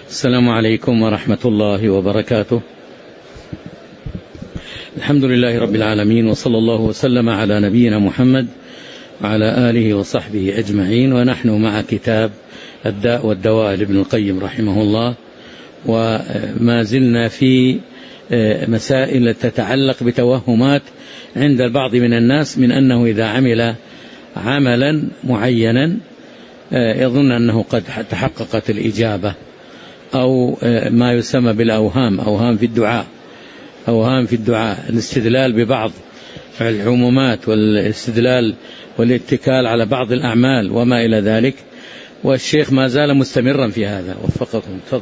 السلام عليكم ورحمة الله وبركاته. الحمد لله رب العالمين، وصلى الله وسلم على نبينا محمد وعلى آله وصحبه أجمعين. ونحن مع كتاب الداء والدواء لابن القيم رحمه الله، وما زلنا في مسائل تتعلق بتوهمات عند البعض من الناس من أنه إذا عمل عملا معينا يظن أنه قد تحققت الإجابة، أو ما يسمى بالأوهام، أوهام في الدعاء، الاستدلال ببعض العمومات والاستدلال والاتكال على بعض الأعمال وما إلى ذلك. والشيخ ما زال مستمرا في هذا، وفقكم. تفضل.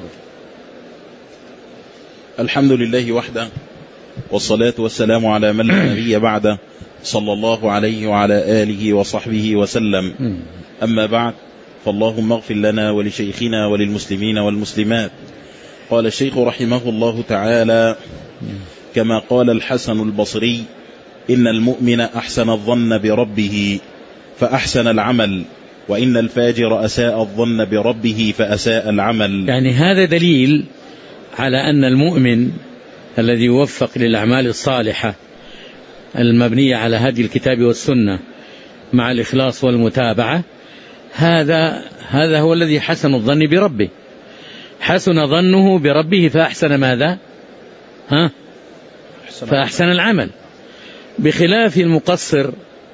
الحمد لله وحده، والصلاة والسلام على من لا نبي بعده، صلى الله عليه وعلى آله وصحبه وسلم. أما بعد، فاللهم اغفر لنا ولشيخنا وللمسلمين والمسلمات. قال الشيخ رحمه الله تعالى: كما قال الحسن البصري: إن المؤمن أحسن الظن بربه فأحسن العمل، وإن الفاجر أساء الظن بربه فأساء العمل. يعني هذا دليل على أن المؤمن الذي يوفق للأعمال الصالحة المبنية على هدي الكتاب والسنة مع الإخلاص والمتابعة، هذا هو الذي حسن الظن بربه، حسن ظنه بربه فأحسن ماذا؟ فأحسن العمل. بخلاف المقصر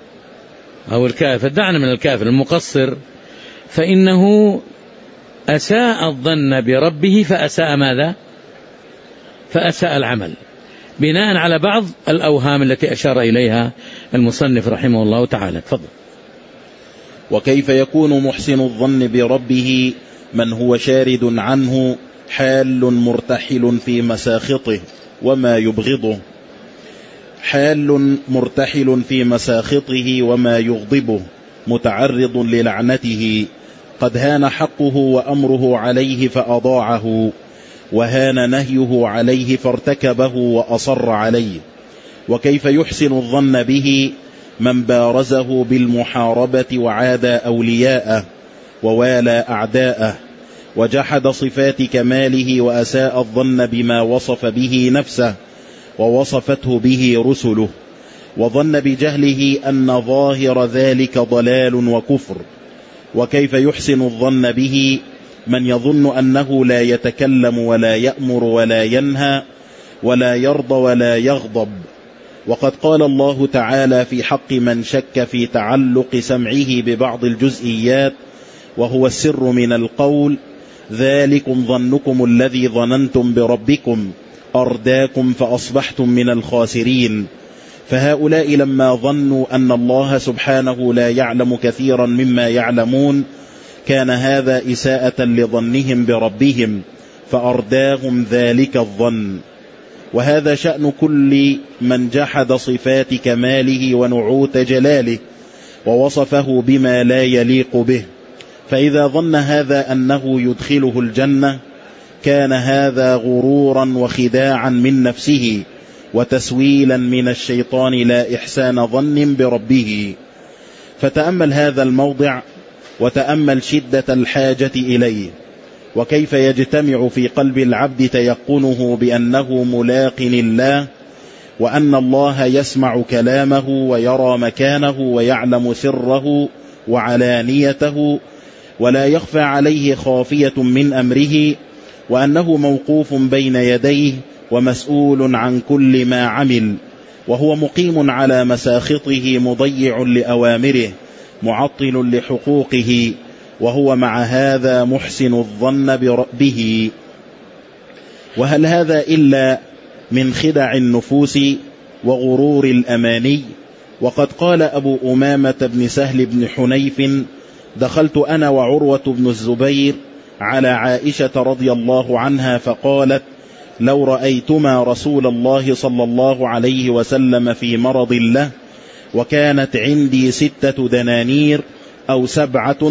أو الكافر، دعنا من الكافر، المقصر فإنه أساء الظن بربه فأساء ماذا؟ فأساء العمل، بناء على بعض الأوهام التي أشار إليها المصنف رحمه الله تعالى. تفضل. وكيف يكون محسن الظن بربه من هو شارد عنه حال مرتحل في مساخطه وما يبغضه، حال مرتحل في مساخطه وما يغضبه، متعرض للعنته، قد هان حقه وأمره عليه فأضاعه، وهان نهيه عليه فارتكبه وأصر عليه. وكيف يحسن الظن به من بارزه بالمحاربة وعادى أولياءه ووالى أعداءه، وجحد صفات كماله وأساء الظن بما وصف به نفسه ووصفته به رسله، وظن بجهله أن ظاهر ذلك ضلال وكفر. وكيف يحسن الظن به من يظن أنه لا يتكلم ولا يأمر ولا ينهى ولا يرضى ولا يغضب، وقد قال الله تعالى في حق من شك في تعلق سمعه ببعض الجزئيات وهو السر من القول: ذلكم ظنكم الذي ظننتم بربكم أرداكم فأصبحتم من الخاسرين. فهؤلاء لما ظنوا أن الله سبحانه لا يعلم كثيرا مما يعلمون كان هذا إساءة لظنهم بربهم فأرداهم ذلك الظن. وهذا شأن كل من جحد صفات كماله ونعوت جلاله ووصفه بما لا يليق به، فإذا ظن هذا أنه يدخله الجنة كان هذا غرورا وخداعا من نفسه وتسويلا من الشيطان لا إحسان ظن بربه. فتأمل هذا الموضع وتأمل شدة الحاجة إليه، وكيف يجتمع في قلب العبد تيقنه بأنه ملاق الله، وأن الله يسمع كلامه ويرى مكانه ويعلم سره وعلانيته ولا يخفى عليه خافية من أمره، وأنه موقوف بين يديه ومسؤول عن كل ما عمل، وهو مقيم على مساخطه مضيع لأوامره معطل لحقوقه، وهو مع هذا محسن الظن به. وهل هذا إلا من خدع النفوس وغرور الأماني؟ وقد قال أبو أمامة بن سهل بن حنيف: دخلت أنا وعروة بن الزبير على عائشة رضي الله عنها فقالت: لو رأيتما رسول الله صلى الله عليه وسلم في مرض له وكانت عندي 6 دنانير أو 7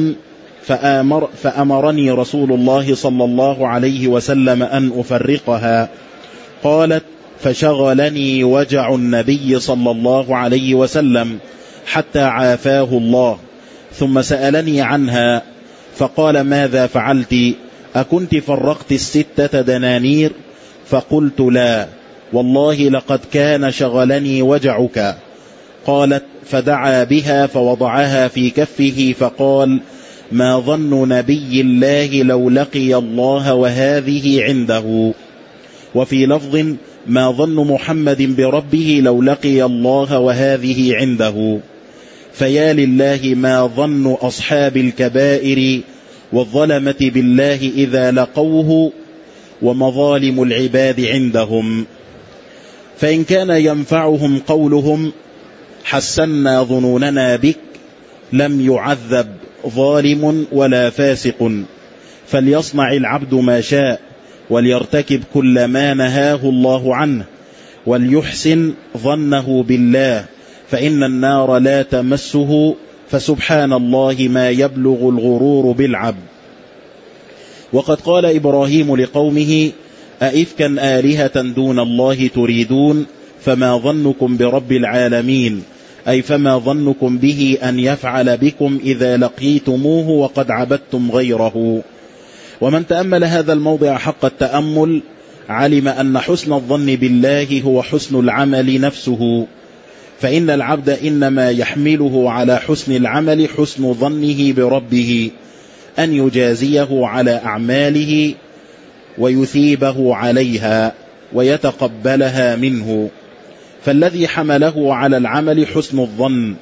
فأمرني رسول الله صلى الله عليه وسلم أن أفرقها. قالت: فشغلني وجع النبي صلى الله عليه وسلم حتى عافاه الله، ثم سألني عنها فقال: ماذا فعلت؟ أكنت فرقت 6 دنانير؟ فقلت لا والله لقد كان شغلني وجعك. قالت فدعا بها فوضعها في كفه فقال ما ظن نبي الله لو لقي الله وهذه عنده. وفي لفظ ما ظن محمد بربه لو لقي الله وهذه عنده. فيا لله ما ظن أصحاب الكبائر والظلمة بالله إذا لقوه ومظالم العباد عندهم. فإن كان ينفعهم قولهم حسنا ظنوننا بك لم يعذب ظالم ولا فاسق. فليصنع العبد ما شاء وليرتكب كل ما نهاه الله عنه وليحسن ظنه بالله فإن النار لا تمسه فسبحان الله ما يبلغ الغرور بالعبد. وقد قال إبراهيم لقومه أئفكا آلهة دون الله تريدون فما ظنكم برب العالمين أي فما ظنكم به أن يفعل بكم إذا لقيتموه وقد عبدتم غيره. ومن تأمل هذا الموضع حق التأمل علم أن حسن الظن بالله هو حسن العمل نفسه. فإن العبد إنما يحمله على حسن العمل حسن ظنه بربه أن يجازيه على أعماله ويثيبه عليها ويتقبلها منه. فالذي حمله على العمل حسن الظن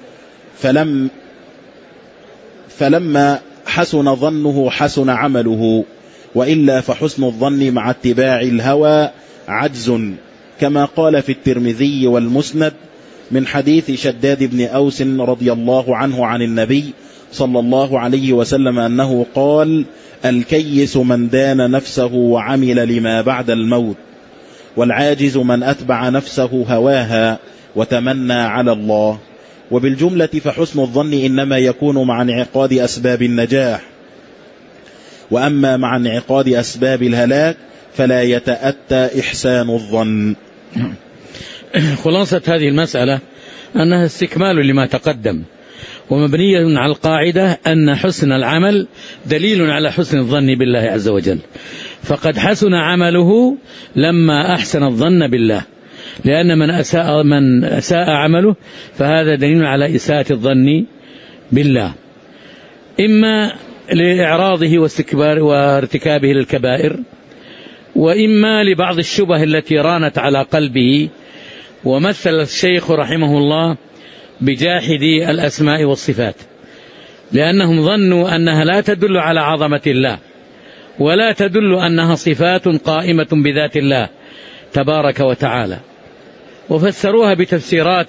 فلما حسن ظنه حسن عمله، وإلا فحسن الظن مع اتباع الهوى عجز، كما قال في الترمذي والمسند من حديث شداد بن أوس رضي الله عنه عن النبي صلى الله عليه وسلم أنه قال الكيس من دان نفسه وعمل لما بعد الموت، والعاجز من أتبع نفسه هواها وتمنى على الله. وبالجملة فحسن الظن إنما يكون مع انعقاد أسباب النجاح، وأما مع انعقاد أسباب الهلاك فلا يتأتى إحسان الظن. خلاصة هذه المسألة أنها استكمال لما تقدم، ومبنية على القاعدة أن حسن العمل دليل على حسن الظن بالله عز وجل، فقد حسن عمله لما أحسن الظن بالله، لأن من أساء عمله فهذا دليل على إساءة الظن بالله، إما لإعراضه واستكبار وارتكابه للكبائر، وإما لبعض الشبه التي رانت على قلبه. ومثل الشيخ رحمه الله بجاحدي الأسماء والصفات، لأنهم ظنوا أنها لا تدل على عظمة الله ولا تدل أنها صفات قائمة بذات الله تبارك وتعالى، وفسروها بتفسيرات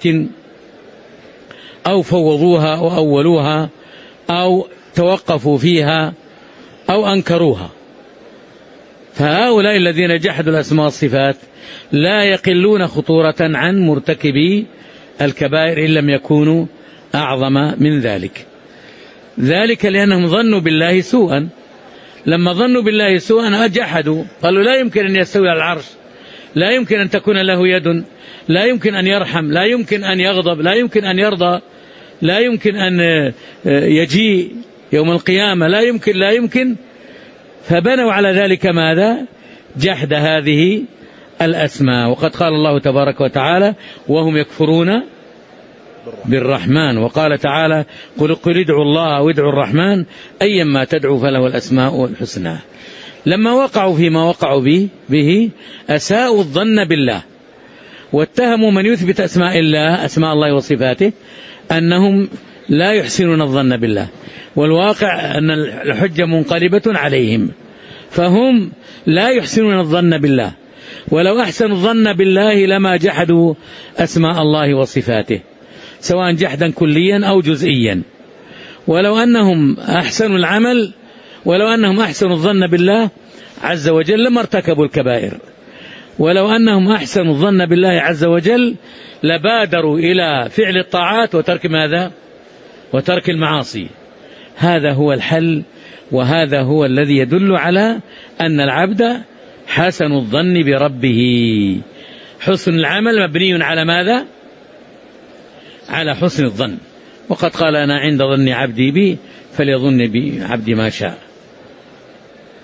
أو فوضوها أو أولوها أو توقفوا فيها أو أنكروها. فهؤلاء الذين جحدوا الأسماء والصفات لا يقلون خطورة عن مرتكبي الكبائر إن لم يكونوا أعظم من ذلك. ذلك لأنهم ظنوا بالله سوءا، لما ظنوا بالله سوءا أجحدوا، قالوا لا يمكن أن يستوي على العرش، لا يمكن أن تكون له يد، لا يمكن أن يرحم، لا يمكن أن يغضب، لا يمكن أن يرضى، لا يمكن أن يجيء يوم القيامة، لا يمكن. فبنوا على ذلك ماذا؟ جحد هذه الأسماء. وقد قال الله تبارك وتعالى وهم يكفرون بالرحمن، وقال تعالى قل ادعوا الله وادعوا الرحمن أيما تدعوا فله الأسماء الحسنى. لما وقعوا فيما وقعوا به أساءوا الظن بالله، واتهموا من يثبت أسماء الله وصفاته أنهم لا يحسنون الظن بالله، والواقع أن الحجة منقلبة عليهم، فهم لا يحسنون الظن بالله، ولو أحسنوا الظن بالله لما جحدوا أسماء الله وصفاته سواء جحدا كليا أو جزئيا. ولو أنهم أحسنوا العمل، ولو أنهم أحسنوا الظن بالله عز وجل لما ارتكبوا الكبائر، ولو أنهم أحسنوا الظن بالله عز وجل لبادروا إلى فعل الطاعات وترك ماذا؟ وترك المعاصي. هذا هو الحل، وهذا هو الذي يدل على أن العبد حسن الظن بربه. حسن العمل مبني على ماذا؟ على حسن الظن. وقد قال أنا عند ظن عبدي بي فليظن بي عبدي ما شاء.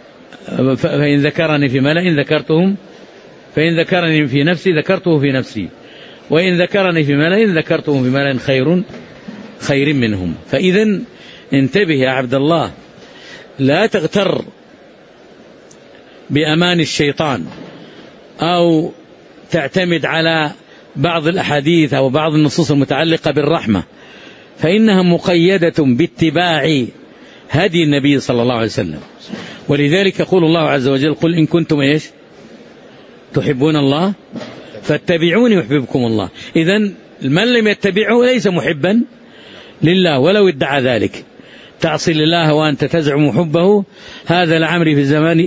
فإن ذكرني في ملأ ذكرتهم، فإن ذكرني في نفسي ذكرته في نفسي، وإن ذكرني في ملأ ذكرته في ملأ خير منهم. فإذا انتبه يا عبد الله، لا تغتر بأمان الشيطان أو تعتمد على بعض الأحاديث أو بعض النصوص المتعلقة بالرحمة، فإنها مقيدة باتباع هدي النبي صلى الله عليه وسلم. ولذلك يقول الله عز وجل: قل إن كنتم إيش تحبون الله فاتبعوني يحببكم الله. إذن من لم يتبعه ليس محبا لله ولو ادعى ذلك. تعصي لله وأنت تزعم حبه، هذا لعمري في الزمان.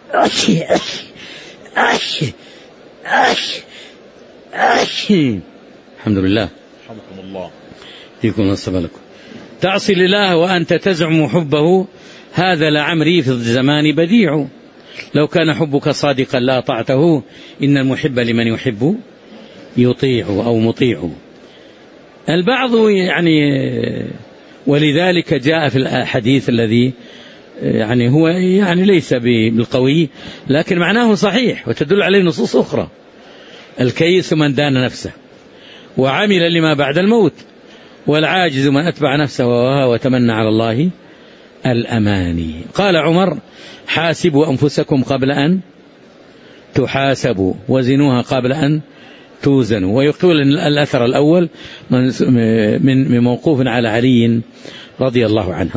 الحمد لله، رحمكم الله، فيكم نصب لكم. تعصي لله وأنت تزعم حبه، هذا لعمري في الزمان بديع. لو كان حبك صادقا لا طعته، إن المحب لمن يحب يطيع أو مطيع. البعض يعني، ولذلك جاء في الحديث الذي يعني هو يعني ليس بالقوي لكن معناه صحيح وتدل عليه نصوص أخرى: الكيس من دان نفسه وعمل لما بعد الموت، والعاجز من أتبع نفسه وهواه وتمنى على الله الأماني. قال عمر: حاسبوا أنفسكم قبل أن تحاسبوا، وزنوها قبل أن توزنوا. ويقول الأثر الأول من موقوف على علي رضي الله عنه.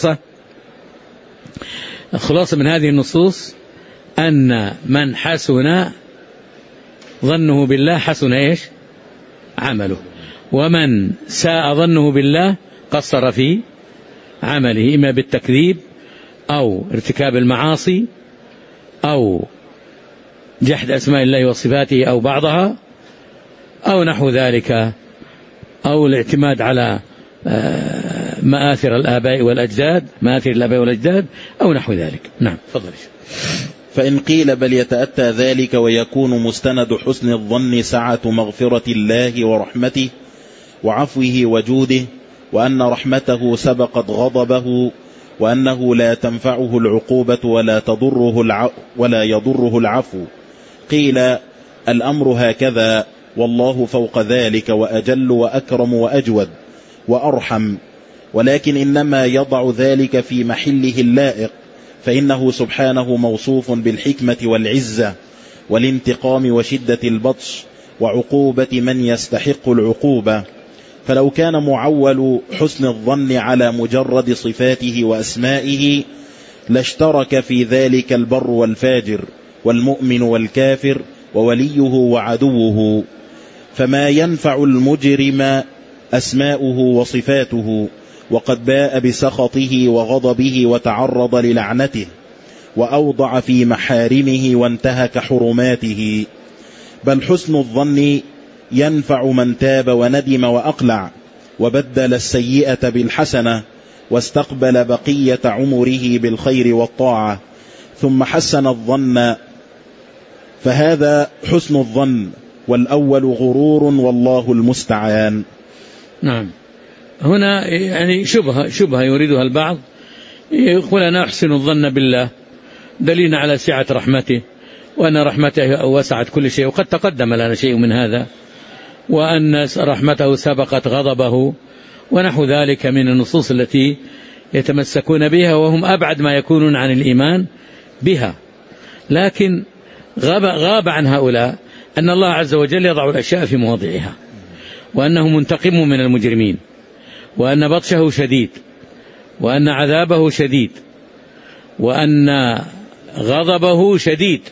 الخلاصة من هذه النصوص أن من حسن ظنه بالله حسن إيش عمله، ومن ساء ظنه بالله قصر في عمله، إما بالتكذيب أو ارتكاب المعاصي أو جحد أسماء الله وصفاته أو بعضها أو نحو ذلك، أو الاعتماد على مآثر الآباء والأجداد أو نحو ذلك. نعم، تفضل. فإن قيل بل يتأتى ذلك ويكون مستند حسن الظن سعة مغفرة الله ورحمته وعفوه وجوده، وأن رحمته سبقت غضبه، وأنه لا تنفعه العقوبة ولا يضره العفو. قيل الأمر هكذا، والله فوق ذلك وأجل وأكرم وأجود وأرحم، ولكن إنما يضع ذلك في محله اللائق، فإنه سبحانه موصوف بالحكمة والعزة والانتقام وشدة البطش وعقوبة من يستحق العقوبة. فلو كان معول حسن الظن على مجرد صفاته وأسمائه لاشترك في ذلك البر والفاجر والمؤمن والكافر ووليه وعدوه، فما ينفع المجرم أسماؤه وصفاته، وقد باء بسخطه وغضبه وتعرض للعنته وأوضع في محارمه وانتهك حرماته. بل حسن الظن ينفع من تاب وندم وأقلع وبدل السيئة بالحسنة واستقبل بقية عمره بالخير والطاعة ثم حسن الظن، فهذا حسن الظن، والأول غرور والله المستعان. نعم، هنا يعني شبهة يريدها البعض، يقول أنا أحسن الظن بالله دليل على سعة رحمته، وأن رحمته وسعت كل شيء، وقد تقدم لنا شيء من هذا، وأن رحمته سبقت غضبه ونحو ذلك من النصوص التي يتمسكون بها وهم أبعد ما يكونون عن الإيمان بها. لكن غاب عن هؤلاء أن الله عز وجل يضع الأشياء في مواضعها، وأنه منتقم من المجرمين، وأن بطشه شديد، وأن عذابه شديد، وأن غضبه شديد،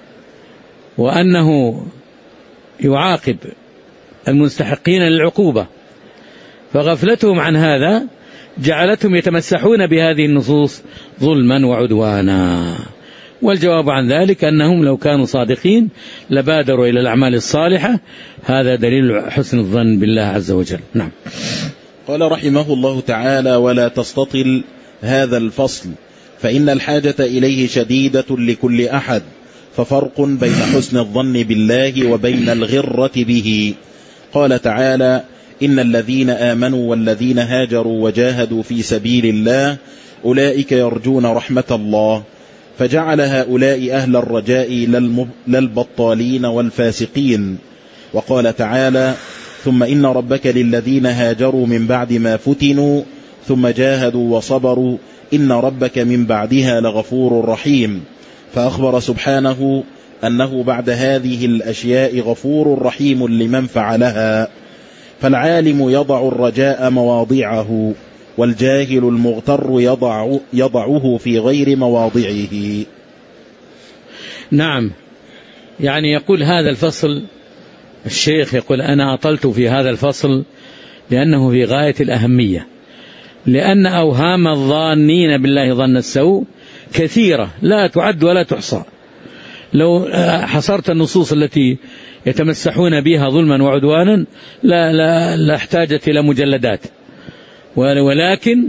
وأنه يعاقب المستحقين للعقوبة. فغفلتهم عن هذا جعلتهم يتمسحون بهذه النصوص ظلما وعدوانا. والجواب عن ذلك أنهم لو كانوا صادقين لبادروا إلى الأعمال الصالحة، هذا دليل حسن الظن بالله عز وجل. نعم. قال رحمه الله تعالى: ولا تستطل هذا الفصل، فإن الحاجة إليه شديدة لكل أحد، ففرق بين حسن الظن بالله وبين الغرة به. قال تعالى: إن الذين آمنوا والذين هاجروا وجاهدوا في سبيل الله أولئك يرجون رحمة الله، فجعل هؤلاء أهل الرجاء للبطالين والفاسقين. وقال تعالى: ثم إن ربك للذين هاجروا من بعد ما فتنوا ثم جاهدوا وصبروا إن ربك من بعدها لغفور رحيم. فأخبر سبحانه أنه بعد هذه الأشياء غفور رحيم لمن فعلها. فالعالم يضع الرجاء مواضعه، والجاهل المغتر يضعه في غير مواضعه. نعم، يعني يقول هذا الفصل، الشيخ يقول: أنا أطلت في هذا الفصل لأنه في غاية الأهمية، لأن أوهام الظانين بالله ظن السوء كثيرة لا تعد ولا تحصى. لو حصرت النصوص التي يتمسحون بها ظلما وعدوانا لا احتاجت إلى مجلدات، ولكن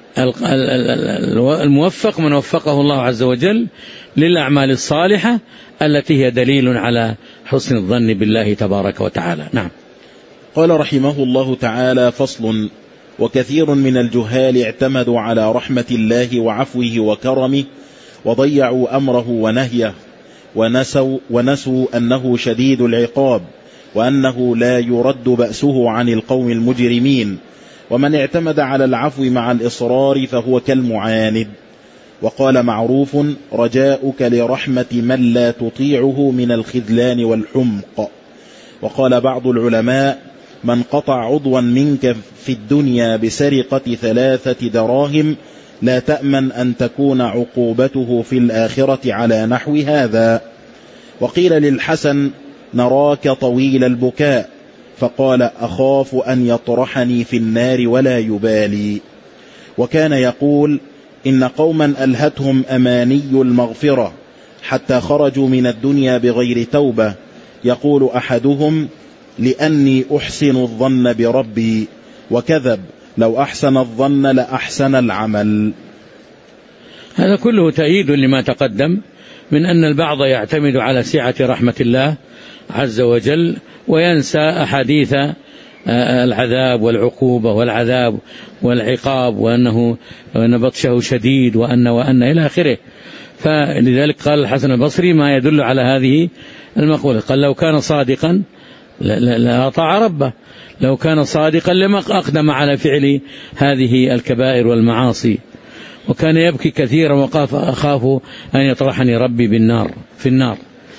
الموفق من وفقه الله عز وجل للأعمال الصالحة التي هي دليل على حسن الظن بالله تبارك وتعالى. نعم. قال رحمه الله تعالى: فصل: وكثير من الجهال اعتمدوا على رحمة الله وعفوه وكرمه وضيعوا أمره ونهيه، ونسوا أنه شديد العقاب، وأنه لا يرد بأسه عن القوم المجرمين. ومن اعتمد على العفو مع الإصرار فهو كالمعاند. وقال معروف: رجاؤك لرحمة من لا تطيعه من الخذلان والحمق. وقال بعض العلماء: من قطع عضوا منك في الدنيا بسرقة 3 دراهم لا تأمن أن تكون عقوبته في الآخرة على نحو هذا. وقيل للحسن: نراك طويل البكاء، فقال: أخاف أن يطرحني في النار ولا يبالي. وكان يقول: إن قوما ألهتهم أماني المغفرة حتى خرجوا من الدنيا بغير توبة، يقول أحدهم: لأني أحسن الظن بربي، وكذب، لو أحسن الظن لأحسن العمل. هذا كله تأييد لما تقدم من أن البعض يعتمد على سعة رحمة الله عز وجل وينسى أحاديث العذاب والعقوبة والعذاب والعقاب، وأن بطشه شديد وأن إلى آخره. فلذلك قال الحسن البصري ما يدل على هذه المقولة، قال: لو كان صادقا لأطاع ربه، لو كان صادقا لما أقدم على فعل هذه الكبائر والمعاصي. وكان يبكي كثيرا وأخاف أن يطرحني ربي في النار.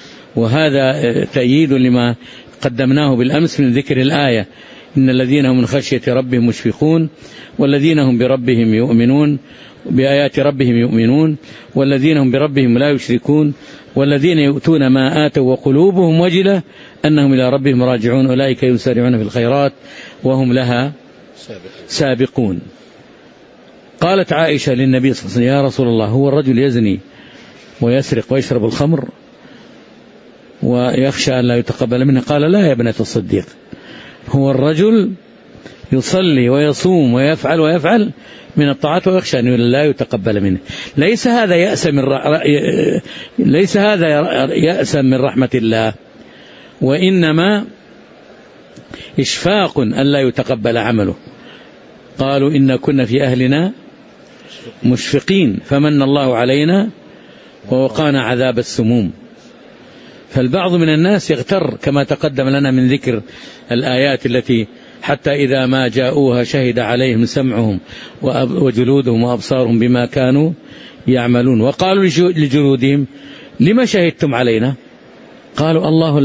وهذا تأييد لما قدمناه بالأمس من ذكر الآية: إن الذين هم من خشية ربهم مشفقون، والذين هم بربهم يؤمنون، بآيات ربهم يؤمنون، والذين هم بربهم لا يشركون، والذين يؤتون ما آتوا وقلوبهم وجلة أنهم إلى ربهم راجعون، أولئك يسارعون في الخيرات وهم لها سابقون. قالت عائشة للنبي صلى الله عليه وسلم: يا رسول الله، هو الرجل يزني ويسرق ويشرب الخمر ويخشى أن لا يتقبل منه؟ قال: لا يا ابنة الصديق، هو الرجل يصلي ويصوم ويفعل من الطاعات ويخشى أن لا يتقبل منه. ليس هذا يأسا من رحمة الله، وإنما إشفاق أن لا يتقبل عمله. قالوا: إن كنا في أهلنا مشفقين فمن الله علينا ووقانا عذاب السموم. فالبعض من الناس يغتر كما تقدم لنا من ذكر الآيات التي حتى إذا ما جاءوها شهد عليهم سمعهم وجلودهم وأبصارهم بما كانوا يعملون. وقالوا لجلودهم: لما شهدتم علينا؟ قالوا: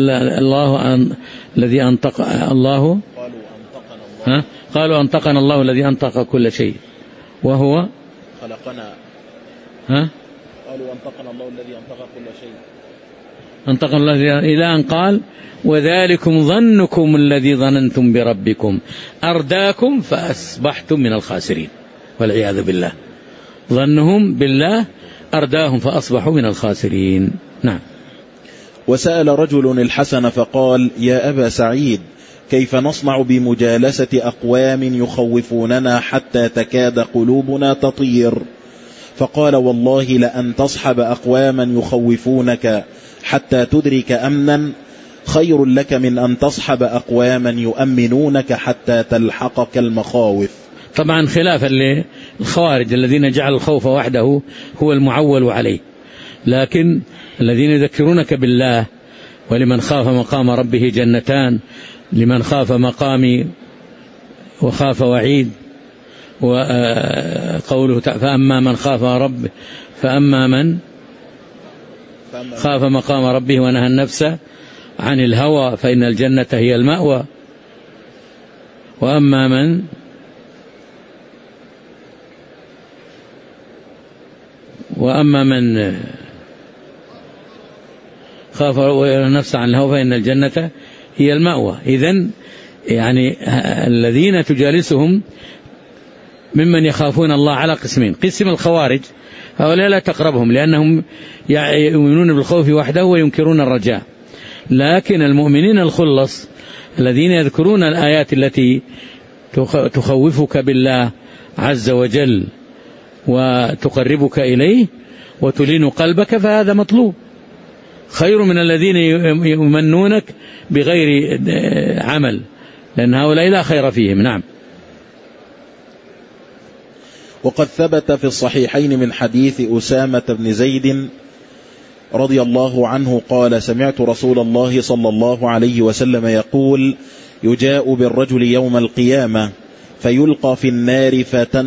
الذي أنطق الله، قالوا: أنطقنا الله الذي أنطق كل شيء وهو خلقنا. قالوا: أنطقنا الله الذي أنطق كل شيء، أنطقنا الله، إلى أن قال: وذلكم ظنكم الذي ظننتم بربكم أرداكم فأصبحتم من الخاسرين، والعياذ بالله. ظنهم بالله أرداهم فأصبحوا من الخاسرين. نعم. وسأل رجل الحسن فقال: يا أبا سعيد، كيف نصنع بمجالسة أقوام يخوفوننا حتى تكاد قلوبنا تطير؟ فقال: والله لأن تصحب أقواما يخوفونك حتى تدرك أمنا خير لك من أن تصحب أقواما يؤمنونك حتى تلحقك المخاوف. طبعا خلافا للخوارج الذين جعل الخوف وحده هو المعول عليه، لكن الذين يذكرونك بالله، ولمن خاف مقام ربه جنتان، لمن خاف مقامي وخاف وعيد. وقوله فأما من خاف ربه، فأما من خاف مقام ربه ونهى النفس عن الهوى فإن الجنة هي المأوى. وأما من خاف النفس عن الهوى فإن الجنة هي المأوى. إذن يعني الذين تجالسهم ممن يخافون الله على قسمين: قسم الخوارج، هؤلاء لا تقربهم لأنهم يؤمنون بالخوف وحده وينكرون الرجاء. لكن المؤمنين الخلص الذين يذكرون الآيات التي تخوفك بالله عز وجل وتقربك إليه وتلين قلبك، فهذا مطلوب، خير من الذين يمنونك بغير عمل، لأن هؤلاء لا خير فيهم. نعم. وقد ثبت في الصحيحين من حديث أسامة بن زيد رضي الله عنه قال: سمعت رسول الله صلى الله عليه وسلم يقول: يجاء بالرجل يوم القيامة فيلقى في النار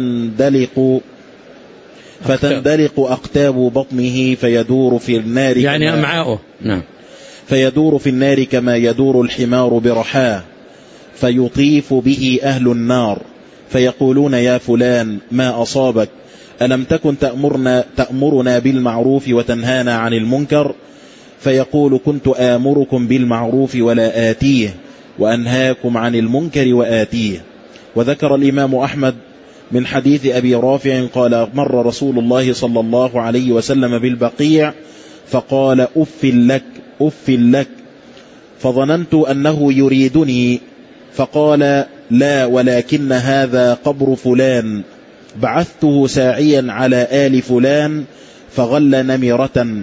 فتندلق أقتاب بطنه فيدور في النار، يعني أمعاؤه. نعم. فيدور في النار كما يدور الحمار برحاه، فيطيف به أهل النار فيقولون: يا فلان ما أصابك؟ ألم تكن تأمرنا بالمعروف وتنهانا عن المنكر؟ فيقول: كنت آمركم بالمعروف ولا آتيه، وأنهاكم عن المنكر وآتيه. وذكر الإمام أحمد من حديث أبي رافع قال: مر رسول الله صلى الله عليه وسلم بالبقيع فقال: أف لك أف لك، فظننت أنه يريدني، فقال: لا، ولكن هذا قبر فلان، بعثته ساعيا على آل فلان فغل نمرة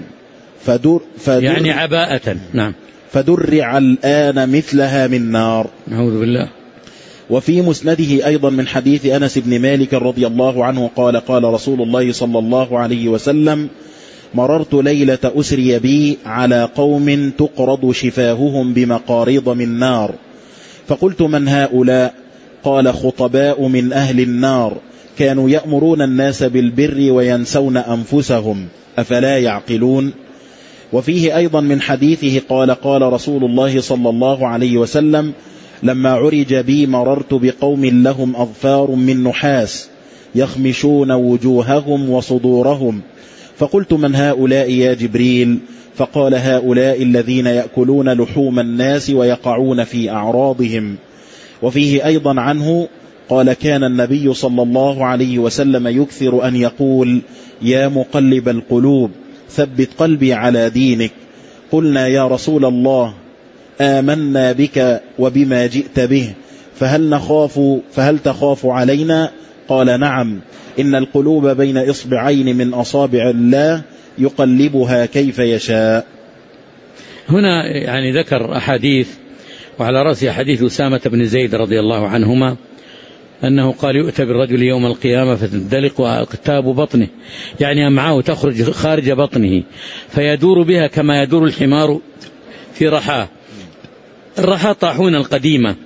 يعني عباءة. نعم. فدرع الآن مثلها من نار. نعوذ بالله. وفي مسنده أيضا من حديث أنس بن مالك رضي الله عنه قال: قال رسول الله صلى الله عليه وسلم: مررت ليلة أسري بي على قوم تقرض شفاههم بمقاريض من نار، فقلت: من هؤلاء؟ قال: خطباء من أهل النار، كانوا يأمرون الناس بالبر وينسون أنفسهم، أفلا يعقلون؟ وفيه أيضا من حديثه قال: قال رسول الله صلى الله عليه وسلم: لما عرج بي مررت بقوم لهم أظفار من نحاس يخمشون وجوههم وصدورهم، فقلت: من هؤلاء يا جبريل؟ فقال: هؤلاء الذين يأكلون لحوم الناس ويقعون في أعراضهم. وفيه أيضا عنه قال: كان النبي صلى الله عليه وسلم يكثر أن يقول: يا مقلب القلوب ثبت قلبي على دينك. قلنا: يا رسول الله، آمنا بك وبما جئت به، فهل تخاف علينا؟ قال: نعم، إن القلوب بين إصبعين من أصابع الله يقلبها كيف يشاء. هنا يعني ذكر أحاديث، وعلى رأسها حديث أسامة بن زيد رضي الله عنهما أنه قال: يؤتى بالرجل يوم القيامة فتندلق أقتاب بطنه، يعني أمعاءه تخرج خارج بطنه، فيدور بها كما يدور الحمار في رحاه. الرحى طاحون القديمة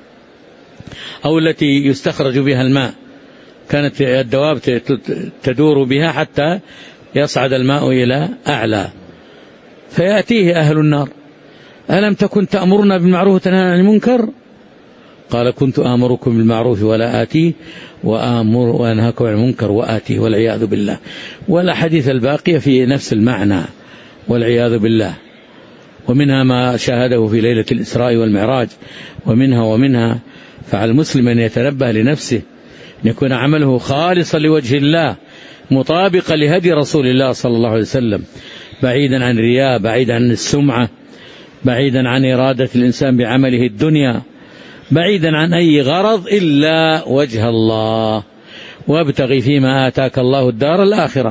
أو التي يستخرج بها الماء، كانت الدواب تدور بها حتى يصعد الماء إلى أعلى، فيأتيه أهل النار: ألم تكن تأمرنا بالمعروف وتنهانا عن المنكر؟ قال: كنت آمركم بالمعروف ولا آتيه، وأنهاكم عن المنكر وآتيه، والعياذ بالله. والأحاديث الباقية في نفس المعنى، والعياذ بالله. ومنها ما شاهده في ليلة الإسراء والمعراج، ومنها فعلى المسلم أن يتنبه لنفسه، أن يكون عمله خالصا لوجه الله، مطابقا لهدي رسول الله صلى الله عليه وسلم، بعيدا عن الرياء، بعيدا عن السمعة، بعيدا عن إرادة الإنسان بعمله الدنيا، بعيدا عن أي غرض إلا وجه الله. وابتغي فيما آتاك الله الدار الآخرة،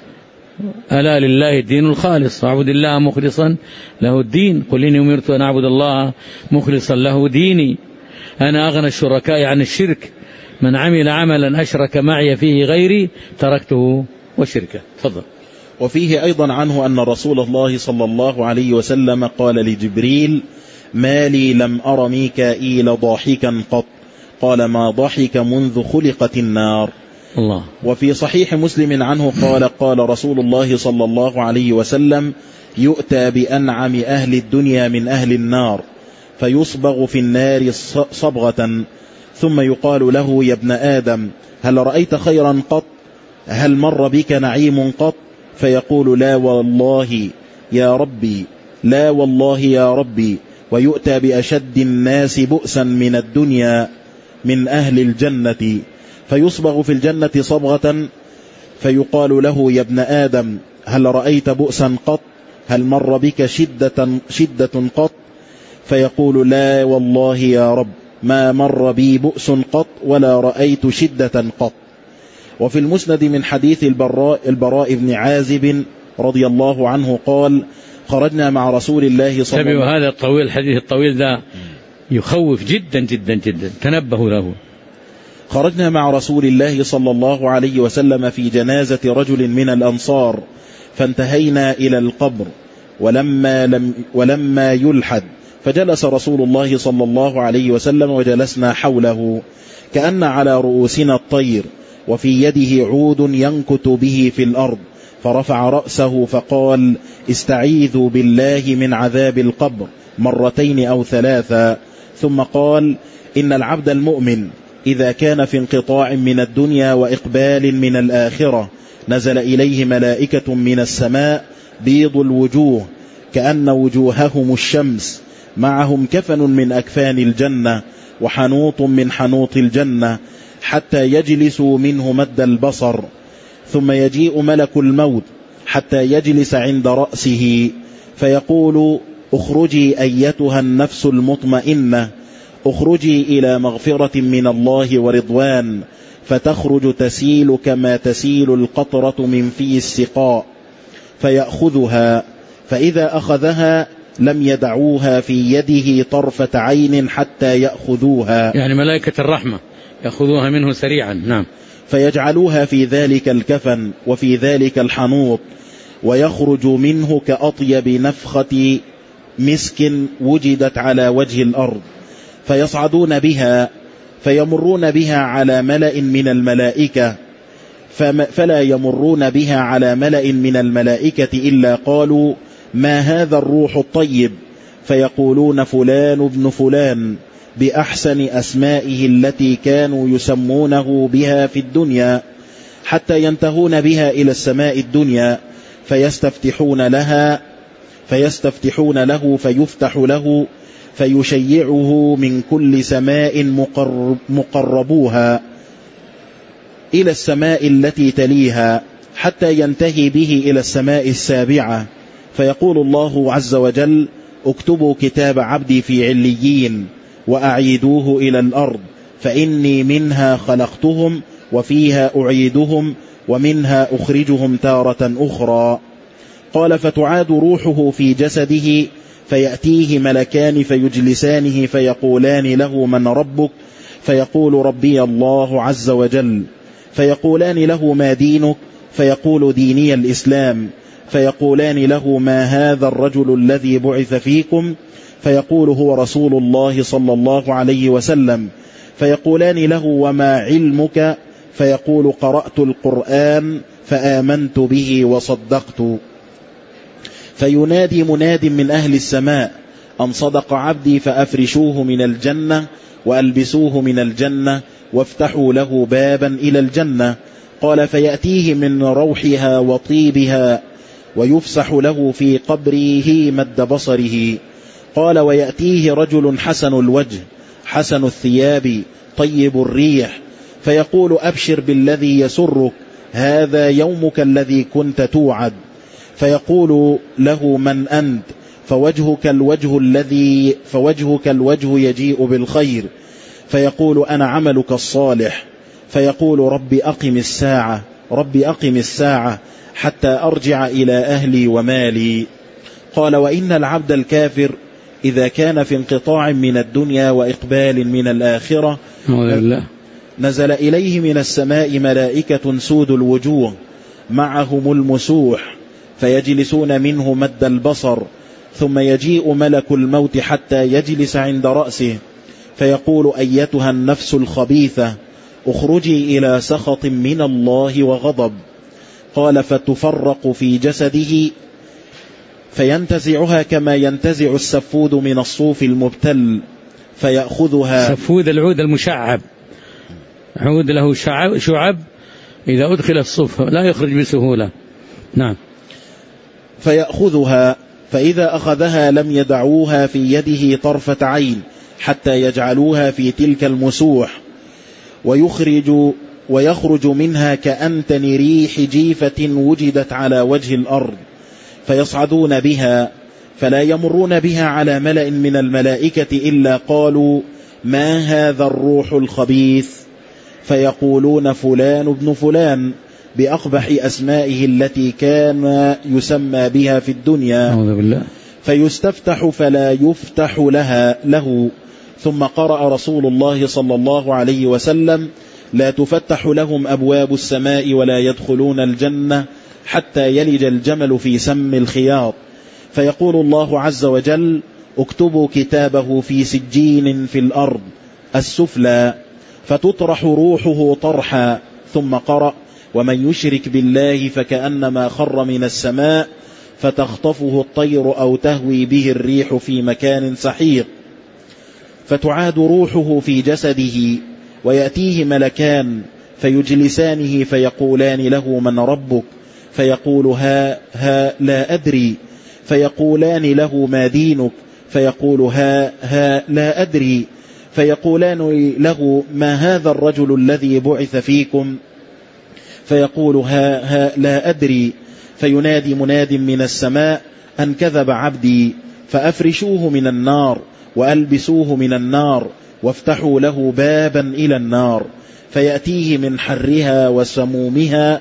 ألا لله الدين الخالص، واعبد الله مخلصا له الدين، قل إني أمرت أن أعبد الله مخلصا له ديني، أنا أغنى الشركاء عن الشرك، من عمل عملا أشرك معي فيه غيري تركته وشركه. تفضل. وفيه أيضا عنه أن رسول الله صلى الله عليه وسلم قال لجبريل: ما لي لم أر ميكائيل ضاحكا قط، قال: ما ضحك منذ خلقت النار. الله. وفي صحيح مسلم عنه قال: قال رسول الله صلى الله عليه وسلم: يؤتى بأنعم أهل الدنيا من أهل النار فيصبغ في النار صبغة، ثم يقال له: يا ابن آدم، هل رأيت خيرا قط؟ هل مر بك نعيم قط؟ فيقول: لا والله يا ربي، لا والله يا ربي. ويؤتى بأشد الناس بؤسا من الدنيا من أهل الجنة فيصبغ في الجنة صبغة، فيقال له: يا ابن آدم، هل رأيت بؤسا قط؟ هل مر بك شدة قط؟ فيقول: لا والله يا رب، ما مر بي بؤس قط ولا رأيت شدة قط. وفي المسند من حديث البراء بن عازب رضي الله عنه قال: خرجنا مع رسول الله صلى الله عليه وسلم. هذا الطويل، الحديث الطويل ذا يخوف جدا جدا جدا، تنبهوا له. خرجنا مع رسول الله صلى الله عليه وسلم في جنازة رجل من الأنصار، فانتهينا إلى القبر ولما يلحد، فجلس رسول الله صلى الله عليه وسلم وجلسنا حوله كأن على رؤوسنا الطير، وفي يده عود ينكت به في الأرض، فرفع رأسه فقال: استعيذوا بالله من عذاب القبر مرتين أو ثلاثا، ثم قال: إن العبد المؤمن إذا كان في انقطاع من الدنيا وإقبال من الآخرة نزل إليه ملائكة من السماء بيض الوجوه كأن وجوههم الشمس، معهم كفن من أكفان الجنة وحنوط من حنوط الجنة، حتى يجلسوا منه مد البصر، ثم يجيء ملك الموت حتى يجلس عند رأسه فيقول: اخرجي أيتها النفس المطمئنة، اخرجي إلى مغفرة من الله ورضوان، فتخرج تسيل كما تسيل القطرة من في السقاء، فيأخذها، فإذا أخذها لم يدعوها في يده طرفة عين حتى يأخذوها، يعني ملائكة الرحمة يأخذوها منه سريعا. نعم. فيجعلوها في ذلك الكفن وفي ذلك الحنوط، ويخرج منه كأطيب نفخة مسك وجدت على وجه الأرض، فيصعدون بها فيمرون بها على ملأ من الملائكة، فلا يمرون بها على ملأ من الملائكة إلا قالوا: ما هذا الروح الطيب؟ فيقولون: فلان ابن فلان، بأحسن أسمائه التي كانوا يسمونه بها في الدنيا، حتى ينتهون بها إلى السماء الدنيا فيستفتحون له فيفتح له، فيشيعه من كل سماء مقربوها إلى السماء التي تليها، حتى ينتهي به إلى السماء السابعة، فيقول الله عز وجل: اكتبوا كتاب عبدي في عليين وأعيدوه إلى الأرض، فإني منها خلقتهم وفيها أعيدهم ومنها أخرجهم تارة أخرى. قال: فتعاد روحه في جسده، فيأتيه ملكان فيجلسانه فيقولان له: من ربك؟ فيقول: ربي الله عز وجل. فيقولان له: ما دينك؟ فيقول: ديني الإسلام. فيقولان له: ما هذا الرجل الذي بعث فيكم؟ فيقول: هو رسول الله صلى الله عليه وسلم. فيقولان له: وما علمك؟ فيقول: قرأت القرآن فآمنت به وصدقت. فينادي مناد من أهل السماء: أن صدق عبدي، فأفرشوه من الجنة وألبسوه من الجنة وافتحوا له بابا إلى الجنة. قال: فيأتيه من روحها وطيبها ويفسح له في قبره مد بصره. قال: ويأتيه رجل حسن الوجه حسن الثياب طيب الريح، فيقول: أبشر بالذي يسرك، هذا يومك الذي كنت توعد. فيقول له: من أنت؟ فوجهك الوجه يجيء بالخير. فيقول: أنا عملك الصالح. فيقول: رب أقم الساعة حتى أرجع إلى أهلي ومالي. قال: وإن العبد الكافر إذا كان في انقطاع من الدنيا وإقبال من الآخرة نزل إليه من السماء ملائكة سود الوجوه معهم المسوح، فيجلسون منه مد البصر، ثم يجيء ملك الموت حتى يجلس عند رأسه فيقول: أيتها النفس الخبيثة اخرجي إلى سخط من الله وغضب. قال: فتفرق في جسده فينتزعها كما ينتزع السفود من الصوف المبتل فيأخذها. سفود العود المشعب، عود له شعب إذا أدخل الصوف لا يخرج بسهولة. نعم. فيأخذها، فإذا أخذها لم يدعوها في يده طرفة عين حتى يجعلوها في تلك المسوح، ويخرج منها كأنتن ريح جيفة وجدت على وجه الأرض، فيصعدون بها فلا يمرون بها على ملأ من الملائكة إلا قالوا: ما هذا الروح الخبيث؟ فيقولون: فلان ابن فلان، بأقبح أسمائه التي كان يسمى بها في الدنيا. أعوذ بالله. فيستفتح فلا يفتح له. ثم قرأ رسول الله صلى الله عليه وسلم: لا تفتح لهم أبواب السماء ولا يدخلون الجنة حتى يلج الجمل في سم الخياط. فيقول الله عز وجل: اكتبوا كتابه في سجين في الأرض السفلى، فتطرح روحه طرحا. ثم قرأ: ومن يشرك بالله فكأنما خر من السماء فتخطفه الطير أو تهوي به الريح في مكان سحيق. فتعاد روحه في جسده، ويأتيه ملكان فيجلسانه فيقولان له: من ربك؟ فيقول: ها لا أدري. فيقولان له: ما دينك؟ فيقول: ها لا أدري. فيقولان له: ما هذا الرجل الذي بعث فيكم؟ فيقول: ها لا أدري. فينادي مناد من السماء: أن كذب عبدي، فأفرشوه من النار وألبسوه من النار وافتحوا له بابا إلى النار، فيأتيه من حرها وسمومها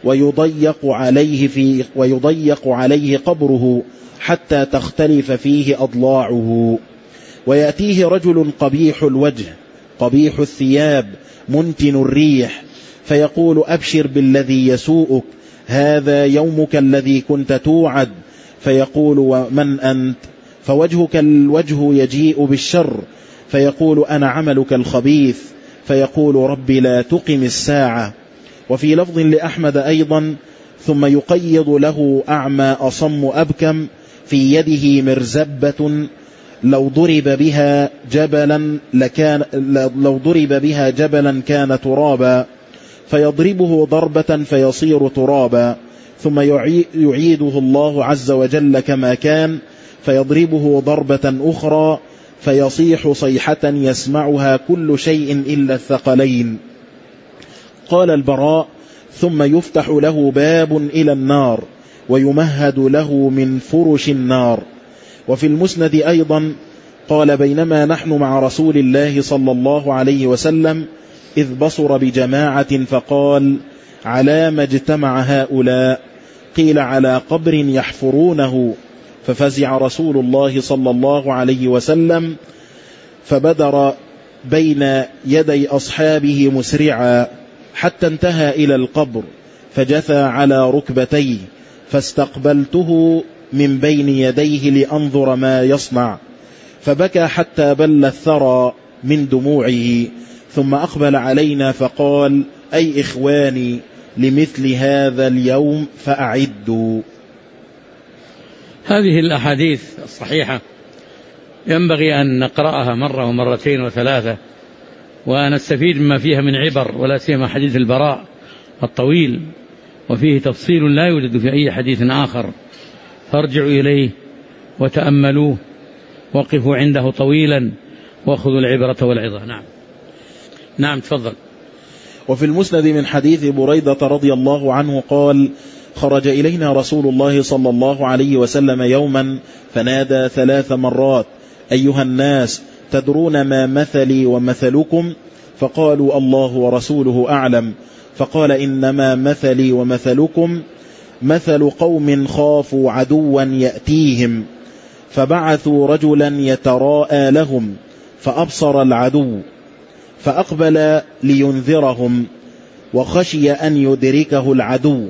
ويضيق عليه قبره حتى تختلف فيه أضلاعه. ويأتيه رجل قبيح الوجه قبيح الثياب منتن الريح، فيقول: أبشر بالذي يسوءك، هذا يومك الذي كنت توعد. فيقول: ومن أنت؟ فوجهك الوجه يجيء بالشر. فيقول: أنا عملك الخبيث. فيقول: ربي لا تقم الساعة. وفي لفظ لأحمد أيضا: ثم يقيض له أعمى أصم أبكم في يده مرزبة لو ضرب بها جبلا كان ترابا، فيضربه ضربة فيصير ترابا، ثم يعيده الله عز وجل كما كان فيضربه ضربة أخرى فيصيح صيحة يسمعها كل شيء إلا الثقلين. قال البراء: ثم يفتح له باب إلى النار ويمهد له من فرش النار. وفي المسند أيضا قال: بينما نحن مع رسول الله صلى الله عليه وسلم إذ بصر بجماعة فقال: على ما اجتمع هؤلاء؟ قيل: على قبر يحفرونه. ففزع رسول الله صلى الله عليه وسلم فبدر بين يدي أصحابه مسرعا حتى انتهى إلى القبر، فجثى على ركبتيه، فاستقبلته من بين يديه لأنظر ما يصنع، فبكى حتى بل الثرى من دموعه، ثم أقبل علينا فقال: أي إخواني، لمثل هذا اليوم فأعدوا. هذه الأحاديث الصحيحة ينبغي أن نقرأها مرة ومرتين وثلاثة، ونستفيد مما فيها من عبر، ولا سيما حديث البراء الطويل، وفيه تفصيل لا يوجد في أي حديث آخر، فارجعوا إليه وتأملوه، وقفوا عنده طويلا، وأخذوا العبرة والعظة. نعم تفضل. وفي المسند من حديث بريدة رضي الله عنه قال: خرج إلينا رسول الله صلى الله عليه وسلم يوما فنادى 3 مرات: أيها الناس، تدرون ما مثلي ومثلكم؟ فقالوا: الله ورسوله أعلم. فقال: إنما مثلي ومثلكم مثل قوم خافوا عدوا يأتيهم، فبعثوا رجلا يتراءى لهم، فأبصر العدو فأقبل لينذرهم، وخشي أن يدركه العدو،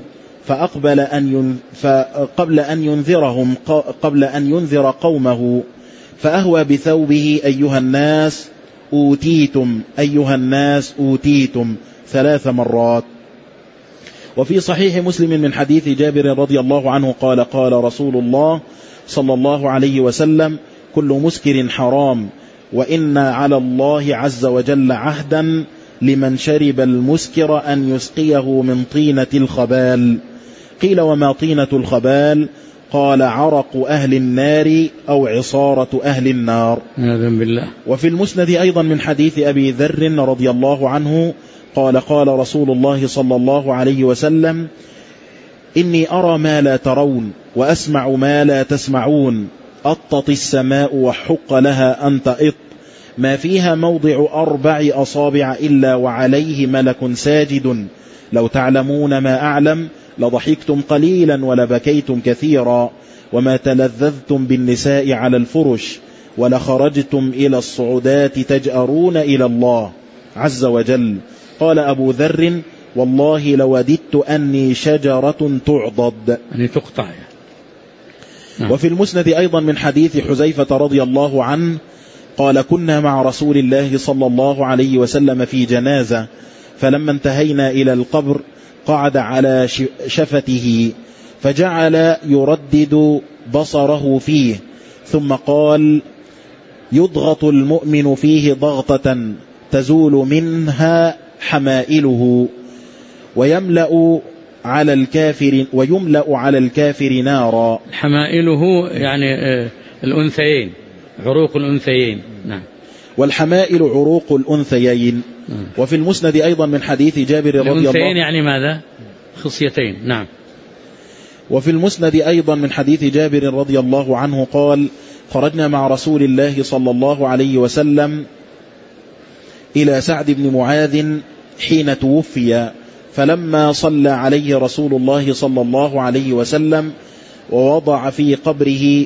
قبل أن ينذر قومه فأهوى بثوبه أيها الناس أوتيتم أيها الناس أوتيتم 3 مرات. وفي صحيح مسلم من حديث جابر رضي الله عنه قال قال رسول الله صلى الله عليه وسلم كل مسكر حرام وإن على الله عز وجل عهدا لمن شرب المسكر أن يسقيه من طينة الخبال. قيل وما طينة الخبال؟ قال عرق أهل النار أو عصارة أهل النار. بالله. وفي المسند أيضا من حديث أبي ذر رضي الله عنه قال قال رسول الله صلى الله عليه وسلم إني أرى ما لا ترون وأسمع ما لا تسمعون أطت السماء وحق لها أن تئط ما فيها موضع 4 أصابع إلا وعليه ملك ساجد لو تعلمون ما أعلم لضحكتم قليلا ولبكيتم كثيرا وما تلذذتم بالنساء على الفرش ولخرجتم إلى الصعودات تجأرون إلى الله عز وجل. قال أبو ذر والله لوددت أني شجرة تعضد يعني تقطع. وفي المسند أيضا من حديث حذيفة رضي الله عنه قال كنا مع رسول الله صلى الله عليه وسلم في جنازة فلما انتهينا إلى القبر قعد على شفته فجعل يردد بصره فيه ثم قال يضغط المؤمن فيه ضغطة تزول منها حمائله ويملأ على الكافر نارا. حمائله يعني الأنثيين عروق الأنثيين. نعم. والحمائل عروق الأنثيين. وفي المسند أيضا من حديث جابر رضي الله عنه الأنثيين يعني ماذا؟ خصيتين. نعم. وفي المسند أيضا من حديث جابر رضي الله عنه قال خرجنا مع رسول الله صلى الله عليه وسلم إلى سعد بن معاذ حين توفي فلما صلى عليه رسول الله صلى الله عليه وسلم ووضع في قبره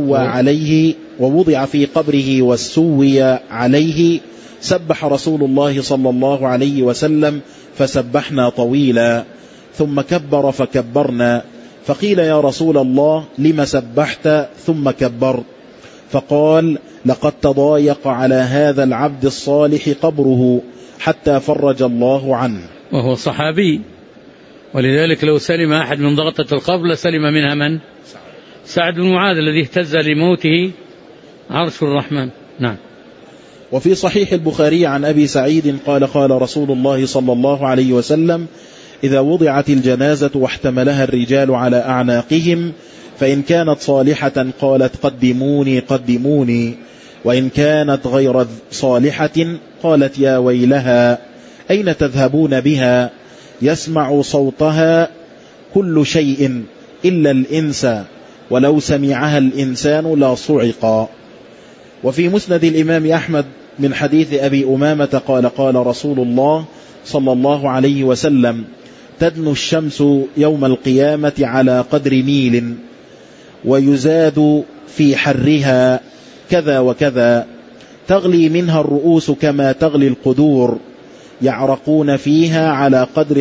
وسوي عليه سبح رسول الله صلى الله عليه وسلم فسبحنا طويلا ثم كبر فكبرنا فقيل يا رسول الله لم سبحت ثم كبرت؟ فقال لقد تضايق على هذا العبد الصالح قبره حتى فرج الله عنه. وهو صحابي ولذلك لو سلم أحد من ضغطة القبر لسلم منها من؟ سعد بن معاذ الذي اهتز لموته عرش الرحمن. نعم. وفي صحيح البخاري عن أبي سعيد قال قال رسول الله صلى الله عليه وسلم إذا وضعت الجنازة واحتملها الرجال على أعناقهم فإن كانت صالحة قالت قدموني قدموني وإن كانت غير صالحة قالت يا ويلها أين تذهبون بها يسمع صوتها كل شيء إلا الإنس ولو سمعها الإنسان لا صعقا. وفي مسند الإمام أحمد من حديث أبي أمامة قال قال رسول الله صلى الله عليه وسلم تدنو الشمس يوم القيامة على قدر ميل ويزاد في حرها كذا وكذا تغلي منها الرؤوس كما تغلي القدور يعرقون فيها على قدر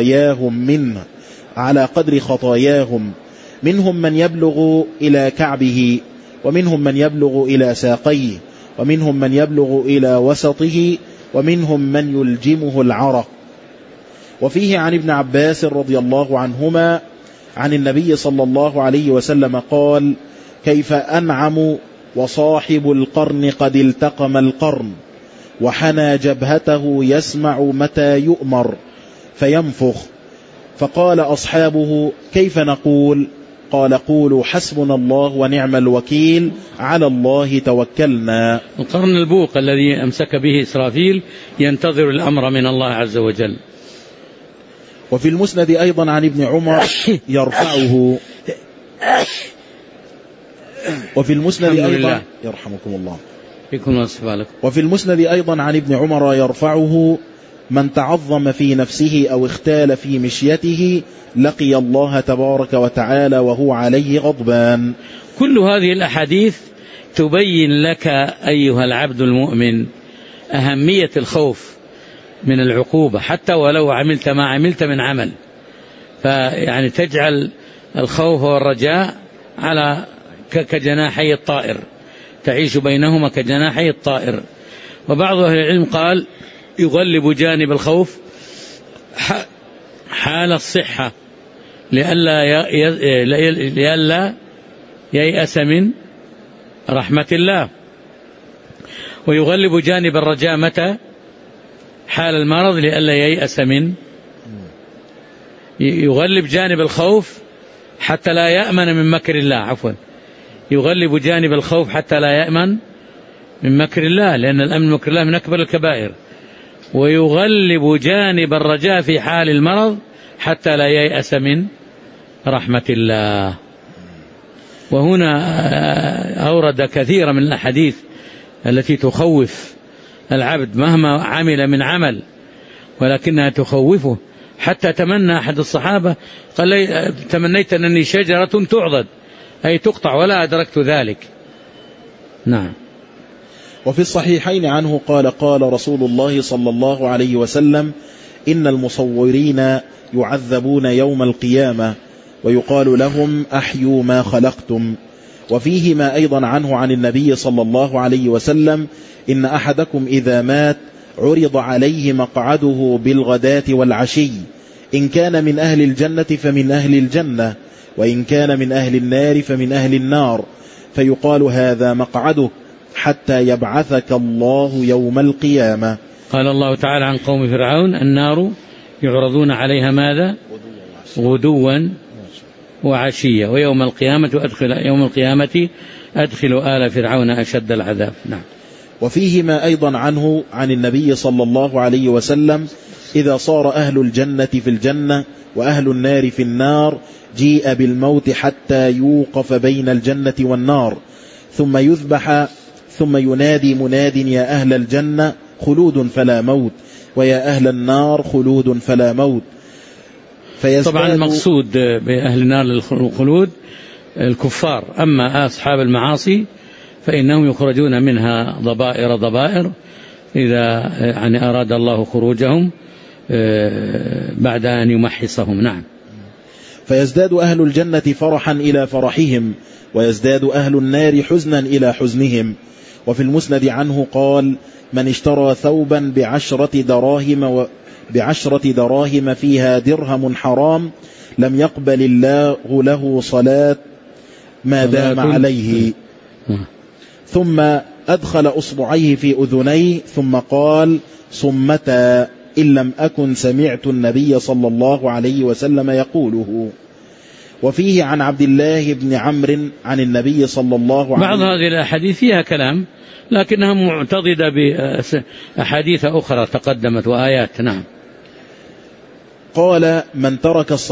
خطاياهم منهم من يبلغ إلى كعبه ومنهم من يبلغ إلى ساقيه ومنهم من يبلغ إلى وسطه ومنهم من يلجمه العرق. وفيه عن ابن عباس رضي الله عنهما عن النبي صلى الله عليه وسلم قال كيف أنعم وصاحب القرن قد التقم القرن وحنى جبهته يسمع متى يؤمر فينفخ. فقال أصحابه كيف نقول؟ قال قولوا حسبنا الله ونعم الوكيل على الله توكلنا. القرن البوق الذي أمسك به إسرافيل ينتظر الأمر من الله عز وجل. وفي المسند أيضا عن ابن عمر يرفعه. وفي المسند أيضا يرحمكم الله وفي المسند أيضا عن ابن عمر يرفعه من تعظم في نفسه أو اختال في مشيته لقي الله تبارك وتعالى وهو عليه غضبان. كل هذه الأحاديث تبين لك أيها العبد المؤمن أهمية الخوف من العقوبة حتى ولو عملت ما عملت من عمل، فيعني تجعل الخوف والرجاء على كجناحي الطائر، تعيش بينهما كجناحي الطائر. وبعض أهل العلم قال يغلب جانب الخوف حال الصحة لئلا ييأس من رحمة الله، ويغلب جانب الرجاء متى؟ حال المرض لئلا ييأس من، يغلب جانب الخوف حتى لا يأمن من مكر الله، عفوا، يغلب جانب الخوف حتى لا يأمن من مكر الله، لأن الأمن من مكر الله من أكبر الكبائر. ويغلب جانب الرجاء في حال المرض حتى لا ييأس من رحمة الله. وهنا أورد كثيرا من الأحاديث التي تخوف العبد مهما عمل من عمل، ولكنها تخوفه، حتى تمنى أحد الصحابة قال لي تمنيت أنني شجرة تعضد، أي تقطع، ولا أدركت ذلك. نعم. وفي الصحيحين عنه قال قال رسول الله صلى الله عليه وسلم: إن المصورين يعذبون يوم القيامة ويقال لهم أحيوا ما خلقتم. وفيه ما أيضا عنه عن النبي صلى الله عليه وسلم: إن أحدكم إذا مات عرض عليه مقعده بالغداة والعشي، إن كان من أهل الجنة فمن أهل الجنة، وإن كان من أهل النار فمن أهل النار، فيقال هذا مقعدك حتى يبعثك الله يوم القيامة. قال الله تعالى عن قوم فرعون: النار يعرضون عليها ماذا؟ غدوا وعشية، ويوم القيامة أدخلوا آل فرعون أشد العذاب. نعم. وفيه ما أيضا عنه عن النبي صلى الله عليه وسلم: إذا صار أهل الجنة في الجنة وأهل النار في النار جيء بالموت حتى يوقف بين الجنة والنار، ثم يذبح، ثم ينادي مناد: يا أهل الجنة خلود فلا موت، ويا أهل النار خلود فلا موت. طبعا المقصود بأهل النار للخلود الكفار، أما أصحاب المعاصي فإنهم يخرجون منها ضبائر إذا يعني أراد الله خروجهم بعد أن يمحصهم. نعم. فيزداد أهل الجنة فرحا إلى فرحهم، ويزداد أهل النار حزنا إلى حزنهم. وفي المسند عنه قال: من اشترى ثوبا بعشرة دراهم فيها درهم حرام لم يقبل الله له صلاة ما دام عليه، ثم أدخل أصبعيه في أذنيه ثم قال: صمتا، إن لم أكن سمعت النبي صلى الله عليه وسلم يقوله. وفيه عن عبد الله بن عمرو عن النبي صلى الله عليه وسلم. بعض هذه الأحاديث فيها كلام لكنها معتضدة بأحاديث أخرى تقدمت وآيات. نعم. قال: من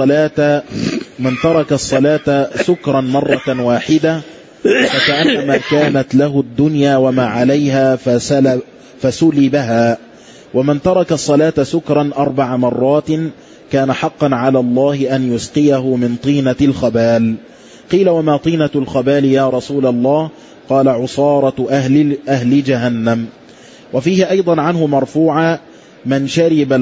ترك الصلاة سكرا مرة واحدة فكأنما كانت له الدنيا وما عليها فسلبها، ومن ترك الصلاة سكرا 4 مرات كان حقا على الله أن يسقيه من طينة الخبال. قيل: وما طينة الخبال يا رسول الله؟ قال: عصارة أهل جهنم. وفيه أيضا عنه مرفوعا: من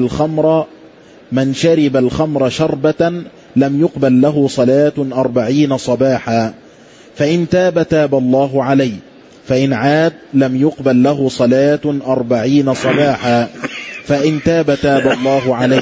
شرب الخمر شربة لم يقبل له صلاة 40 صباحا، فإن تاب الله عليه، فإن عاد لم يقبل له صلاة 40 صباحا، فإن تاب الله عليه.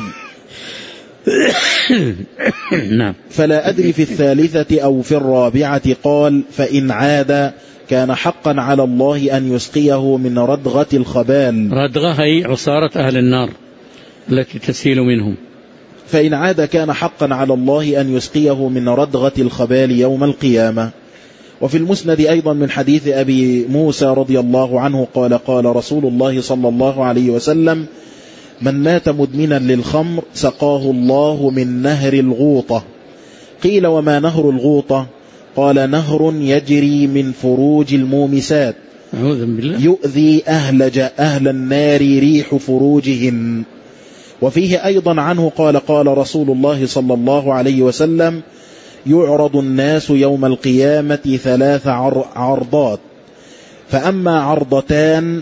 نعم. فلا أدري في الثالثة أو في الرابعة. قال: فإن عاد كان حقا على الله أن يسقيه من ردغة الخبال. ردغة هي عصارة أهل النار التي تسيل منهم. فإن عاد كان حقا على الله أن يسقيه من ردغة الخبال يوم القيامة. وفي المسند أيضا من حديث أبي موسى رضي الله عنه قال: قال رسول الله صلى الله عليه وسلم: من مات مدمنا للخمر سقاه الله من نهر الغوطة. قيل: وما نهر الغوطة؟ قال: نهر يجري من فروج المومسات يؤذي أهل النار ريح فروجهم. وفيه أيضا عنه قال: قال رسول الله صلى الله عليه وسلم: يعرض الناس يوم القيامة 3 عرضات، فأما عرضتان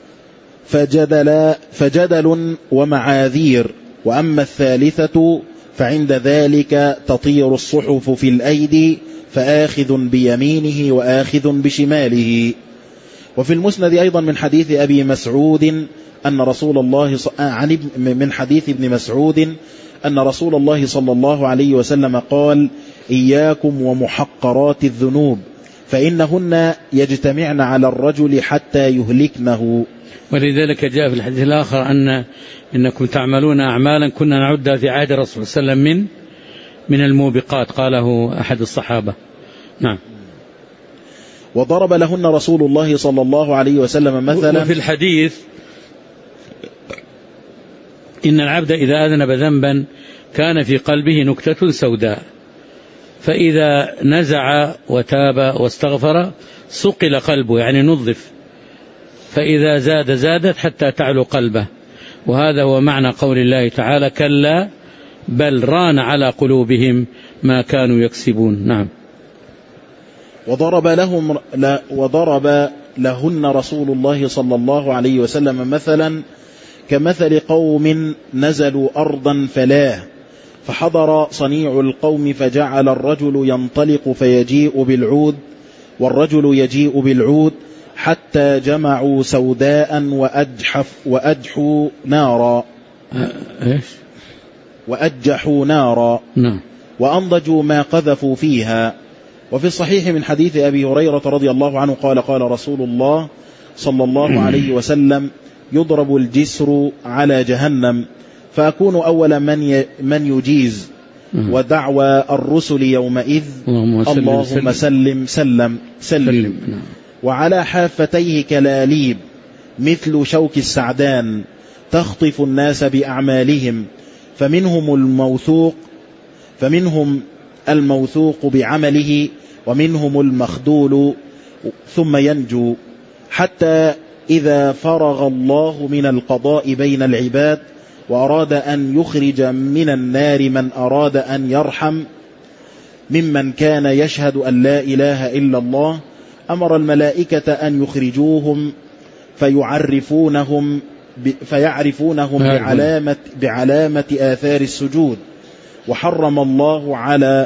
فجدل ومعاذير، وأما الثالثة فعند ذلك تطير الصحف في الأيدي فآخذ بيمينه وآخذ بشماله. وفي المسند أيضا من حديث أبي مسعود أن رسول الله من حديث ابن مسعود أن رسول الله صلى الله عليه وسلم قال: إياكم ومحقرات الذنوب فإنهن يجتمعن على الرجل حتى يهلكنه. ولذلك جاء في الحديث الآخر إنكم تعملون أعمالا كنا نعدها في عهد الرسول صلى الله عليه وسلم من الموبقات، قاله أحد الصحابة. نعم. وضرب لهن رسول الله صلى الله عليه وسلم مثلا. وفي الحديث إن العبد إذا أذنب ذنبا كان في قلبه نكتة سوداء، فإذا نزع وتاب واستغفر صقل قلبه، يعني نظف، فإذا زادت حتى تعلو قلبه. وهذا هو معنى قول الله تعالى: كلا بل ران على قلوبهم ما كانوا يكسبون. نعم. وضرب لهن رسول الله صلى الله عليه وسلم مثلا كمثل قوم نزلوا أرضا فلاه، فحضر صنيع القوم فجعل الرجل ينطلق فيجيء بالعود والرجل يجيء بالعود حتى جمعوا سوداء وأجحوا نارا وأنضجوا ما قذفوا فيها. وفي الصحيح من حديث أبي هريرة رضي الله عنه قال رسول الله صلى الله عليه وسلم: يضرب الجسر على جهنم فأكون أول من يجيز، ودعوى الرسل يومئذ اللهم سلم سلم سلم. وعلى حافتيه كلاليب مثل شوك السعدان تخطف الناس بأعمالهم، فمنهم الموثوق بعمله ومنهم المخذول ثم ينجو، حتى إذا فرغ الله من القضاء بين العباد وأراد أن يخرج من النار من أراد أن يرحم ممن كان يشهد أن لا إله إلا الله، أمر الملائكة أن يخرجوهم فيعرفونهم بعلامة آثار السجود، وحرم الله على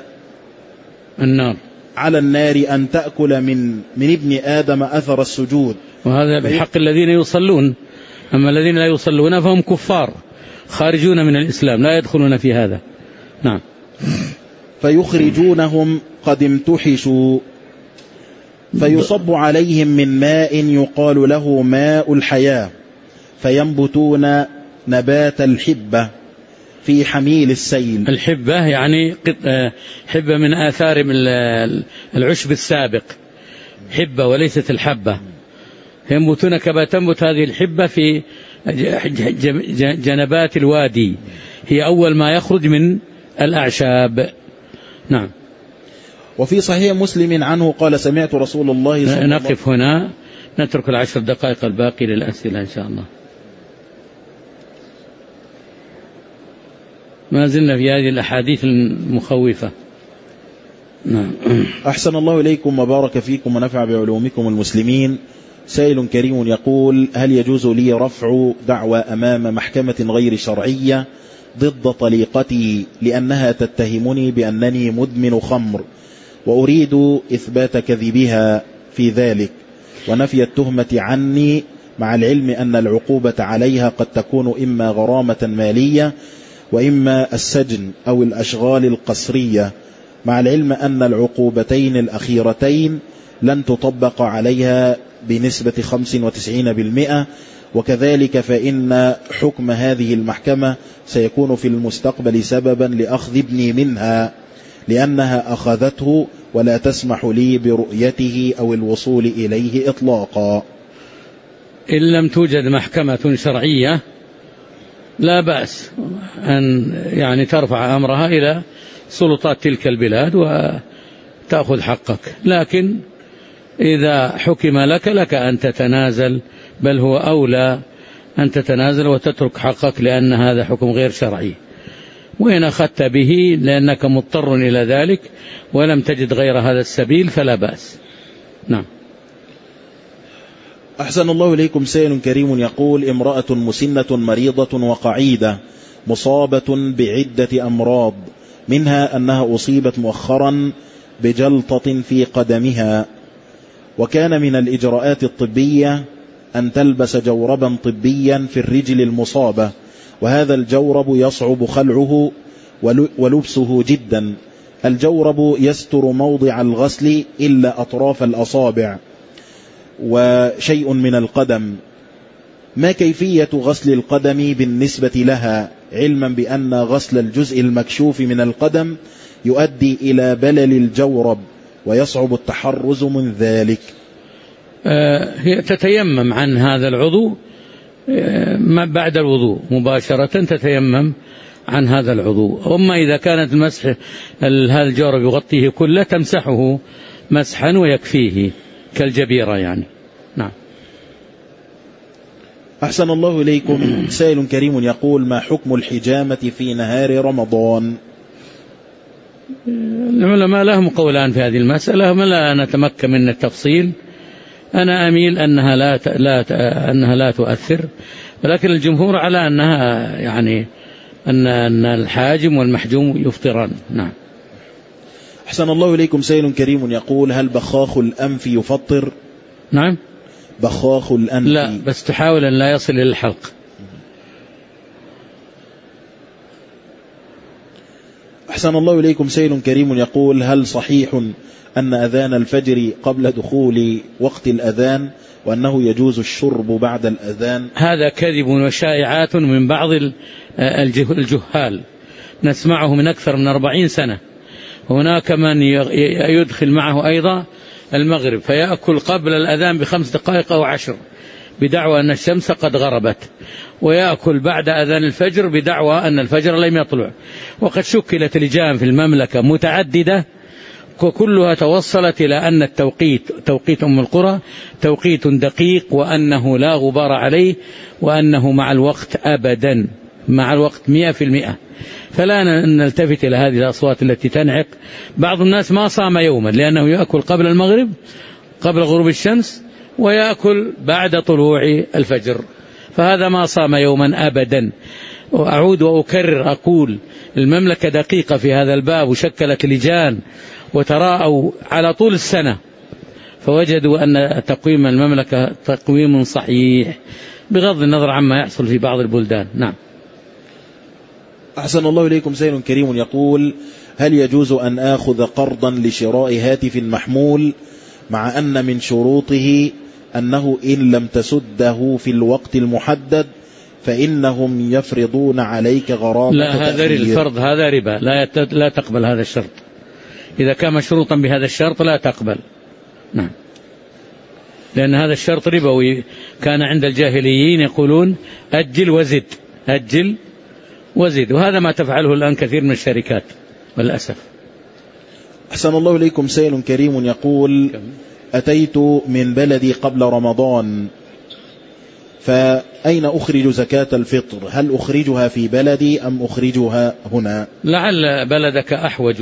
النار أن تأكل من ابن آدم أثر السجود. وهذا بحق الذين يصلون، أما الذين لا يصلون فهم كفار خارجون من الإسلام لا يدخلون في هذا. نعم. فيخرجونهم قد امتحشوا فيصب عليهم من ماء يقال له ماء الحياة، فينبتون نبات الحبة في حميل السيل. الحبة يعني حبة من آثار العشب السابق، حبة وليست الحبة. ينبتون كما تنبت هذه الحبة في جنبات الوادي، هي أول ما يخرج من الأعشاب. نعم. وفي صحيح مسلم عنه قال: سمعت رسول الله صلى الله عليه وسلم. نقف هنا، نترك 10 دقائق الباقي للأسئلة إن شاء الله. ما زلنا في هذه الأحاديث المخوفة. نعم. أحسن الله إليكم وبارك فيكم ونفع بعلومكم المسلمين. سائل كريم يقول: هل يجوز لي رفع دعوى أمام محكمة غير شرعية ضد طليقتي لأنها تتهمني بأنني مدمن خمر، وأريد إثبات كذبها في ذلك ونفي التهمة عني، مع العلم أن العقوبة عليها قد تكون إما غرامة مالية وإما السجن أو الأشغال القسرية، مع العلم أن العقوبتين الأخيرتين لن تطبق عليها بنسبة 95%، وكذلك فإن حكم هذه المحكمة سيكون في المستقبل سببا لأخذ ابني منها لأنها أخذته ولا تسمح لي برؤيته أو الوصول إليه إطلاقا. إن لم توجد محكمة شرعية لا بأس أن يعني ترفع أمرها إلى سلطات تلك البلاد وتأخذ حقك، لكن إذا حكم لك أن تتنازل، بل هو أولى أن تتنازل وتترك حقك، لأن هذا حكم غير شرعي. وإن أخذت به لأنك مضطر إلى ذلك ولم تجد غير هذا السبيل فلا بأس. نعم. أحسن الله إليكم. سائل كريم يقول: امرأة مسنة مريضة وقعيدة مصابة بعدة أمراض، منها أنها أصيبت مؤخرا بجلطة في قدمها، وكان من الإجراءات الطبية أن تلبس جوربا طبيا في الرجل المصابة، وهذا الجورب يصعب خلعه ولبسه جدا. الجورب يستر موضع الغسل إلا أطراف الأصابع وشيء من القدم. ما كيفية غسل القدم بالنسبة لها، علما بأن غسل الجزء المكشوف من القدم يؤدي إلى بلل الجورب ويصعب التحرز من ذلك؟ هي تتيمم عن هذا العضو بعد الوضوء مباشرة، تتيمم عن هذا العضو. أما إذا كانت المسح هذا الجورب يغطيه كله تمسحه مسحا ويكفيه كالجبيرة يعني. نعم. أحسن الله إليكم. سائل كريم يقول: ما حكم الحجامة في نهار رمضان؟ العلماء لهم قولان في هذه المسألة، ما لا نتمكن من التفصيل. أنا أميل أنها لا تؤثر، ولكن الجمهور على أنها يعني أن الحاجم والمحجوم يفطران. نعم. أحسن الله إليكم. سائل كريم يقول: هل بخاخ الأنف يفطر؟ نعم. بخاخ الأنف لا، بس تحاول أن لا يصل إلى الحلق. أحسن الله إليكم. سائل كريم يقول: هل صحيح أن أذان الفجر قبل دخول وقت الأذان، وأنه يجوز الشرب بعد الأذان؟ هذا كذب وشائعات من بعض الجهال نسمعه من أكثر من 40 سنة. هناك من يدخل معه أيضا المغرب فيأكل قبل الأذان ب5 دقائق أو 10 بدعوى أن الشمس قد غربت، ويأكل بعد أذان الفجر بدعوى أن الفجر لم يطلع. وقد شكلت لجان في المملكة متعددة وكلها توصلت إلى أن التوقيت توقيت أم القرى توقيت دقيق، وأنه لا غبار عليه، وأنه مع الوقت أبدا، مع الوقت 100%. فلا نلتفت إلى هذه الأصوات التي تنعق. بعض الناس ما صام يوما لأنه يأكل قبل المغرب قبل غروب الشمس ويأكل بعد طلوع الفجر، فهذا ما صام يوما أبدا. وأعود وأكرر أقول: المملكة دقيقة في هذا الباب، وشكلت لجان وتراءوا على طول السنة فوجدوا أن تقويم المملكة تقويم صحيح بغض النظر عما يحصل في بعض البلدان. نعم. أحسن الله إليكم. سائل كريم يقول: هل يجوز أن آخذ قرضا لشراء هاتف محمول، مع أن من شروطه أنه إن لم تسده في الوقت المحدد فإنهم يفرضون عليك غرامة؟ لا، هذا الفرض هذا ربا، لا تقبل هذا الشرط. إذا كان مشروطا بهذا الشرط لا تقبل. نعم. لأن هذا الشرط ربوي، كان عند الجاهليين يقولون أجل وزد، أجل وزد، وهذا ما تفعله الآن كثير من الشركات والأسف. أحسن الله إليكم. سائل كريم يقول: أتيت من بلدي قبل رمضان، فأين أخرج زكاة الفطر؟ هل أخرجها في بلدي أم أخرجها هنا؟ لعل بلدك أحوج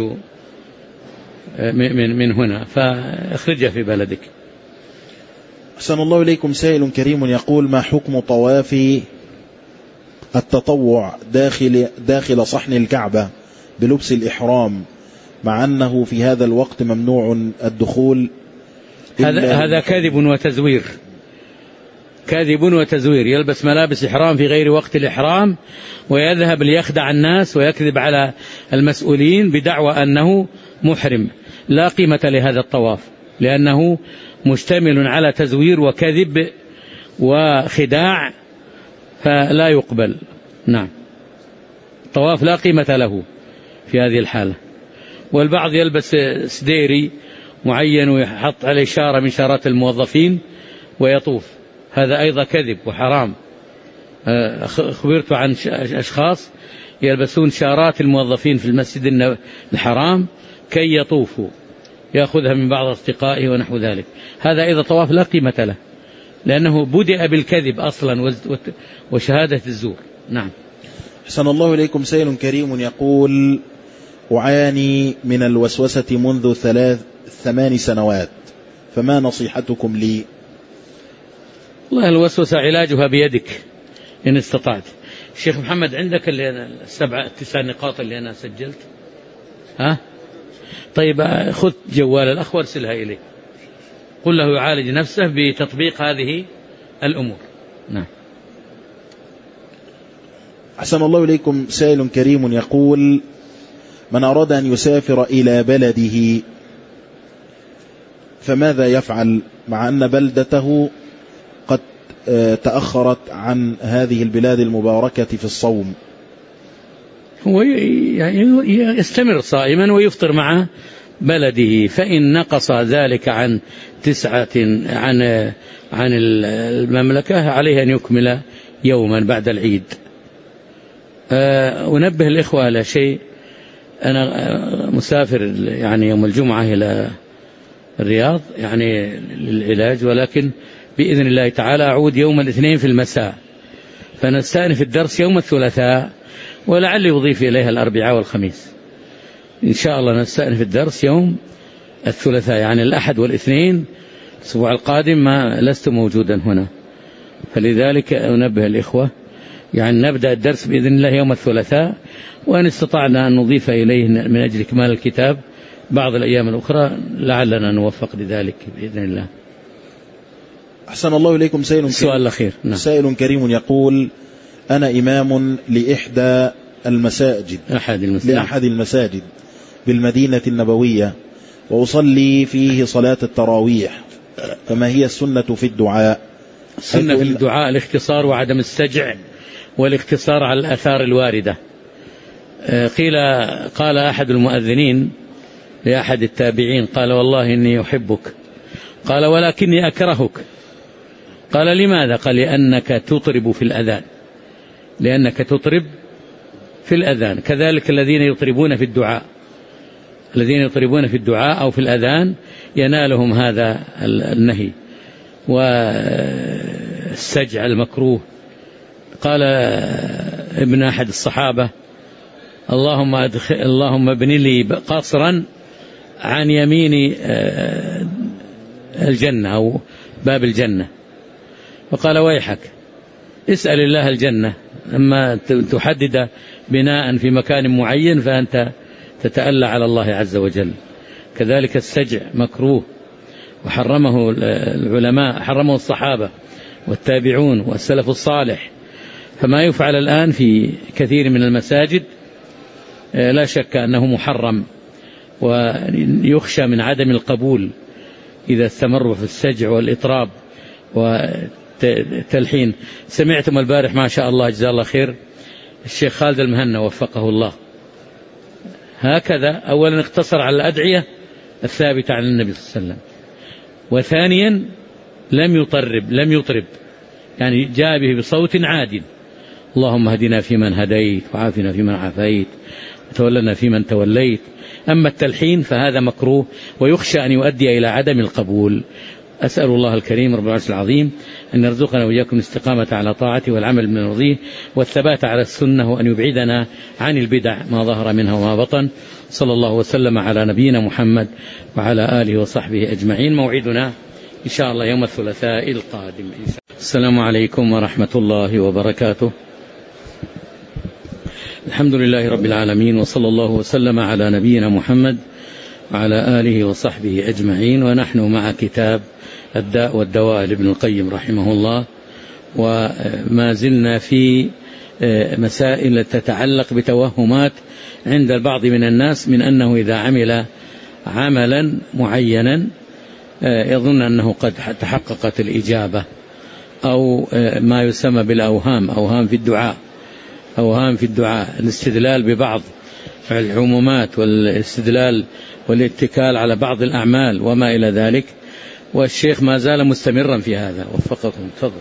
من هنا، فاخرجها في بلدك. أحسن الله إليكم. سائل كريم يقول: ما حكم طواف التطوع داخل صحن الكعبة بلبس الإحرام، مع أنه في هذا الوقت ممنوع الدخول؟ هذا كذب وتزوير، كاذب وتزوير. يلبس ملابس إحرام في غير وقت الإحرام ويذهب ليخدع الناس ويكذب على المسؤولين بدعوى أنه محرم. لا قيمة لهذا الطواف، لأنه مشتمل على تزوير وكذب وخداع، فلا يقبل. نعم. الطواف لا قيمة له في هذه الحالة. والبعض يلبس سديري معين ويحط عليه شارة من شارات الموظفين ويطوف، هذا أيضا كذب وحرام. خبرت عن أشخاص يلبسون شارات الموظفين في المسجد الحرام كي يطوفوا، يأخذها من بعض أصدقائه ونحو ذلك. هذا أيضا طواف لا قيمة له، لأنه بدأ بالكذب أصلا وشهادة الزور. نعم. أحسن الله إليكم. سائل كريم يقول: أعاني من الوسوسة منذ 8 سنوات، فما نصيحتكم لي؟ والله الوسوسة علاجها بيدك إن استطعت. شيخ محمد عندك اللي أنا 7-9 نقاط اللي أنا سجلت؟ ها؟ طيب خذ جوال الأخ وارسلها إليه، قل له يعالج نفسه بتطبيق هذه الأمور. نعم. أحسن الله إليكم. سائل كريم يقول: من أراد أن يسافر إلى بلده فماذا يفعل مع أن بلدته قد تأخرت عن هذه البلاد المباركة في الصوم؟ هو يستمر صائما ويفطر مع بلده، فإن نقص ذلك عن 9 عن المملكة عليه أن يكمل يوما بعد العيد. أنبه الإخوة على شيء، أنا مسافر يعني يوم الجمعة إلى الرياض يعني للعلاج، ولكن بإذن الله تعالى أعود يوم الاثنين في المساء، فنستأنف الدرس يوم الثلاثاء، ولعل يضيف إليها الأربعاء والخميس. إن شاء الله نستأنف الدرس يوم الثلاثاء، يعني الأحد والاثنين الأسبوع القادم ما لست موجودا هنا، فلذلك أنبه الإخوة يعني نبدأ الدرس بإذن الله يوم الثلاثاء، وإن استطعنا أن نضيف إليه من أجل إكمال الكتاب بعض الأيام الأخرى لعلنا نوفق لذلك بإذن الله. أحسن الله إليكم. السؤال الأخير. نعم. سائل كريم يقول: أنا إمام لأحد المساجد بالمدينة النبوية، وأصلي فيه صلاة التراويح، فما هي السنة في الدعاء؟ السنة في الدعاء الاختصار وعدم السجع، والاختصار على الآثار الواردة. قال أحد المؤذنين لأحد التابعين، قال: والله إني أحبك، قال: ولكني أكرهك. قال: لماذا؟ قال: لأنك تطرب في الأذان، لأنك تطرب في الأذان. كذلك الذين يطربون في الدعاء أو في الأذان ينالهم هذا النهي. والسجع المكروه. قال ابن أحد الصحابة: اللهم ابن لي قصرا عن يمين الجنة أو باب الجنة. فقال: ويحك، اسأل الله الجنة، أما تحدد بناء في مكان معين فأنت تتألى على الله عز وجل. كذلك السجع مكروه، وحرمه العلماء، حرمه الصحابة والتابعون والسلف الصالح. فما يفعل الآن في كثير من المساجد لا شك أنه محرم، ويخشى من عدم القبول إذا استمروا في السجع والإطراب والتلحين. سمعتم البارح ما شاء الله جزاه الله خير الشيخ خالد المهنا وفقه الله، هكذا أولا اقتصر على الأدعية الثابتة عن النبي صلى الله عليه وسلم، وثانيا لم يطرب يعني جاء به بصوت عادل: اللهم اهدنا فيمن هديت، وعافنا فيمن عافيت، وتولنا فيمن توليت. أما التلحين فهذا مكروه، ويخشى أن يؤدي إلى عدم القبول. أسأل الله الكريم رب العرش العظيم أن يرزقنا وإياكم الاستقامة على طاعته والعمل بما يرضيه والثبات على السنة، وأن يبعدنا عن البدع ما ظهر منها وما بطن. صلى الله وسلم على نبينا محمد وعلى آله وصحبه أجمعين. موعدنا إن شاء الله يوم الثلاثاء القادم. السلام عليكم ورحمة الله وبركاته. الحمد لله رب العالمين، وصلى الله وسلم على نبينا محمد وعلى آله وصحبه أجمعين. ونحن مع كتاب الداء والدواء لابن القيم رحمه الله، وما زلنا في مسائل تتعلق بتوهمات عند البعض من الناس من أنه إذا عمل عملا معينا يظن أنه قد تحققت الإجابة، أو ما يسمى بالأوهام، أوهام في الدعاء، الاستدلال ببعض العمومات والاستدلال والاتكال على بعض الأعمال وما إلى ذلك. والشيخ ما زال مستمرا في هذا، وفقكم. تفضل.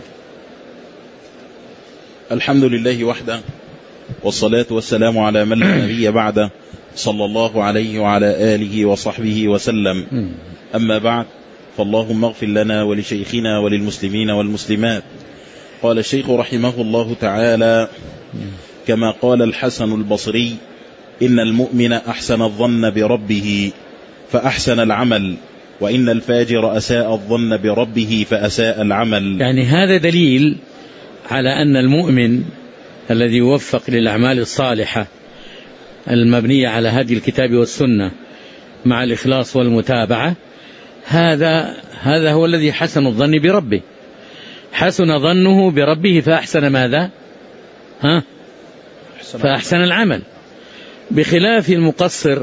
الحمد لله وحده، والصلاة والسلام على من لا نبي بعده، صلى الله عليه وعلى آله وصحبه وسلم. أما بعد، فاللهم اغفر لنا ولشيخنا وللمسلمين والمسلمات. قال الشيخ رحمه الله تعالى: كما قال الحسن البصري: إن المؤمن أحسن الظن بربه فأحسن العمل، وإن الفاجر أساء الظن بربه فأساء العمل. يعني هذا دليل على أن المؤمن الذي يوفق للأعمال الصالحة المبنية على هدي الكتاب والسنة مع الإخلاص والمتابعة، هذا هو الذي حسن الظن بربه، حسن ظنه بربه فأحسن ماذا؟ فأحسن العمل، بخلاف المقصر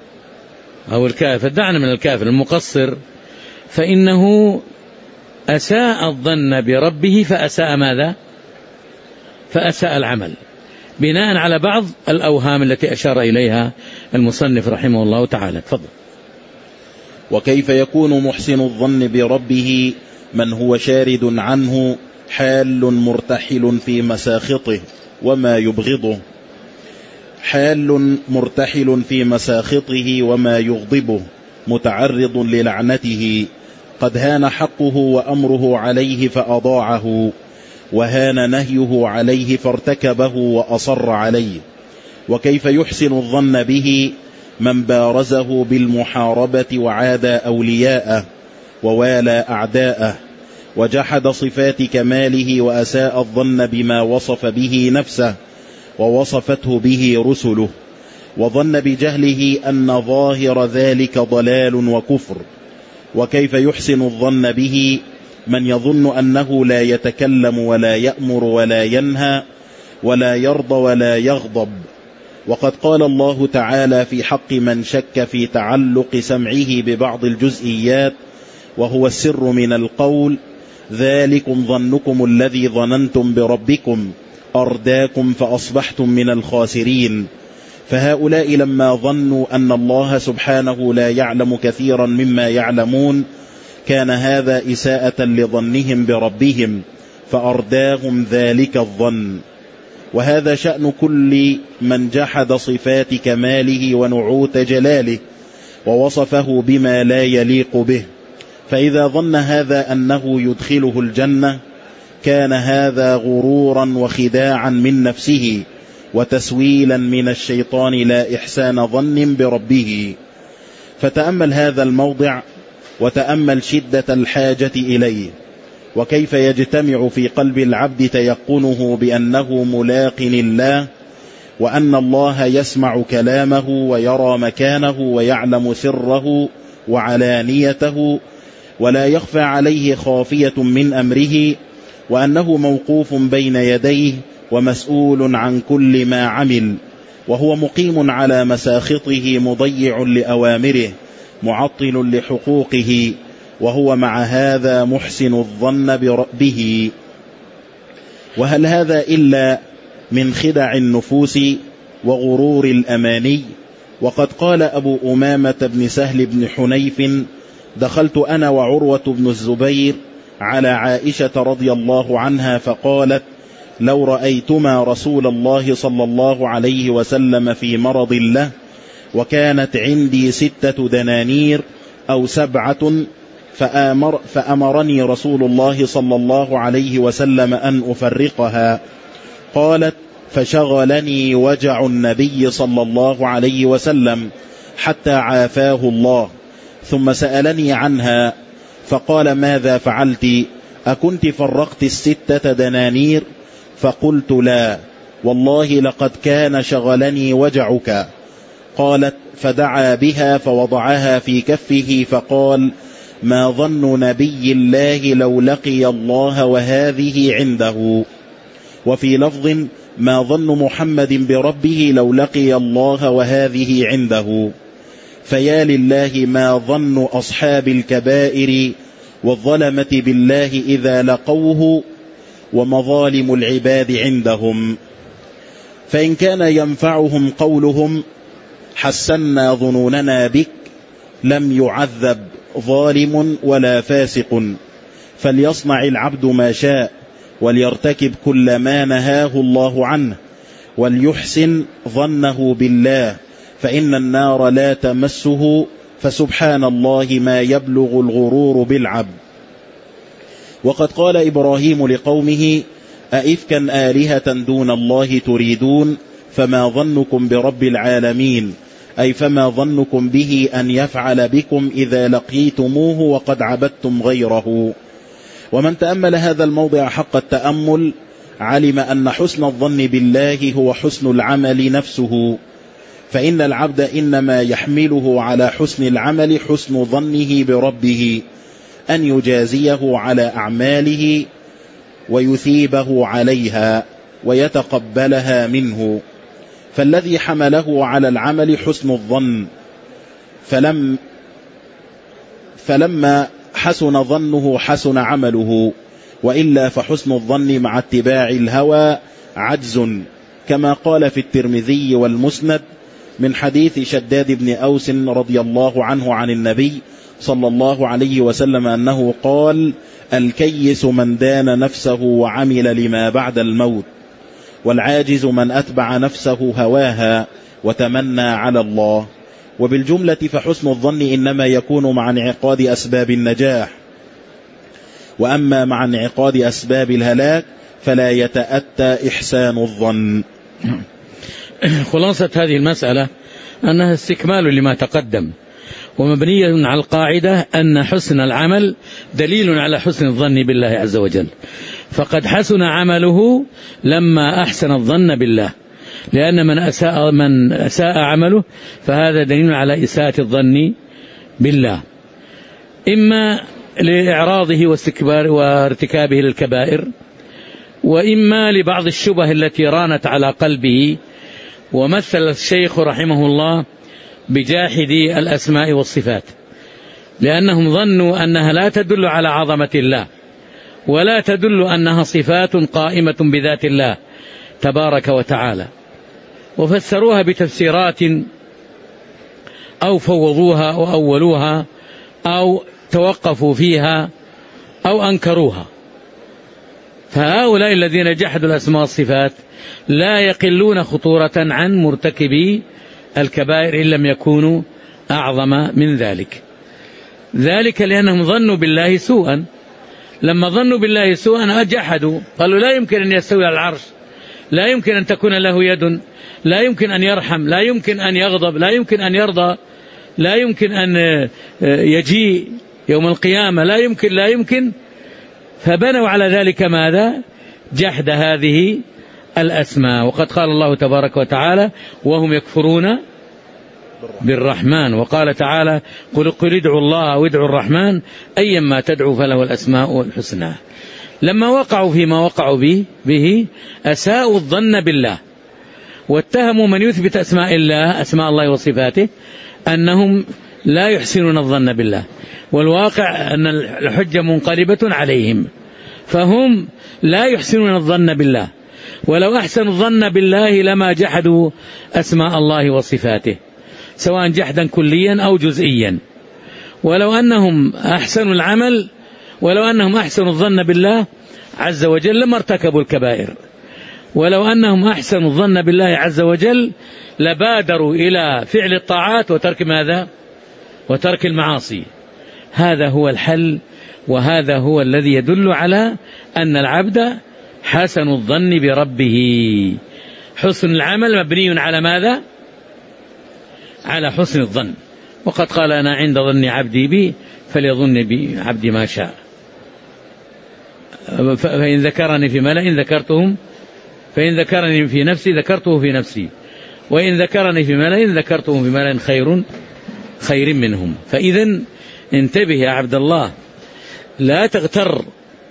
أو الكافر. دعنا من الكافر، المقصر فإنه أساء الظن بربه فأساء ماذا؟ فأساء العمل، بناء على بعض الأوهام التي أشار إليها المصنف رحمه الله تعالى. تفضل. وكيف يكون محسن الظن بربه من هو شارد عنه حال مرتحل في مساخطه وما يبغضه، حال مرتحل في مساخطه وما يغضبه، متعرض للعنته، قد هان حقه وأمره عليه فأضاعه، وهان نهيه عليه فارتكبه وأصر عليه. وكيف يحسن الظن به من بارزه بالمحاربة وعادى أولياءه ووالى أعداءه، وجحد صفات كماله وأساء الظن بما وصف به نفسه ووصفته به رسله، وظن بجهله أن ظاهر ذلك ضلال وكفر. وكيف يحسن الظن به من يظن أنه لا يتكلم ولا يأمر ولا ينهى ولا يرضى ولا يغضب، وقد قال الله تعالى في حق من شك في تعلق سمعه ببعض الجزئيات وهو السر من القول: ذلكم ظنكم الذي ظننتم بربكم أرداكم فأصبحتم من الخاسرين. فهؤلاء لما ظنوا أن الله سبحانه لا يعلم كثيرا مما يعلمون كان هذا إساءة لظنهم بربهم فأرداهم ذلك الظن. وهذا شأن كل من جحد صفات كماله ونعوت جلاله ووصفه بما لا يليق به، فإذا ظن هذا أنه يدخله الجنة كان هذا غرورا وخداعا من نفسه وتسويلا من الشيطان لا إحسان ظن بربه. فتأمل هذا الموضع وتأمل شدة الحاجة إليه، وكيف يجتمع في قلب العبد تيقنه بأنه ملاق الله، وأن الله يسمع كلامه ويرى مكانه ويعلم سره وعلانيته ولا يخفى عليه خافية من أمره، وأنه موقوف بين يديه ومسؤول عن كل ما عمل، وهو مقيم على مساخطه مضيع لأوامره معطل لحقوقه، وهو مع هذا محسن الظن به. وهل هذا إلا من خدع النفوس وغرور الأماني؟ وقد قال أبو أمامة بن سهل بن حنيف: دخلت أنا وعروة بن الزبير على عائشة رضي الله عنها فقالت: لو رأيتما رسول الله صلى الله عليه وسلم في مرض له وكانت عندي 6 دنانير أو 7 فأمرني رسول الله صلى الله عليه وسلم أن أفرقها. قالت: فشغلني وجع النبي صلى الله عليه وسلم حتى عافاه الله، ثم سألني عنها فقال: ماذا فعلت؟ أكنت فرقت 6 دنانير؟ فقلت: لا والله لقد كان شغلني وجعك. قالت: فدعا بها فوضعها في كفه فقال: ما ظن نبي الله لو لقي الله وهذه عنده. وفي لفظ: ما ظن محمد بربه لو لقي الله وهذه عنده. فيا لله ما ظن أصحاب الكبائر والظلمة بالله إذا لقوه ومظالم العباد عندهم. فإن كان ينفعهم قولهم حسنا ظنوننا بك لم يعذب ظالم ولا فاسق، فليصنع العبد ما شاء وليرتكب كل ما نهاه الله عنه وليحسن ظنه بالله، فإن النار لا تمسه، فسبحان الله ما يبلغ الغرور بالعبد. وقد قال إبراهيم لقومه: أئفكا آلهة دون الله تريدون فما ظنكم برب العالمين، أي فما ظنكم به أن يفعل بكم إذا لقيتموه وقد عبدتم غيره. ومن تأمل هذا الموضع حق التأمل علم أن حسن الظن بالله هو حسن العمل نفسه، فإن العبد إنما يحمله على حسن العمل حسن ظنه بربه أن يجازيه على أعماله ويثيبه عليها ويتقبلها منه. فالذي حمله على العمل حسن الظن، فلما حسن ظنه حسن عمله، وإلا فحسن الظن مع اتباع الهوى عجز، كما قال في الترمذي والمسند من حديث شداد بن أوس رضي الله عنه عن النبي صلى الله عليه وسلم أنه قال: الكيس من دان نفسه وعمل لما بعد الموت، والعاجز من أتبع نفسه هواها وتمنى على الله. وبالجملة فحسن الظن إنما يكون مع انعقاد أسباب النجاح، وأما مع انعقاد أسباب الهلاك فلا يتأتى إحسان الظن. خلاصة هذه المسألة أنها استكمال لما تقدم، ومبنية على القاعدة أن حسن العمل دليل على حسن الظن بالله عز وجل، فقد حسن عمله لما أحسن الظن بالله، لأن من أساء عمله فهذا دليل على إساءة الظن بالله، إما لإعراضه واستكبار وارتكابه للكبائر، وإما لبعض الشبه التي رانت على قلبه. ومثل الشيخ رحمه الله بجاحدي الأسماء والصفات، لأنهم ظنوا أنها لا تدل على عظمة الله، ولا تدل أنها صفات قائمة بذات الله تبارك وتعالى، وفسروها بتفسيرات أو فوضوها أو أولوها أو توقفوا فيها أو أنكروها. فهؤلاء الذين جحدوا الأسماء والصفات لا يقلون خطورة عن مرتكبي الكبائر إن لم يكونوا أعظم من ذلك. ذلك لأنهم ظنوا بالله سوءا، لما ظنوا بالله سوءا جحدوا، قالوا لا يمكن أن يستوي على العرش، لا يمكن أن تكون له يد، لا يمكن أن يرحم، لا يمكن أن يغضب، لا يمكن أن يرضى، لا يمكن أن يجيء يوم القيامة، لا يمكن. فبنوا على ذلك ماذا؟ جحد هذه الأسماء. وقد قال الله تبارك وتعالى: وهم يكفرون بالرحمن. وقال تعالى: قل ادعوا الله أو ادعوا الرحمن أيما تدعوا فله الأسماء الحسنى. لما وقعوا فيما وقعوا به أساءوا الظن بالله، واتهموا من يثبت أسماء الله وصفاته أنهم لا يحسنون الظن بالله، والواقع أن الحجة منقلبة عليهم، فهم لا يحسنون الظن بالله، ولو أحسنوا الظن بالله لما جحدوا أسماء الله وصفاته، سواء جحدا كليا أو جزئيا. ولو أنهم أحسنوا العمل، ولو أنهم أحسنوا الظن بالله عز وجل لما ارتكبوا الكبائر، ولو أنهم أحسنوا الظن بالله عز وجل لبادروا إلى فعل الطاعات وترك ماذا؟ وترك المعاصي. هذا هو الحل، وهذا هو الذي يدل على أن العبد حسن الظن بربه. حسن العمل مبني على ماذا؟ على حسن الظن. وقد قال: أنا عند ظن عبدي بي فليظن بي عبدي ما شاء، فإن ذكرني في ملأ ذكرتهم، فإن ذكرني في نفسي ذكرته في نفسي، وإن ذكرني في ملأ ذكرته في ملأ خير منهم. فإذا انتبه يا عبد الله، لا تغتر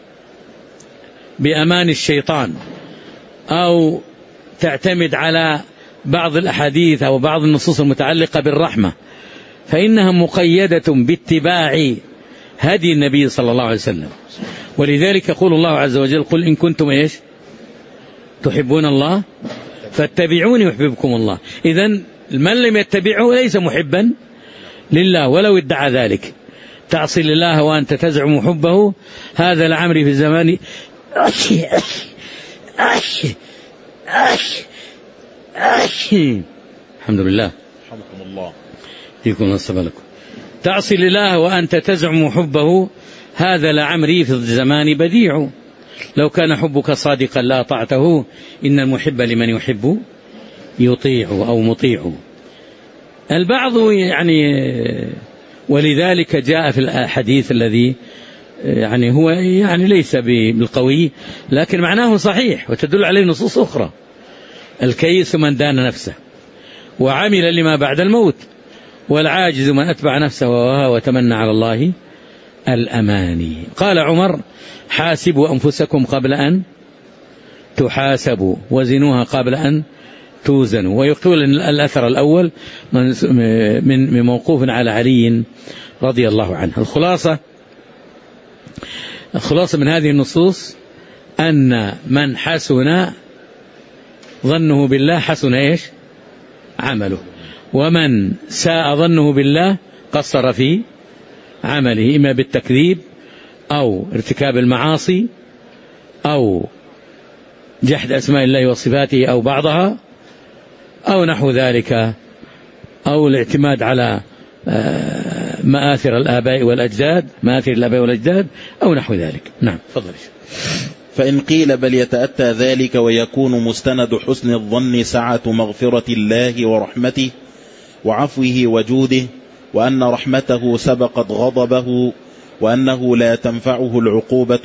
بأمان الشيطان أو تعتمد على بعض الأحاديث أو بعض النصوص المتعلقة بالرحمة، فإنها مقيدة باتباع هدي النبي صلى الله عليه وسلم. ولذلك يقول الله عز وجل: قل إن كنتم تحبون الله فاتبعوني يحببكم الله. إذن من لم يتبعه ليس محبا لله ولو ادعى ذلك. تعصي لله وأنت تزعم حبه، هذا لعمري في الزمان الحمد لله رحمكم الله فيكم نصب لكم. تعصي لله وأنت تزعم حبه، هذا لعمري في الزمان بديع، لو كان حبك صادقا لا طعته، إن المحب لمن يحب يطيع أو مطيع. البعض ولذلك جاء في الحديث الذي يعني هو يعني ليس بالقوي، لكن معناه صحيح وتدل عليه نصوص أخرى. الكيس من دان نفسه وعمل لما بعد الموت، والعاجز من أتبع نفسه وتمنى على الله الأماني. قال عمر: حاسبوا أنفسكم قبل أن تحاسبوا وزنوها قبل أن توزنوا. ويقول الأثر الأول من موقوف على علي رضي الله عنه. الخلاصة من هذه النصوص أن من حسن ظنه بالله حسن إيش؟ عمله، ومن ساء ظنه بالله قصر في عمله، إما بالتكذيب أو ارتكاب المعاصي أو جحد أسماء الله وصفاته أو بعضها أو نحو ذلك، أو الاعتماد على مآثر الآباء والأجداد أو نحو ذلك. نعم، تفضل. فإن قيل بل يتأتى ذلك ويكون مستند حسن الظن سعة مغفرة الله ورحمته وعفوه وجوده، وأن رحمته سبقت غضبه، وأنه لا تنفعه العقوبة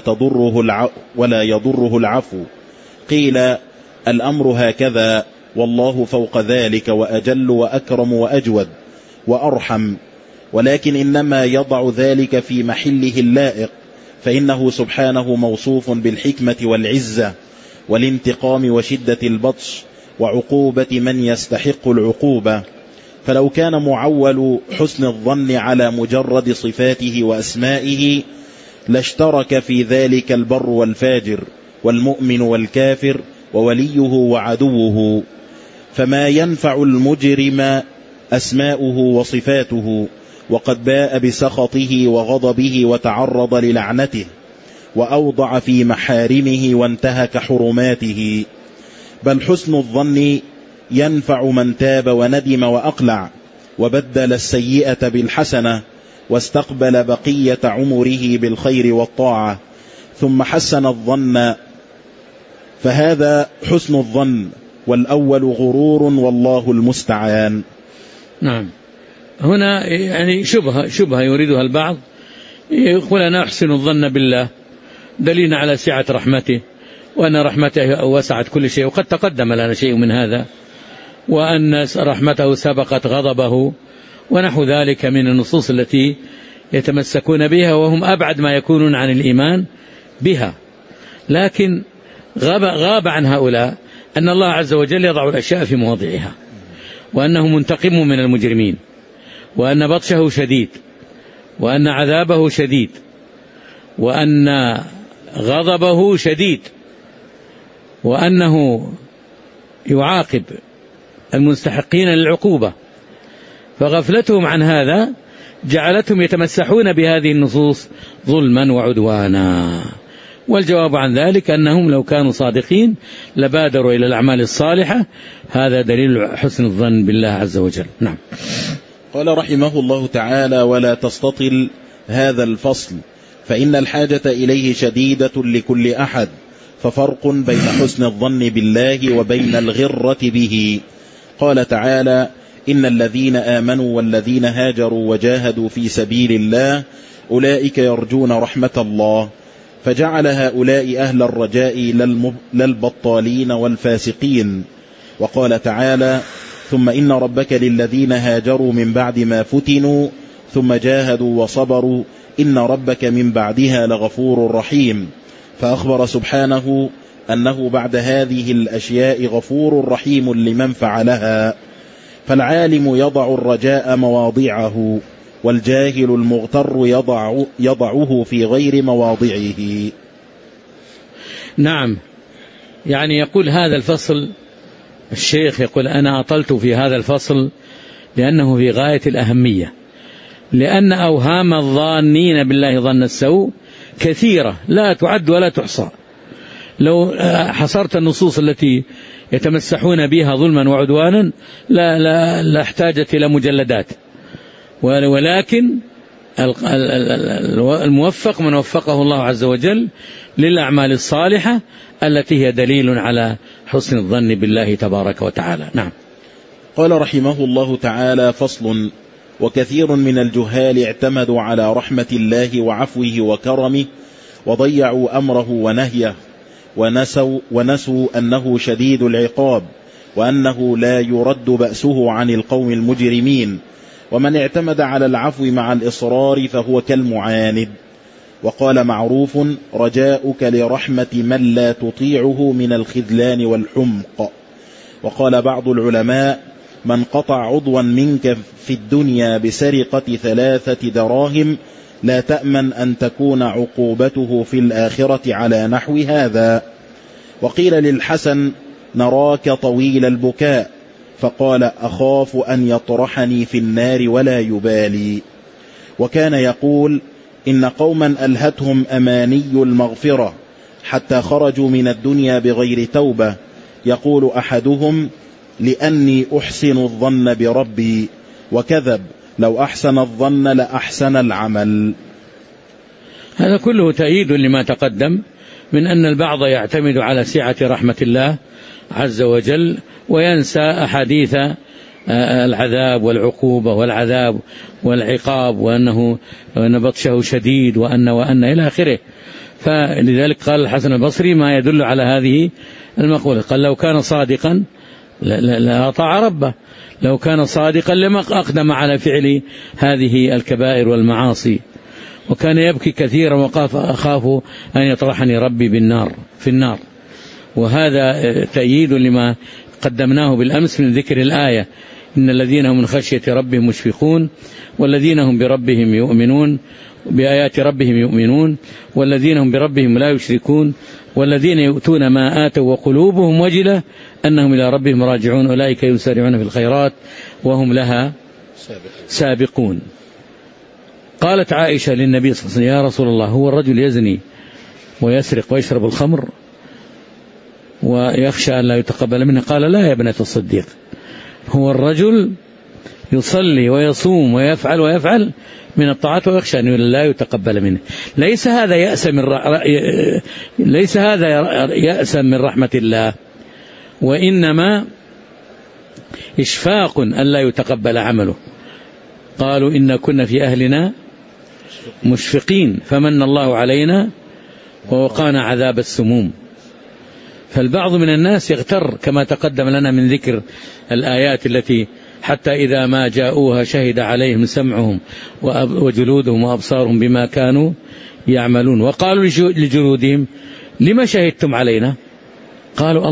ولا يضره العفو. قيل الأمر هكذا، والله فوق ذلك وأجل وأكرم وأجود وأرحم، ولكن إنما يضع ذلك في محله اللائق، فإنه سبحانه موصوف بالحكمة والعزة والانتقام وشدة البطش وعقوبة من يستحق العقوبة. فلو كان معول حسن الظن على مجرد صفاته وأسمائه لاشترك في ذلك البر والفاجر والمؤمن والكافر ووليه وعدوه، فما ينفع المجرم أسماؤه وصفاته، وقد باء بسخطه وغضبه وتعرض للعنته وأوضع في محارمه وانتهك حرماته. بل حسن الظن ينفع من تاب وندم وأقلع وبدل السيئة بالحسنة واستقبل بقية عمره بالخير والطاعة ثم حسن الظن، فهذا حسن الظن، والأول غرور والله المستعان. نعم، هنا يعني شبهة يريدها البعض، يقول أنا أحسن الظن بالله دليل على سعة رحمته، وأن رحمته وسعت كل شيء، وقد تقدم لنا شيء من هذا، وأن رحمته سبقت غضبه ونحو ذلك من النصوص التي يتمسكون بها وهم أبعد ما يكونون عن الإيمان بها. لكن غاب عن هؤلاء أن الله عز وجل يضع الأشياء في مواضعها، وأنه منتقم من المجرمين، وأن بطشه شديد، وأن عذابه شديد، وأن غضبه شديد، وأنه يعاقب المستحقين للعقوبة. فغفلتهم عن هذا جعلتهم يتمسحون بهذه النصوص ظلما وعدوانا، والجواب عن ذلك أنهم لو كانوا صادقين لبادروا إلى الأعمال الصالحة. هذا دليل حسن الظن بالله عز وجل. نعم. قال رحمه الله تعالى: ولا تستطل هذا الفصل، فإن الحاجة إليه شديدة لكل أحد، ففرق بين حسن الظن بالله وبين الغرة به. قال تعالى: إن الذين آمنوا والذين هاجروا وجاهدوا في سبيل الله أولئك يرجون رحمة الله، فجعل هؤلاء أهل الرجاء للبطالين والفاسقين. وقال تعالى: ثم إن ربك للذين هاجروا من بعد ما فتنوا ثم جاهدوا وصبروا إن ربك من بعدها لغفور رحيم. فأخبر سبحانه أنه بعد هذه الأشياء غفور رحيم لمن فعلها. فالعالم يضع الرجاء مواضعه، والجاهل المغتر يضعه في غير مواضعه. نعم، يعني يقول هذا الفصل، الشيخ يقول أنا أطلت في هذا الفصل لأنه في غاية الأهمية، لأن أوهام الظانين بالله ظن السوء كثيرة لا تعد ولا تحصى. لو حصرت النصوص التي يتمسحون بها ظلما وعدوانا لا احتاجت إلى مجلدات، ولكن الموفق من وفقه الله عز وجل للأعمال الصالحة التي هي دليل على حسن الظن بالله تبارك وتعالى. نعم. قال رحمه الله تعالى: فصل: وكثير من الجهال اعتمدوا على رحمة الله وعفوه وكرمه وضيعوا أمره ونهيه، ونسوا أنه شديد العقاب، وأنه لا يرد بأسه عن القوم المجرمين. ومن اعتمد على العفو مع الإصرار فهو كالمعاند. وقال معروف: رجاؤك لرحمة من لا تطيعه من الخذلان والحمق. وقال بعض العلماء: من قطع عضوا منك في الدنيا بسرقة 3 دراهم لا تأمن أن تكون عقوبته في الآخرة على نحو هذا. وقيل للحسن: نراك طويل البكاء، فقال: أخاف أن يطرحني في النار ولا يبالي. وكان يقول: إن قوما ألهتهم أماني المغفرة حتى خرجوا من الدنيا بغير توبة، يقول أحدهم: لأني أحسن الظن بربي، وكذب، لو أحسن الظن لأحسن العمل. هذا كله تأييد لما تقدم من أن البعض يعتمد على سعة رحمة الله عز وجل وينسى أحاديث العذاب والعقوبة والعذاب والعقاب، وأن بطشه شديد وأن إلى آخره. فلذلك قال الحسن البصري ما يدل على هذه المقولة، قال: لو كان صادقا لأطاع ربه، لو كان صادقا لما أقدم على فعل هذه الكبائر والمعاصي. وكان يبكي كثيرا وأخاف أن يطرحني ربي في النار. وهذا تأييد لما قدمناه بالأمس من ذكر الآية: إن الذين هم من خشية ربهم مشفقون، والذين هم بربهم يؤمنون، بآيات ربهم يؤمنون، والذين هم بربهم لا يشركون، والذين يؤتون ما آتوا وقلوبهم وجلة أنهم إلى ربهم راجعون، أولئك يسارعون في الخيرات وهم لها سابقون. قالت عائشة للنبي صلى الله عليه وسلم: يا رسول الله، هو الرجل يزني ويسرق ويشرب الخمر ويخشى أن لا يتقبل منه؟ قال: لا يا ابنة الصديق، هو الرجل يصلي ويصوم ويفعل من الطاعات ويخشى أن لا يتقبل منه. ليس هذا يأس من رحمة الله، وإنما إشفاق أن لا يتقبل عمله. قالوا: إن كنا في أهلنا مشفقين فمن الله علينا ووقانا عذاب السموم. فالبعض من الناس يغتر كما تقدم لنا من ذكر الآيات التي حتى إذا ما جاءوها شهد عليهم سمعهم وجلودهم وأبصارهم بما كانوا يعملون. وقالوا لجلودهم: لما شهدتم علينا؟ قالوا: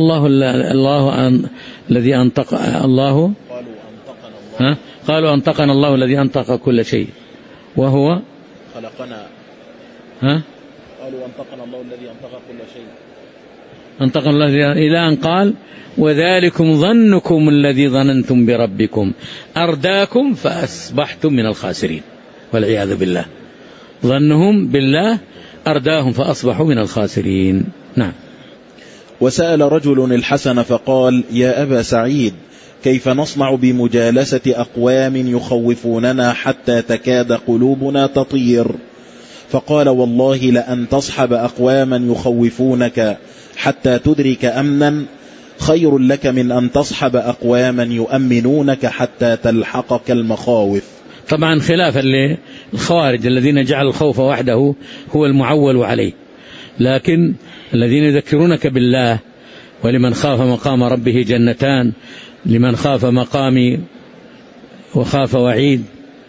الذي أنطق الله، قالوا: أنطقنا الله الذي أنطق كل شيء وهو خلقنا. قالوا: أنطقنا الله الذي أنطق كل شيء، أنطقنا الله، إلى أن قال: وذلكم ظنكم الذي ظننتم بربكم أرداكم فأصبحتم من الخاسرين، والعياذ بالله. ظنهم بالله أرداهم فأصبحوا من الخاسرين. نعم. وسأل رجل الحسن فقال: يا أبا سعيد، كيف نصنع بمجالسة أقوام يخوفوننا حتى تكاد قلوبنا تطير؟ فقال: والله لأن تصحب أقواما يخوفونك حتى تدرك أمنا خير لك من أن تصحب أقواما يؤمنونك حتى تلحقك المخاوف. طبعا خلافا للخوارج الذين جعل الخوف وحده هو المعول عليه، لكن الذين يذكرونك بالله: ولمن خاف مقام ربه جنتان، لمن خاف مقامي وخاف وعيد.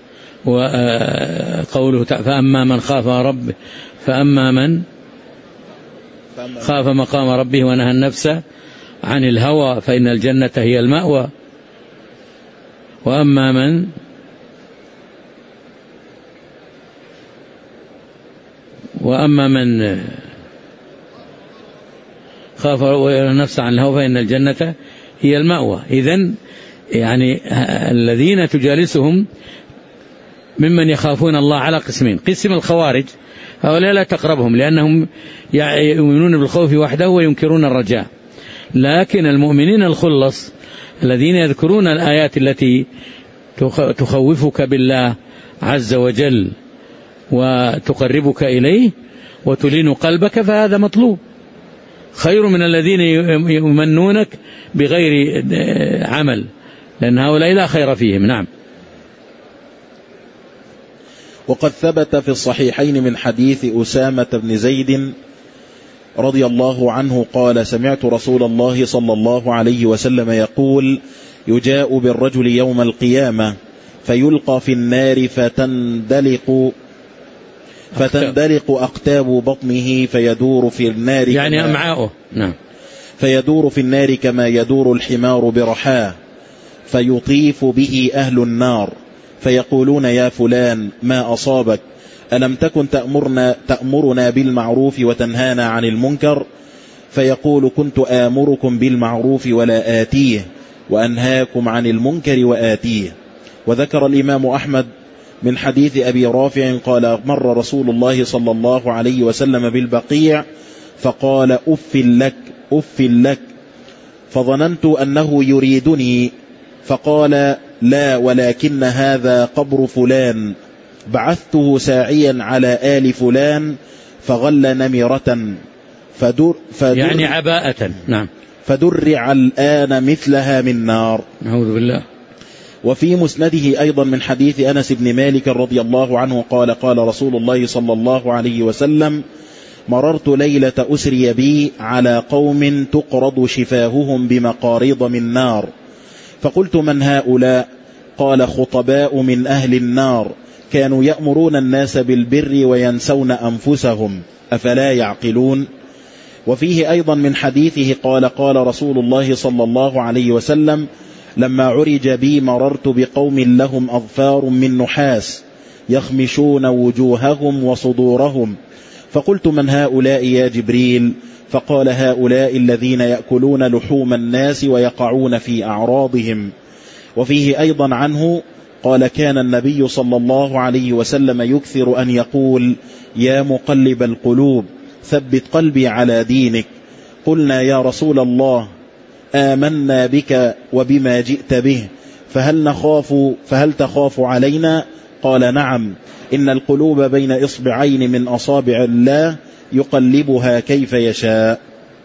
وقوله فأما من خاف ربه، فأما من خاف مقام ربه ونهى النفس عن الهوى فإن الجنة هي المأوى. وأما من خاف النفس عن الهوى فإن الجنة هي المأوى. إذن يعني الذين تجالسهم ممن يخافون الله على قسمين: قسم الخوارج، هؤلاء لا تقربهم لأنهم يؤمنون بالخوف وحده وينكرون الرجاء. لكن المؤمنين الخلص الذين يذكرون الآيات التي تخوفك بالله عز وجل وتقربك إليه وتلين قلبك، فهذا مطلوب، خير من الذين يمنونك بغير عمل، لأن هؤلاء لا خير فيهم. نعم. وقد ثبت في الصحيحين من حديث أسامة بن زيد رضي الله عنه قال: سمعت رسول الله صلى الله عليه وسلم يقول: يجاء بالرجل يوم القيامة فيلقى في النار فتندلق أقتاب بطنه فيدور في النار، يعني أمعاؤه، نعم، فيدور في النار كما يدور الحمار برحاه، فيطيف به أهل النار فيقولون: يا فلان ما أصابك؟ ألم تكن تأمرنا بالمعروف وتنهانا عن المنكر؟ فيقول: كنت آمركم بالمعروف ولا آتيه، وأنهاكم عن المنكر وآتيه. وذكر الإمام أحمد من حديث أبي رافع قال: مر رسول الله صلى الله عليه وسلم بالبقيع فقال: أف لك أف لك، فظننت أنه يريدني، فقال: لا، ولكن هذا قبر فلان، بعثته ساعيا على آل فلان فغل نمرة يعني عباءة، نعم، فدرع الآن مثلها من نار. نعوذ بالله. وفي مسنده أيضا من حديث أنس بن مالك رضي الله عنه قال: قال رسول الله صلى الله عليه وسلم: مررت ليلة أسري بي على قوم تقرض شفاههم بمقاريض من نار، فقلت: من هؤلاء؟ قال: خطباء من أهل النار، كانوا يأمرون الناس بالبر وينسون أنفسهم، أفلا يعقلون؟ وفيه أيضا من حديثه قال: قال رسول الله صلى الله عليه وسلم: لما عرج بي مررت بقوم لهم أظفار من نحاس يخمشون وجوههم وصدورهم، فقلت: من هؤلاء يا جبريل؟ فقال: هؤلاء الذين يأكلون لحوم الناس ويقعون في أعراضهم. وفيه أيضا عنه قال: كان النبي صلى الله عليه وسلم يكثر أن يقول: يا مقلب القلوب ثبت قلبي على دينك. قلنا: يا رسول الله، آمنا بك وبما جئت به، فهل تخاف علينا؟ قال: نعم، إن القلوب بين إصبعين من أصابع الله يقلبها كيف يشاء.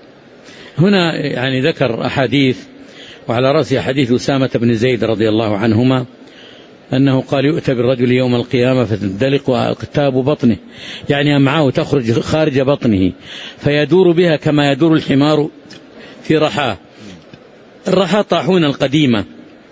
هنا يعني ذكر أحاديث، وعلى رأس حديث أسامة بن زيد رضي الله عنهما أنه قال: يؤتى بالرجل يوم القيامة فتندلق أقتاب بطنه، يعني أمعاءه تخرج خارج بطنه، فيدور بها كما يدور الحمار في رحاه. الرحى طاحون القديمة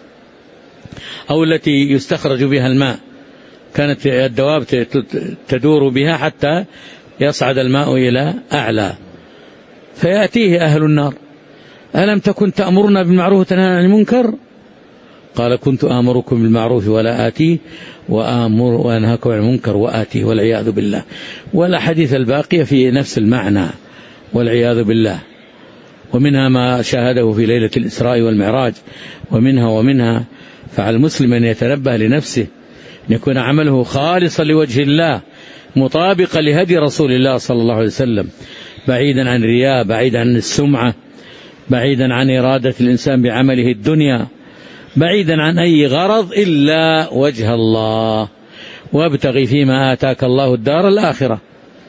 أو التي يستخرج بها الماء، كانت الدواب تدور بها حتى يصعد الماء إلى أعلى، فيأتيه أهل النار: ألم تكن تأمرنا بالمعروف وتنهانا عن المنكر؟ قال: كنت آمركم بالمعروف ولا آتيه، وأنهاكم عن المنكر وآتيه، والعياذ بالله. والأحاديث الباقية في نفس المعنى، والعياذ بالله. ومنها ما شاهده في ليلة الإسراء والمعراج، ومنها فعلى المسلم أن يتنبه لنفسه، أن يكون عمله خالصا لوجه الله، مطابقا لهدي رسول الله صلى الله عليه وسلم، بعيدا عن الرياء، بعيدا عن السمعة، بعيدا عن إرادة الإنسان بعمله الدنيا، بعيدا عن أي غرض إلا وجه الله. وابتغي فيما آتاك الله الدار الآخرة،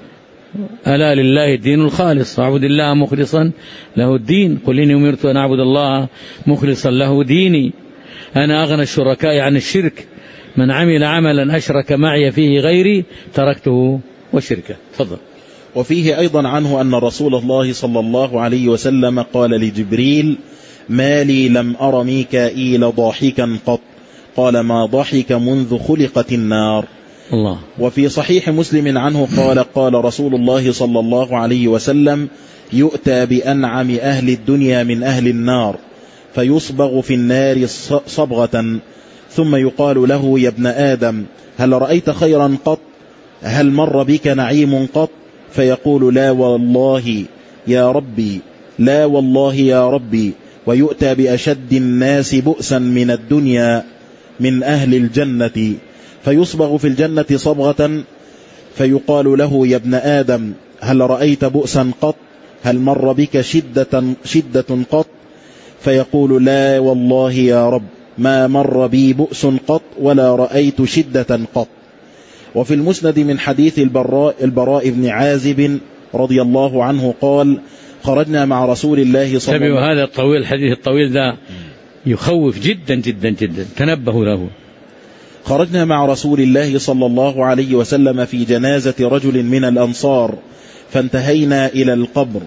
ألا لله الدين الخالص، واعبد الله مخلصا له الدين، قل إني أمرت أن أعبد الله مخلصا له ديني، أنا أغنى الشركاء عن الشرك، من عمل عملا أشرك معي فيه غيري تركته وشركه. تفضل. وفيه أيضا عنه أن رسول الله صلى الله عليه وسلم قال لجبريل: ما لي لم أر ميكائيل ضاحكا قط؟ قال: ما ضحك منذ خلقت النار. الله. وفي صحيح مسلم عنه قال: قال رسول الله صلى الله عليه وسلم: يؤتى بأنعم أهل الدنيا من أهل النار فيصبغ في النار صبغة، ثم يقال له: يا ابن آدم، هل رأيت خيرا قط؟ هل مر بك نعيم قط؟ فيقول: لا والله يا ربي، لا والله يا ربي. ويؤتى بأشد الناس بؤسا من الدنيا من أهل الجنة فيصبغ في الجنة صبغة، فيقال له: يا ابن آدم، هل رأيت بؤسا قط؟ هل مر بك شدة قط؟ فيقول: لا والله يا رب، ما مر بي بؤس قط ولا رأيت شدة قط. وفي المسند من حديث البراء بن عازب رضي الله عنه قال: خرجنا مع رسول الله صلى الله عليه وسلم. هذا الطويل، الحديث الطويل ذا يخوف جدا جدا جدا، تنبهوا له. خرجنا مع رسول الله صلى الله عليه وسلم في جنازة رجل من الأنصار، فانتهينا إلى القبر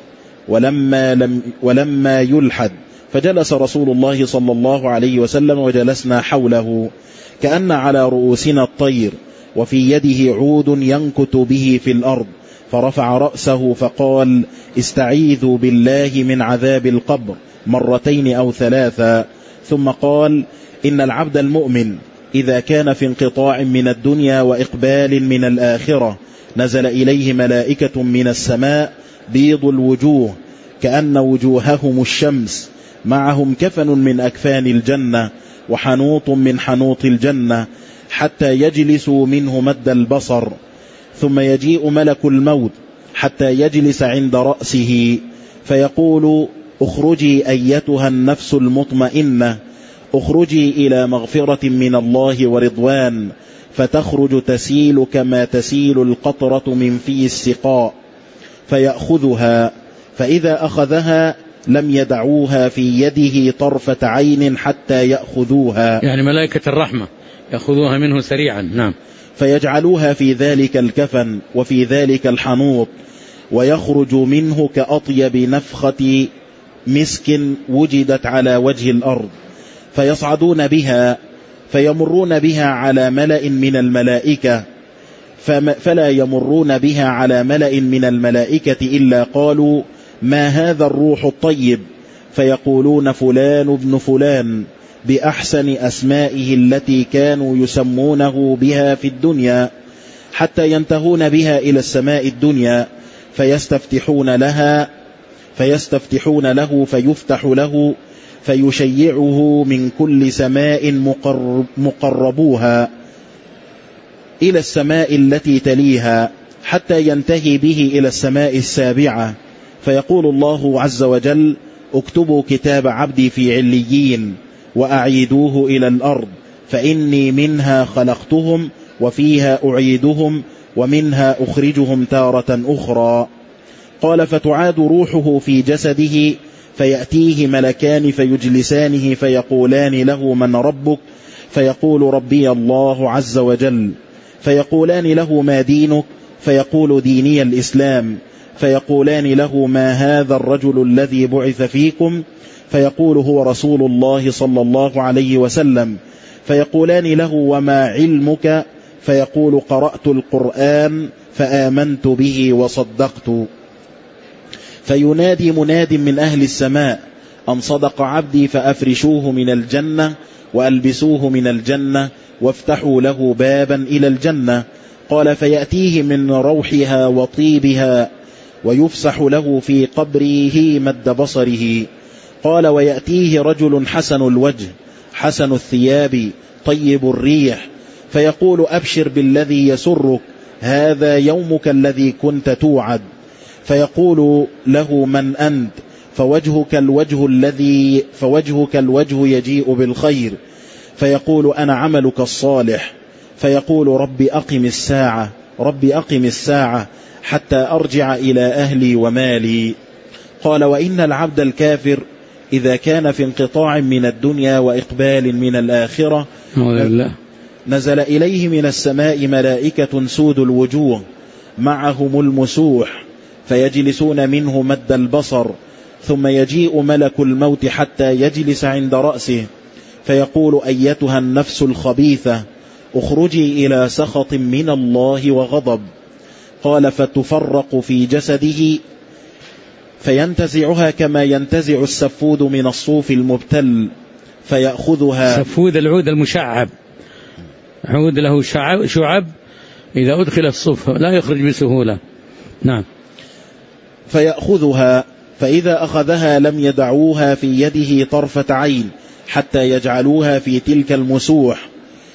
ولما يلحد، فجلس رسول الله صلى الله عليه وسلم وجلسنا حوله كأن على رؤوسنا الطير، وفي يده عود ينكت به في الأرض، فرفع رأسه فقال: استعيذوا بالله من عذاب القبر مرتين أو ثلاثا. ثم قال: إن العبد المؤمن إذا كان في انقطاع من الدنيا وإقبال من الآخرة نزل إليه ملائكة من السماء بيض الوجوه كأن وجوههم الشمس، معهم كفن من أكفان الجنة وحنوط من حنوط الجنة، حتى يجلسوا منه مد البصر، ثم يجيء ملك الموت حتى يجلس عند رأسه فيقول: اخرجي أيتها النفس المطمئنة، اخرجي إلى مغفرة من الله ورضوان، فتخرج تسيل كما تسيل القطرة من في السقاء، فيأخذها، فإذا أخذها لم يدعوها في يده طرفة عين حتى يأخذوها، يعني ملائكة الرحمة يأخذوها منه سريعا. نعم. فيجعلوها في ذلك الكفن وفي ذلك الحنوط، ويخرج منه كأطيب نفخة مسك وجدت على وجه الأرض، فيصعدون بها فيمرون بها على ملأ من الملائكة، فلا يمرون بها على ملأ من الملائكة إلا قالوا: ما هذا الروح الطيب؟ فيقولون: فلان ابن فلان، بأحسن أسمائه التي كانوا يسمونه بها في الدنيا، حتى ينتهون بها إلى السماء الدنيا، فيستفتحون له فيفتح له، فيشيعه من كل سماء مقربوها إلى السماء التي تليها، حتى ينتهي به إلى السماء السابعة، فيقول الله عز وجل: اكتبوا كتاب عبدي في عليين، وأعيدوه إلى الأرض، فإني منها خلقتهم وفيها أعيدهم ومنها أخرجهم تارة أخرى. قال: فتعاد روحه في جسده، فيأتيه ملكان فيجلسانه فيقولان له: من ربك؟ فيقول: ربي الله عز وجل. فيقولان له: ما دينك؟ فيقول: ديني الإسلام. فيقولان له: ما هذا الرجل الذي بعث فيكم؟ فيقول: هو رسول الله صلى الله عليه وسلم. فيقولان له: وما علمك؟ فيقول: قرأت القرآن فآمنت به وصدقت. فينادي مناد من أهل السماء: أن صدق عبدي، فأفرشوه من الجنة وألبسوه من الجنة وافتحوا له بابا إلى الجنة. قال: فيأتيه من روحها وطيبها، ويفسح له في قبره مد بصره. قال: ويأتيه رجل حسن الوجه حسن الثياب طيب الريح، فيقول: أبشر بالذي يسرك، هذا يومك الذي كنت توعد. فيقول له: من أنت؟ فوجهك الوجه يجيء بالخير. فيقول: أنا عملك الصالح. فيقول: رب أقم الساعة حتى أرجع إلى أهلي ومالي. قال: وإن العبد الكافر إذا كان في انقطاع من الدنيا وإقبال من الآخرة نزل إليه من السماء ملائكة سود الوجوه معهم المسوح، فيجلسون منه مد البصر، ثم يجيء ملك الموت حتى يجلس عند رأسه، فيقول: أيتها النفس الخبيثة، اخرجي إلى سخط من الله وغضب. قال: فتفرق في جسده، فينتزعها كما ينتزع السفود من الصوف المبتل، فيأخذها. سفود العود المشعب، عود له شعب إذا أدخل الصوف لا يخرج بسهولة. نعم. فيأخذها، فإذا أخذها لم يدعوها في يده طرفة عين حتى يجعلوها في تلك المسوح،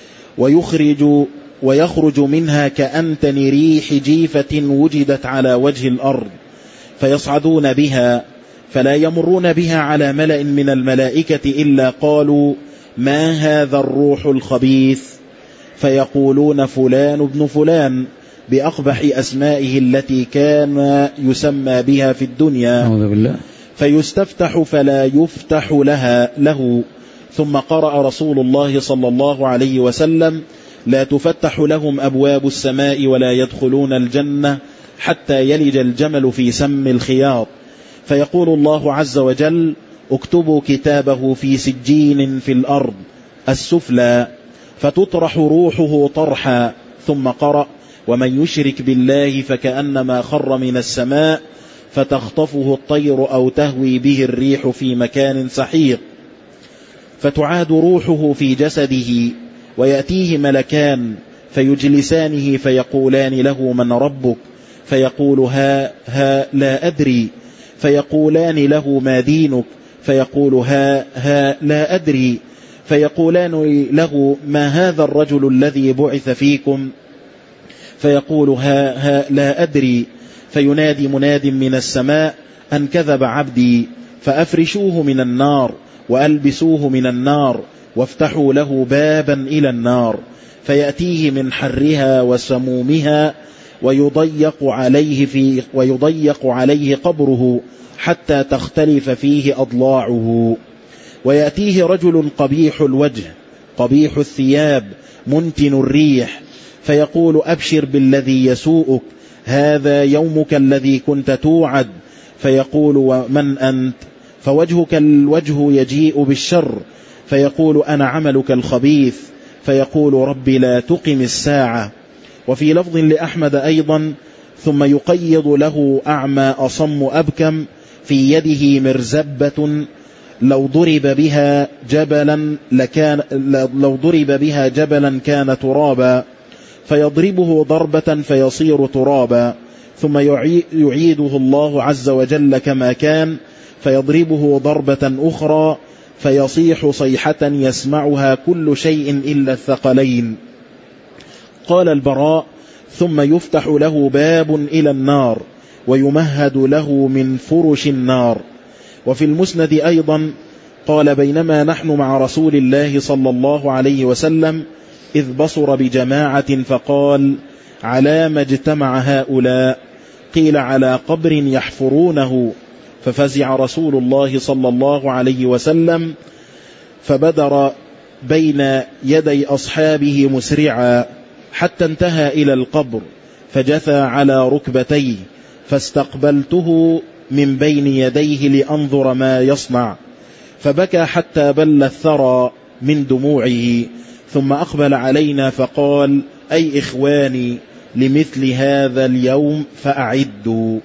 ويخرج منها كأنتن ريح جيفة وجدت على وجه الأرض، فيصعدون بها، فلا يمرون بها على ملأ من الملائكة إلا قالوا: ما هذا الروح الخبيث؟ فيقولون: فلان ابن فلان، بأقبح أسمائه التي كان يسمى بها في الدنيا. أعوذ بالله. فيستفتح فلا يفتح له. ثم قرأ رسول الله صلى الله عليه وسلم: لا تفتح لهم أبواب السماء ولا يدخلون الجنة حتى يلج الجمل في سم الخياط، فيقول الله عز وجل: اكتبوا كتابه في سجين في الأرض السفلى، فتطرح روحه طرحا. ثم قرأ: ومن يشرك بالله فكأنما خر من السماء فتخطفه الطير أو تهوي به الريح في مكان سحيق. فتعاد روحه في جسده، ويأتيه ملكان فيجلسانه فيقولان له: من ربك؟ فيقول: ها لا أدري. فيقولان له: ما دينك؟ فيقول: ها لا أدري. فيقولان له: ما هذا الرجل الذي بعث فيكم؟ فيقول: ها لا أدري. فينادي مناد من السماء: أن كذب عبدي، فأفرشوه من النار وألبسوه من النار وافتحوا له بابا إلى النار، فيأتيه من حرها وسمومها ويضيق عليه قبره حتى تختلف فيه أضلاعه. ويأتيه رجل قبيح الوجه قبيح الثياب منتن الريح، فيقول: أبشر بالذي يسوءك، هذا يومك الذي كنت توعد. فيقول: ومن أنت؟ فوجهك الوجه يجيء بالشر. فيقول: أنا عملك الخبيث. فيقول: ربي لا تقم الساعة. وفي لفظ لأحمد أيضا: ثم يقيض له أعمى أصم أبكم في يده مرزبة لو ضرب بها جبلا كان ترابا، فيضربه ضربة فيصير ترابا، ثم يعيده الله عز وجل كما كان، فيضربه ضربة أخرى فيصيح صيحة يسمعها كل شيء إلا الثقلين. قال البراء: ثم يفتح له باب إلى النار ويمهد له من فرش النار. وفي المسند أيضا قال: بينما نحن مع رسول الله صلى الله عليه وسلم إذ بصر بجماعة فقال: على ما اجتمع هؤلاء؟ قيل: على قبر يحفرونه. ففزع رسول الله صلى الله عليه وسلم فبدر بين يدي أصحابه مسرعا حتى انتهى إلى القبر، فجثى على ركبتيه، فاستقبلته من بين يديه لأنظر ما يصنع، فبكى حتى بل الثرى من دموعه، ثم أقبل علينا فقال: أي إخواني، لمثل هذا اليوم فأعدوا.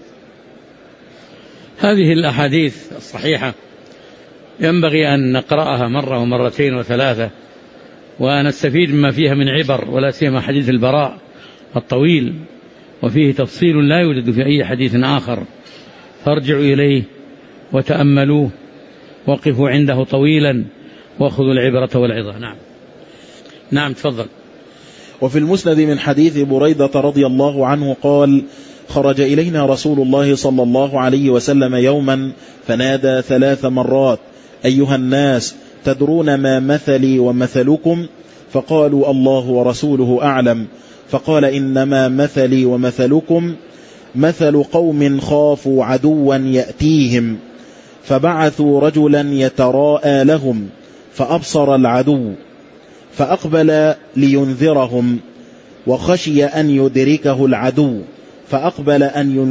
هذه الأحاديث الصحيحة ينبغي أن نقرأها مرة ومرتين وثلاثة، ونستفيد مما فيها من عبر، ولا سيما حديث البراء الطويل، وفيه تفصيل لا يوجد في أي حديث آخر، فارجعوا إليه وتأملوه، وقفوا عنده طويلا، وأخذوا العبرة والعظة. نعم تفضل. وفي المسند من حديث بريدة رضي الله عنه قال: خرج إلينا رسول الله صلى الله عليه وسلم يوما فنادى 3 مرات: أيها الناس، تدرون ما مثلي ومثلكم؟ فقالوا: الله ورسوله أعلم. فقال: إنما مثلي ومثلكم مثل قوم خافوا عدوا يأتيهم، فبعثوا رجلا يتراءى لهم، فأبصر العدو فأقبل لينذرهم، وخشي أن يدركه العدو، فقبل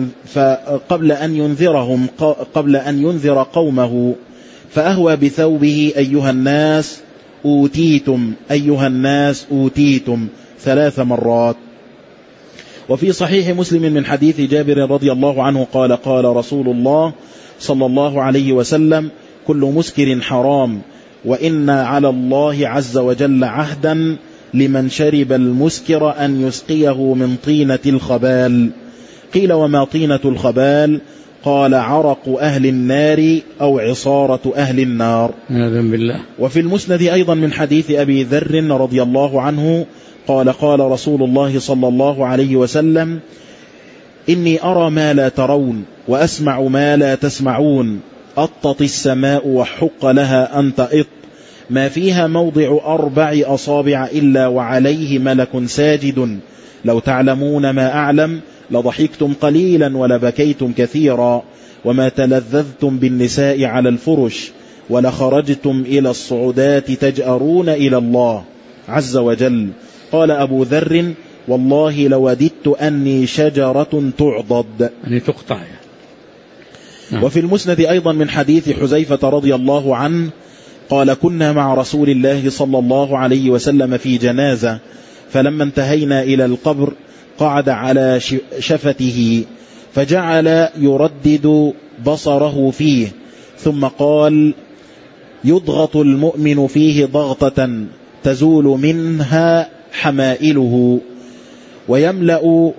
أن ينذر قومه، فأهوى بثوبه: أيها الناس أوتيتم، أيها الناس أوتيتم 3 مرات. وفي صحيح مسلم من حديث جابر رضي الله عنه قال: قال رسول الله صلى الله عليه وسلم: كل مسكر حرام، وإن على الله عز وجل عهدا لمن شرب المسكر أن يسقيه من طينة الخبال. قيل: وما طينة الخبال؟ قال: عرق أهل النار أو عصارة أهل النار. وفي المسند أيضا من حديث أبي ذر رضي الله عنه قال: قال رسول الله صلى الله عليه وسلم: إني أرى ما لا ترون وأسمع ما لا تسمعون، أطت السماء وحق لها أن تئط، ما فيها موضع 4 أصابع إلا وعليه ملك ساجد، لو تعلمون ما أعلم لضحكتم قليلا ولبكيتم كثيرا، وما تلذذتم بالنساء على الفرش، ولخرجتم إلى الصعودات تجأرون إلى الله عز وجل، قال أبو ذر: والله لوددت أني شجرة تعضد، يعني تقطع يعني. وفي المسند أيضا من حديث حذيفة رضي الله عنه قال: كنا مع رسول الله صلى الله عليه وسلم في جنازة، فلما انتهينا إلى القبر قعد على شفته فجعل يردد بصره فيه، ثم قال: يضغط المؤمن فيه ضغطة تزول منها حمائله ويملأ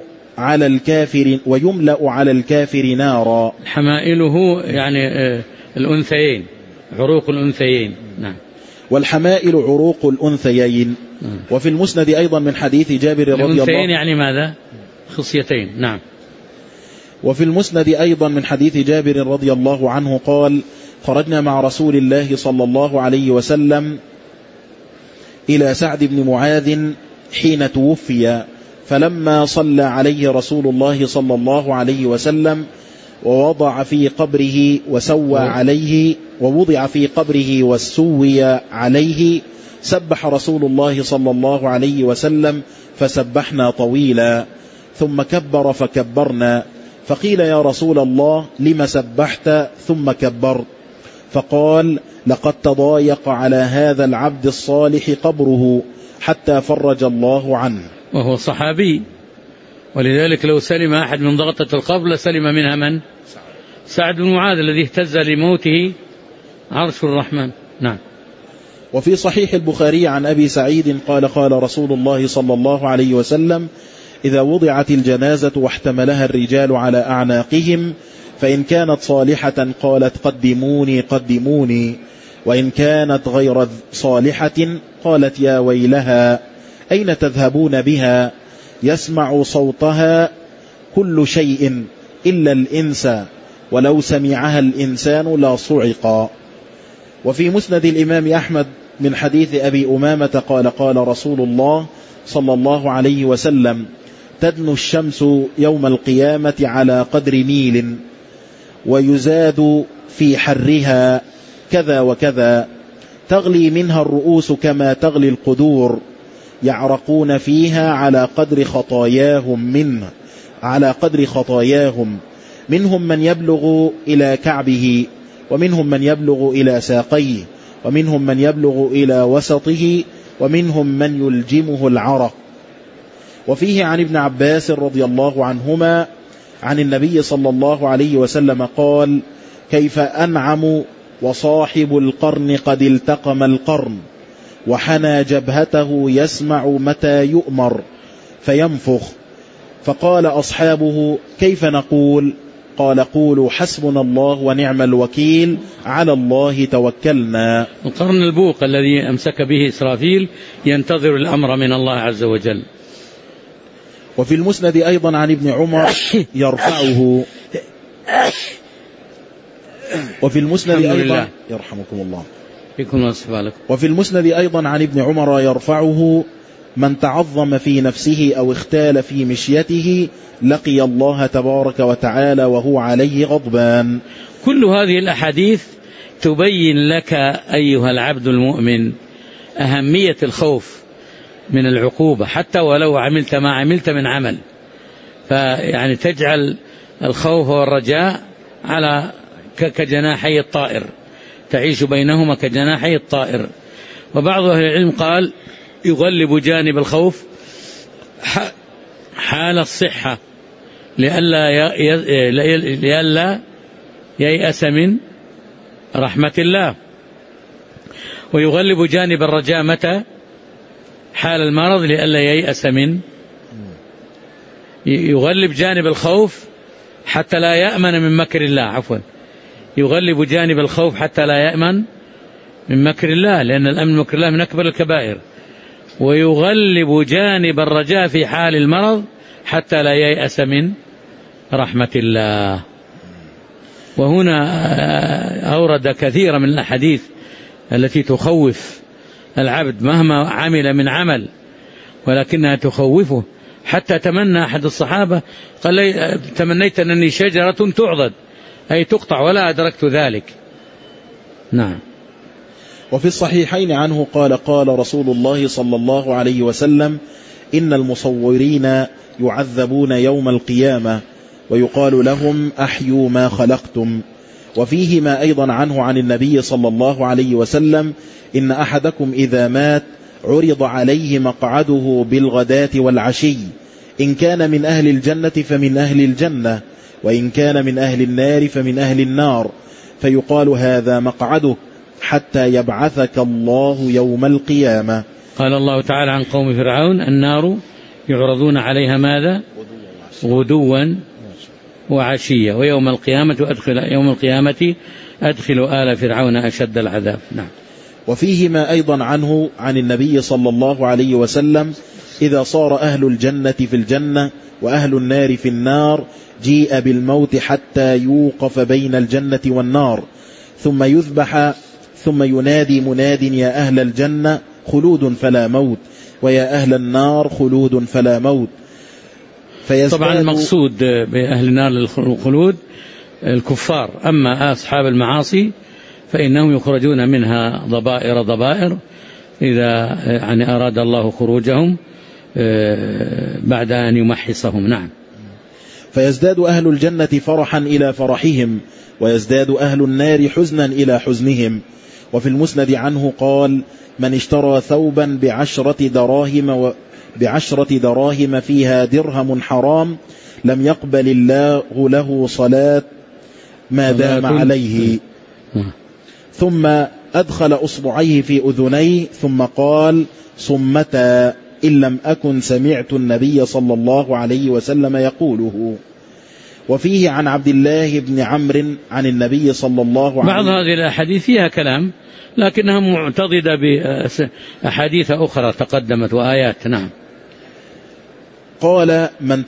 على الكافر نارا. حمائله يعني الأنثيين، عروق الأنثيين. نعم. والحمائل عروق الأنثيين. وفي المسند أيضا من حديث جابر رضي الله عنه، يعني ماذا؟ خصيتين. نعم. وفي المسند أيضا من حديث جابر رضي الله عنه قال: خرجنا مع رسول الله صلى الله عليه وسلم إلى سعد بن معاذ حين توفي، فلما صلى عليه رسول الله صلى الله عليه وسلم ووضع في قبره وسوي عليه سبح رسول الله صلى الله عليه وسلم فسبحنا طويلا، ثم كبر فكبرنا، فقيل: يا رسول الله لم سبحت ثم كبرت؟ فقال: لقد تضايق على هذا العبد الصالح قبره حتى فرج الله عنه. وهو صحابي، ولذلك لو سلم أحد من ضغطة القبر لسلم منها من؟ سعد بن معاذ الذي اهتز لموته عرش الرحمن. نعم. وفي صحيح البخاري عن أبي سعيد قال: قال رسول الله صلى الله عليه وسلم: إذا وضعت الجنازة واحتملها الرجال على أعناقهم، فإن كانت صالحة قالت: قدموني قدموني، وإن كانت غير صالحة قالت: يا ويلها، أين تذهبون بها؟ يسمع صوتها كل شيء إلا الإنس، ولو سمعها الإنسان لا صعقا. وفي مسند الإمام أحمد من حديث أبي أمامة قال: قال رسول الله صلى الله عليه وسلم: تدنو الشمس يوم القيامة على قدر ميل، ويزاد في حرها كذا وكذا، تغلي منها الرؤوس كما تغلي القدور، يعرقون فيها على قدر خطاياهم، منهم من يبلغ إلى كعبه، ومنهم من يبلغ إلى ساقيه، ومنهم من يبلغ إلى وسطه، ومنهم من يلجمه العرق. وفيه عن ابن عباس رضي الله عنهما عن النبي صلى الله عليه وسلم قال: كيف أنعم وصاحب القرن قد التقم القرن، وحنى جبهته يسمع متى يؤمر فينفخ. فقال أصحابه: كيف نقول؟ قال: قولوا حسبنا الله ونعم الوكيل، على الله توكلنا. القرن البوق الذي أمسك به إسرافيل ينتظر الأمر من الله عز وجل. وفي المسند أيضا عن ابن عمر يرفعه. وفي المسند أيضا يرحمكم الله وفي المسند أيضا عن ابن عمر يرفعه: من تعظم في نفسه أو اختال في مشيته لقي الله تبارك وتعالى وهو عليه غضبان. كل هذه الأحاديث تبين لك أيها العبد المؤمن أهمية الخوف من العقوبة، حتى ولو عملت ما عملت من عمل، فيعني تجعل الخوف والرجاء على كجناحي الطائر، تعيش بينهما كجناحي الطائر. وبعض أهل العلم قال: يغلب جانب الخوف حال الصحة لئلا ييأس من رحمة الله، ويغلب جانب الرجاء متى؟ حال المرض لئلا ييأس من. يغلب جانب الخوف حتى لا يأمن من مكر الله، عفوا، يغلب جانب الخوف حتى لا يأمن من مكر الله، لأن الأمن من مكر الله من أكبر الكبائر. ويغلب جانب الرجاء في حال المرض حتى لا ييأس من رحمة الله. وهنا أورد كثيرا من الأحاديث التي تخوف العبد مهما عمل من عمل، ولكنها تخوفه. حتى تمنى أحد الصحابة قال: تمنيت أنني شجرة تعضد، أي تقطع، ولا أدركت ذلك. نعم. وفي الصحيحين عنه قال قال رسول الله صلى الله عليه وسلم: إن المصورين يعذبون يوم القيامة ويقال لهم: أحيوا ما خلقتم. وفيهما أيضا عنه عن النبي صلى الله عليه وسلم: إن أحدكم إذا مات عرض عليه مقعده بالغداة والعشي، إن كان من أهل الجنة فمن أهل الجنة، وإن كان من أهل النار فمن أهل النار، فيقال: هذا مقعدك حتى يبعثك الله يوم القيامة. قال الله تعالى عن قوم فرعون: النار يعرضون عليها ماذا؟ غدوا وعشية، ويوم القيامة أدخل آل فرعون أشد العذاب. نعم. وفيهما أيضا عنه عن النبي صلى الله عليه وسلم: إذا صار أهل الجنة في الجنة وأهل النار في النار جيء بالموت حتى يوقف بين الجنة والنار، ثم يذبح، ثم ينادي مناد: يا أهل الجنة خلود فلا موت، ويا أهل النار خلود فلا موت. طبعا المقصود بأهل النار للخلود الكفار، أما أصحاب المعاصي فإنهم يخرجون منها ضبائر إذا يعني أراد الله خروجهم بعد أن يمحصهم. نعم. فيزداد أهل الجنة فرحا إلى فرحهم، ويزداد أهل النار حزنا إلى حزنهم. وفي المسند عنه قال: من اشترى ثوبا بعشرة دراهم فيها درهم حرام لم يقبل الله له صلاة ما دام عليه. ثم أدخل أصبعيه في أذنيه ثم قال: صمتا، إن لم أكن سمعت النبي صلى الله عليه وسلم يقوله. وفيه عن عبد الله بن عمرو عن النبي صلى الله عليه وسلم. بعض هذه الأحاديث فيها كلام لكنها معتضدة بأحاديث أخرى تقدمت وآيات. نعم. قال: من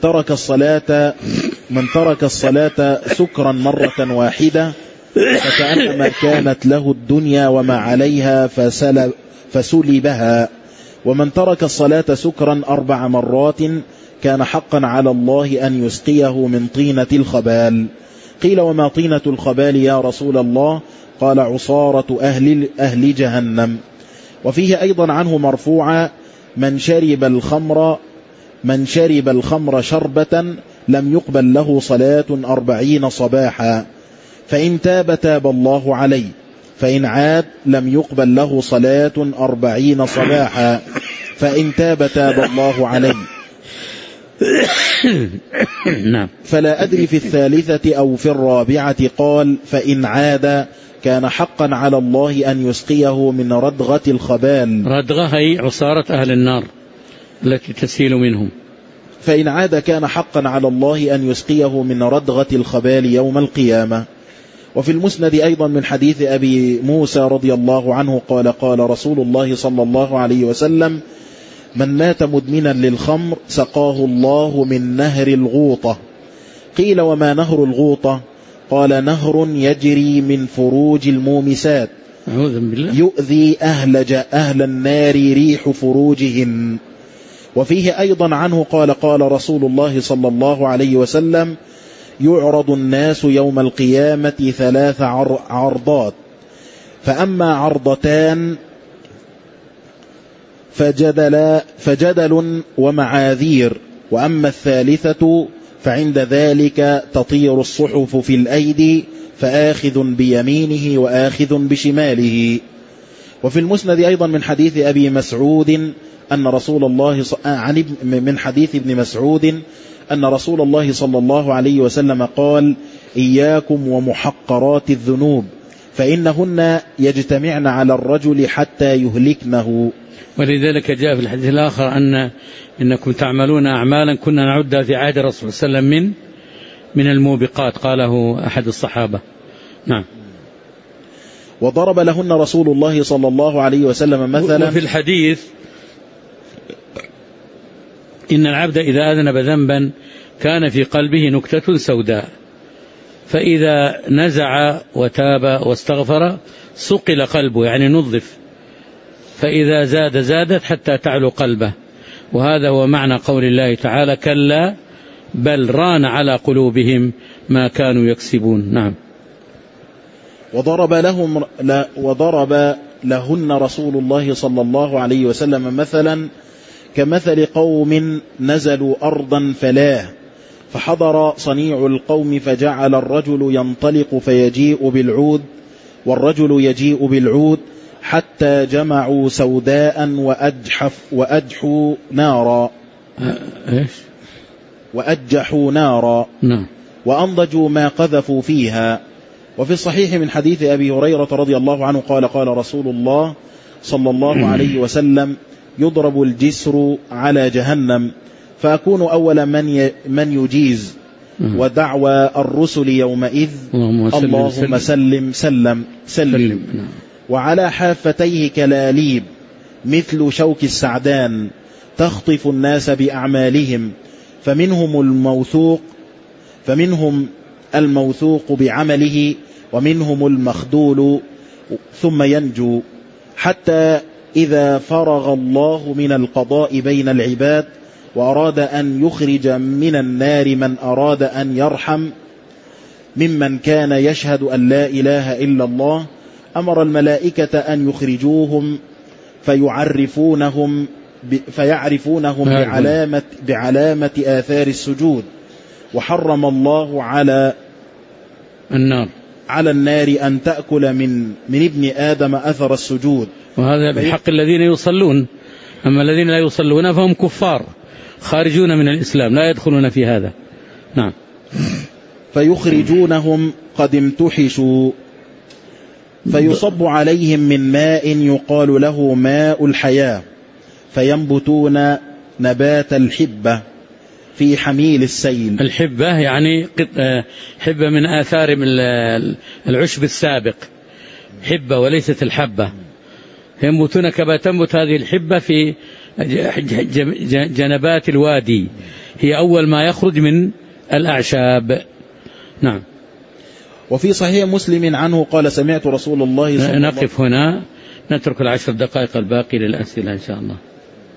ترك الصلاة سكرا مرة واحدة فكأنما كانت له الدنيا وما عليها فسلبها، ومن ترك الصلاة سكرا 4 مرات كان حقا على الله أن يسقيه من طينة الخبال. قيل: وما طينة الخبال يا رسول الله؟ قال: عصارة أهل جهنم. وفيه أيضا عنه مرفوعا: من شرب الخمر شربة لم يقبل له صلاة 40 صباحا، فإن تاب الله عليه، فإن عاد لم يقبل له صلاة 40 صباحا، فإن تاب الله عليه. نعم. فلا أدري في الثالثة أو في الرابعة. قال: فإن عاد كان حقا على الله أن يسقيه من ردغة الخبال. ردغة هي عصارة أهل النار التي تسيل منهم. فإن عاد كان حقا على الله أن يسقيه من ردغة الخبال يوم القيامة. وفي المسند أيضا من حديث أبي موسى رضي الله عنه قال: قال رسول الله صلى الله عليه وسلم: من مات مدمنا للخمر سقاه الله من نهر الغوطة. قيل: وما نهر الغوطة؟ قال: نهر يجري من فروج المومسات يؤذي أهل النار ريح فروجهن. وفيه أيضا عنه قال: قال رسول الله صلى الله عليه وسلم: يعرض الناس يوم القيامة 3 عرضات، فأما عرضتان فجدل ومعاذير، وأما الثالثة فعند ذلك تطير الصحف في الأيدي، فآخذ بيمينه وآخذ بشماله. وفي المسند أيضا من حديث أبي مسعود أن رسول الله من حديث ابن مسعود أن رسول الله صلى الله عليه وسلم قال: إياكم ومحقرات الذنوب فإنهن يجتمعن على الرجل حتى يهلكنه. ولذلك جاء في الحديث الآخر إنكم تعملون أعمالا كنا نعدها في عهد الرسول صلى الله عليه وسلم من الموبقات، قاله أحد الصحابة. نعم. وضرب لهن رسول الله صلى الله عليه وسلم مثلا. وفي الحديث: إن العبد إذا أذنب ذنبا كان في قلبه نكتة سوداء، فإذا نزع وتاب واستغفر صقل قلبه، يعني نظف، فإذا زادت حتى تعلو قلبه. وهذا هو معنى قول الله تعالى: كلا بل ران على قلوبهم ما كانوا يكسبون. نعم. وضرب لهن رسول الله صلى الله عليه وسلم مثلا كمثل قوم نزلوا أرضا فلاه، فحضر صنيع القوم فجعل الرجل ينطلق فيجيء بالعود والرجل يجيء بالعود حتى جمعوا سوداء وأجحوا نارا وأجحوا نارا وأنضجوا ما قذفوا فيها. وفي الصحيح من حديث أبي هريرة رضي الله عنه قال قال رسول الله صلى الله عليه وسلم يضرب الجسر على جهنم فأكون أول من يجيز ودعوى الرسل يومئذ اللهم سلم سلم سلم. وعلى حافتيه كلاليب مثل شوك السعدان تخطف الناس بأعمالهم فمنهم الموثوق بعمله ومنهم المخذول ثم ينجو، حتى إذا فرغ الله من القضاء بين العباد وأراد أن يخرج من النار من أراد أن يرحم ممن كان يشهد أن لا إله إلا الله، أمر الملائكة أن يخرجوهم فيعرفونهم بعلامة آثار السجود، وحرم الله على النار أن تأكل من ابن آدم أثر السجود. وهذا بحق الذين يصلون، أما الذين لا يصلون فهم كفار خارجون من الإسلام لا يدخلون في هذا. نعم. فيخرجونهم قد امتحشوا فيصب عليهم من ماء يقال له ماء الحياة فينبتون نبات الحبة في حميل السيل. الحبة يعني حبة من آثار العشب السابق، حبة وليست الحبة. ينبتون كما تنبت هذه الحبة في جنبات الوادي، هي أول ما يخرج من الأعشاب. نعم. وفي صحيح مسلم عنه قال سمعت رسول الله صلى الله عليه وسلم. نقف هنا، نترك 10 دقائق الباقي للأسئلة إن شاء الله.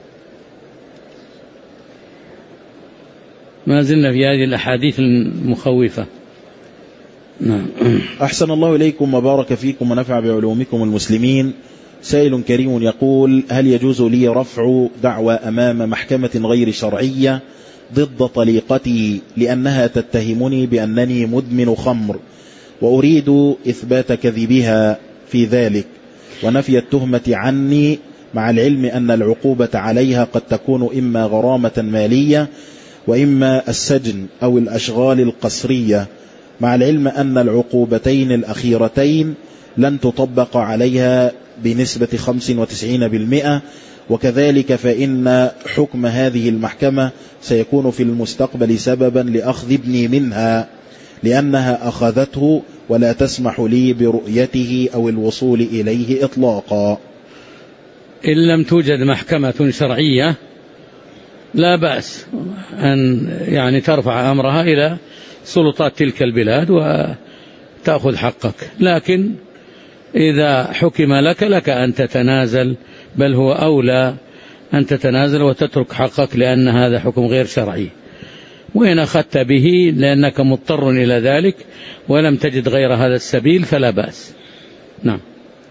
ما زلنا في هذه الأحاديث المخوفة. نعم. أحسن الله إليكم وبارك فيكم ونفع بعلومكم المسلمين. سائل كريم يقول هل يجوز لي رفع دعوى أمام محكمة غير شرعية ضد طليقتي لأنها تتهمني بأنني مدمن خمر وأريد إثبات كذبها في ذلك ونفي التهمة عني، مع العلم أن العقوبة عليها قد تكون إما غرامة مالية وإما السجن أو الأشغال القسرية، مع العلم أن العقوبتين الأخيرتين لن تطبق عليها بنسبة 95%، وكذلك فإن حكم هذه المحكمة سيكون في المستقبل سببا لأخذ ابني منها لأنها أخذته ولا تسمح لي برؤيته أو الوصول إليه إطلاقا. إن لم توجد محكمة شرعية لا بأس أن يعني ترفع أمرها إلى سلطات تلك البلاد وتأخذ حقك، لكن إذا حكم لك أن تتنازل، بل هو أولى أن تتنازل وتترك حقك لأن هذا حكم غير شرعي. وإن أخذت به لأنك مضطر إلى ذلك ولم تجد غير هذا السبيل فلا بأس. نعم.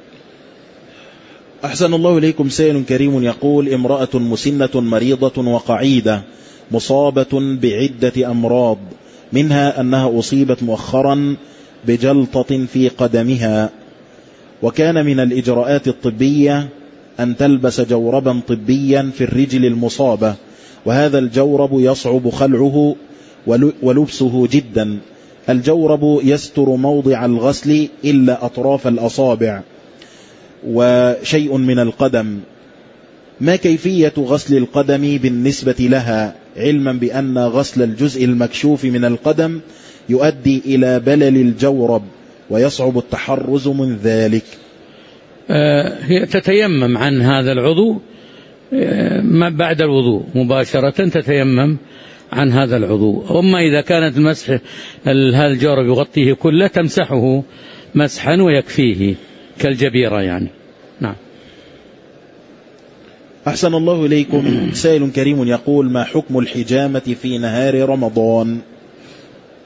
أحسن الله إليكم. سائل كريم يقول امرأة مسنة مريضة وقعيدة مصابة بعدة أمراض، منها أنها أصيبت مؤخرا بجلطة في قدمها، وكان من الإجراءات الطبية أن تلبس جوربا طبيا في الرجل المصابة، وهذا الجورب يصعب خلعه ولبسه جدا. الجورب يستر موضع الغسل إلا أطراف الأصابع وشيء من القدم. ما كيفية غسل القدم بالنسبة لها، علما بأن غسل الجزء المكشوف من القدم يؤدي إلى بلل الجورب ويصعب التحرز من ذلك؟ هي تتيمم عن هذا العضو بعد الوضوء مباشرة، تتيمم عن هذا العضو. أما إذا كانت المسح هذا الجورب يغطيه كله تمسحه مسحا ويكفيه كالجبيرة يعني. نعم. أحسن الله إليكم. سائل كريم يقول ما حكم الحجامة في نهار رمضان؟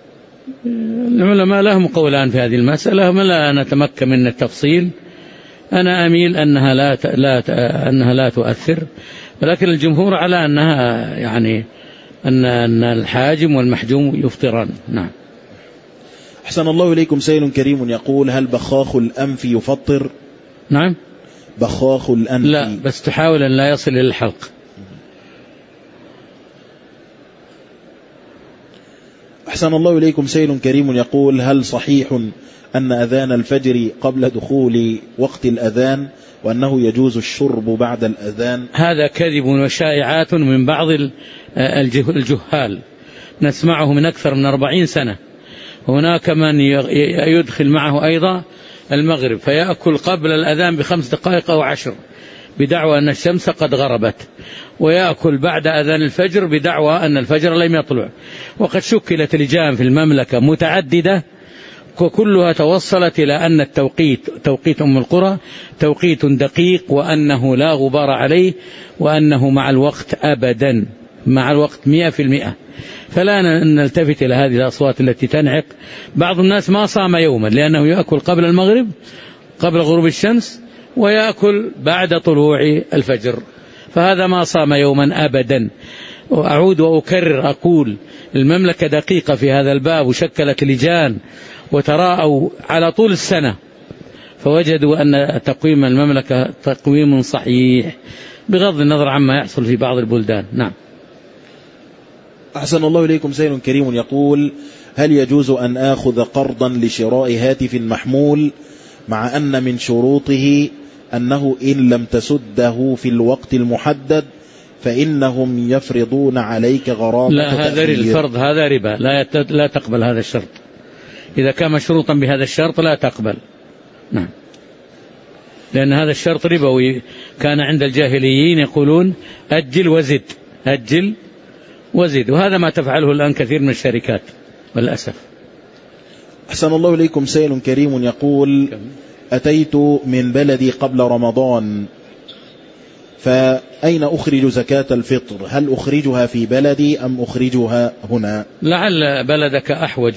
العلماء لهم قولان في هذه المسألة، ما لا نتمكن من التفصيل، أنا أميل أنها لا تؤثر، ولكن الجمهور على أنها يعني أن الحاجم والمحجوم يفطران. نعم. أحسن الله إليكم. سائل كريم يقول: هل بخاخ الأنف يفطر؟ نعم. بخاخ الأنف لا، بس تحاول أن لا يصل إلى الحلق. أحسن الله إليكم. سائل كريم يقول: هل صحيح أن أذان الفجر قبل دخول وقت الأذان، وأنه يجوز الشرب بعد الأذان؟ هذا كذب وشائعات من بعض الجهال، نسمعه من أكثر من 40 سنة. هناك من يدخل معه أيضا المغرب فيأكل قبل الأذان ب5 دقائق أو 10 بدعوى أن الشمس قد غربت، ويأكل بعد أذان الفجر بدعوى أن الفجر لم يطلع. وقد شكلت لجان في المملكة متعددة وكلها توصلت إلى أن توقيت أم القرى توقيت دقيق، وأنه لا غبار عليه، وأنه مع الوقت أبدا، مع الوقت 100%. فلا نلتفت إلى هذه الأصوات التي تنعق. بعض الناس ما صام يوما لأنه يأكل قبل المغرب قبل غروب الشمس، ويأكل بعد طلوع الفجر، فهذا ما صام يوما أبدا. وأعود وأكرر أقول: المملكة دقيقة في هذا الباب، وشكلت لجان وتراءوا على طول السنة فوجدوا أن تقويم المملكة تقويم صحيح بغض النظر عما يحصل في بعض البلدان. نعم. أحسن الله إليكم. سائل كريم يقول: هل يجوز أن آخذ قرضا لشراء هاتف محمول، مع أن من شروطه أنه إن لم تسده في الوقت المحدد فإنهم يفرضون عليك غرامة؟ لا، هذا الفرض هذا ربا، لا تقبل هذا الشرط. إذا كان مشروطا بهذا الشرط لا تقبل. نعم. لأن هذا الشرط ربوي، كان عند الجاهليين يقولون أجل وزد، أجل وزد، وهذا ما تفعله الآن كثير من الشركات والأسف. أحسن الله إليكم. سائل كريم يقول: أتيت من بلدي قبل رمضان، فأين أخرج زكاة الفطر؟ هل أخرجها في بلدي أم أخرجها هنا؟ لعل بلدك أحوج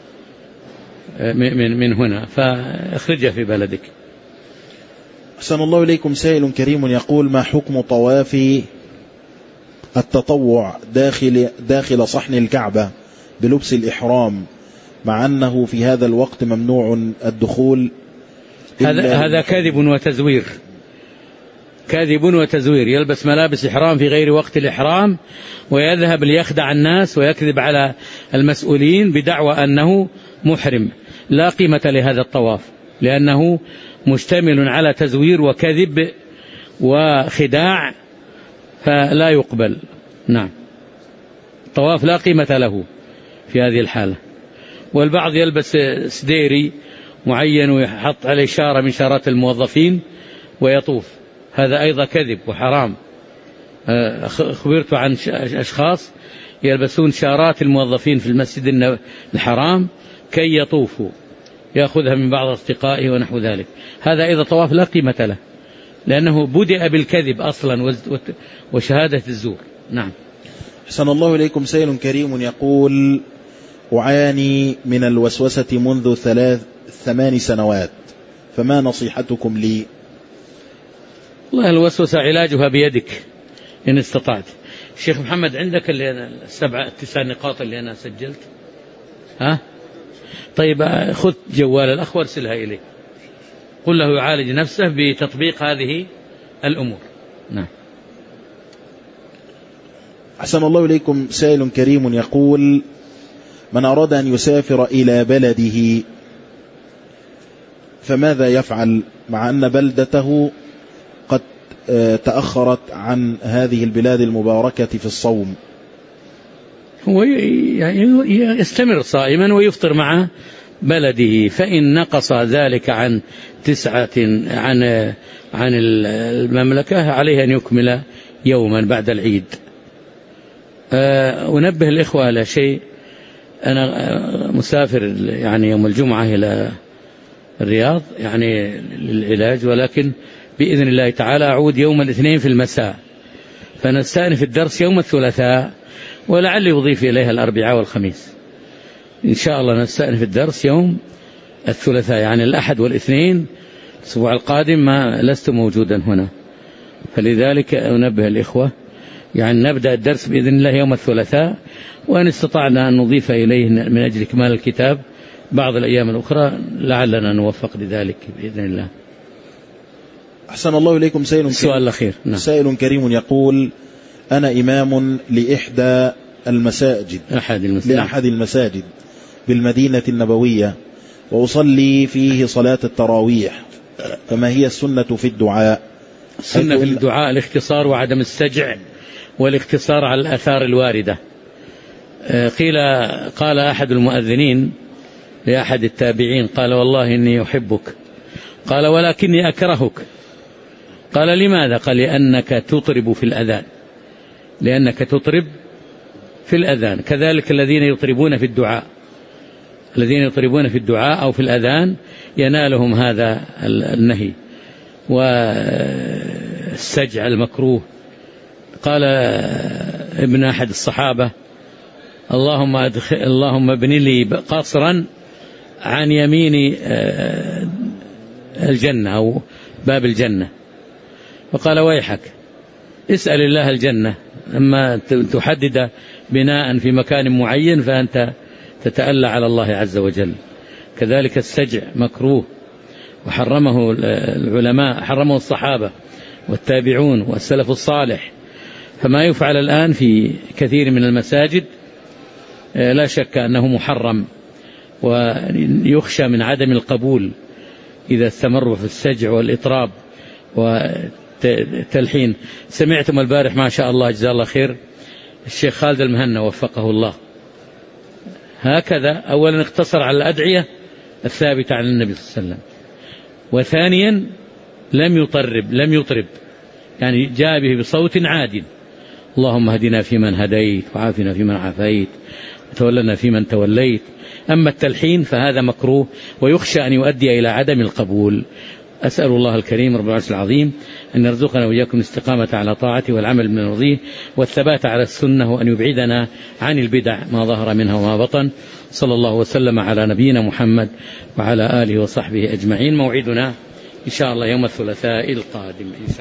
من هنا، فاخرجها في بلدك. أحسن الله إليكم. سائل كريم يقول: ما حكم طواف التطوع داخل صحن الكعبة بلبس الإحرام، مع أنه في هذا الوقت ممنوع الدخول؟ هذا كاذب وتزوير، كاذب وتزوير. يلبس ملابس إحرام في غير وقت الإحرام ويذهب ليخدع الناس ويكذب على المسؤولين بدعوى أنه محرم. لا قيمة لهذا الطواف، لأنه مشتمل على تزوير وكذب وخداع، فلا يقبل. نعم. الطواف لا قيمة له في هذه الحالة. والبعض يلبس سديري معين ويحط عليه شارة من شارات الموظفين ويطوف، هذا أيضا كذب وحرام. خبرت عن أشخاص يلبسون شارات الموظفين في المسجد الحرام كي يطوفوا، يأخذها من بعض أصدقائه ونحو ذلك. هذا أيضا طواف لا قيمة له، لأنه بدأ بالكذب أصلا وشهادة الزور. نعم. أحسن الله إليكم. سائل كريم يقول: أعاني من الوسوسة منذ 8 سنوات، فما نصيحتكم لي؟ والله الوسوسة علاجها بيدك إن استطعت. الشيخ محمد، عندك اللي أنا 9 نقاط اللي أنا سجلت؟ ها؟ طيب خذ جوال الأخ وارسلها إليه، قل له يعالج نفسه بتطبيق هذه الأمور. نعم. أحسن الله إليكم. سائل كريم يقول: من أراد أن يسافر إلى بلده فماذا يفعل، مع أن بلدته قد تأخرت عن هذه البلاد المباركة في الصوم؟ هو يستمر صائما ويفطر مع بلده، فإن نقص ذلك عن 9 عن المملكة عليه أن يكمل يوما بعد العيد. أنبه الإخوة على شيء: أنا مسافر يعني يوم الجمعة إلى الرياض يعني للعلاج، ولكن بإذن الله تعالى أعود يوم الاثنين في المساء، فنستأنف الدرس يوم الثلاثاء، ولعل يضيف إليها الأربعاء والخميس. إن شاء الله نستأنف الدرس يوم الثلاثاء، يعني الأحد والاثنين الأسبوع القادم ما لست موجودا هنا، فلذلك أنبه الإخوة، يعني نبدأ الدرس بإذن الله يوم الثلاثاء، وإن استطعنا أن نضيف إليه من أجل إكمال الكتاب بعض الأيام الأخرى لعلنا نوفق لذلك بإذن الله. أحسن الله إليكم. السؤال الأخير. نعم. سائل كريم يقول: أنا إمام لأحد المساجد بالمدينة النبوية، وأصلي فيه صلاة التراويح، فما هي السنة في الدعاء؟ السنة في الدعاء الاختصار وعدم السجع، والاختصار على الآثار الواردة. قال أحد المؤذنين لأحد التابعين، قال: والله إني أحبك. قال: ولكني أكرهك. قال: لماذا؟ قال: لأنك تطرب في الأذان. لأنك تطرب في الأذان. كذلك الذين يطربون في الدعاء، الذين يطربون في الدعاء أو في الأذان ينالهم هذا النهي. والسجع المكروه. قال ابن أحد الصحابة: اللهم ابن لي قصرا عن يمين الجنة أو باب الجنة. فقال: ويحك، اسأل الله الجنة، أما تحدد بناء في مكان معين فأنت تتألى على الله عز وجل. كذلك السجع مكروه، وحرمه العلماء، حرمه الصحابة والتابعون والسلف الصالح. فما يفعل الآن في كثير من المساجد لا شك أنه محرم، ويخشى من عدم القبول إذا استمروا في السجع والإطراب والتلحين. سمعتم البارح ما شاء الله جزاه الله خير الشيخ خالد المهنا وفقه الله، هكذا أولا اقتصر على الأدعية الثابتة عن النبي صلى الله عليه وسلم، وثانيا لم يطرب، يعني جاء به بصوت عادل: اللهم اهدنا فيمن هديت، وعافنا فيمن عافيت، وتولنا فيمن توليت. أما التلحين فهذا مكروه، ويخشى أن يؤدي إلى عدم القبول. أسأل الله الكريم رب العرش العظيم أن يرزقنا وإياكم الاستقامة على طاعته والعمل بما يرضيه والثبات على السنة، وأن يبعدنا عن البدع ما ظهر منها وما بطن. صلى الله وسلم على نبينا محمد وعلى آله وصحبه أجمعين. موعدنا إن شاء الله يوم الثلاثاء القادم.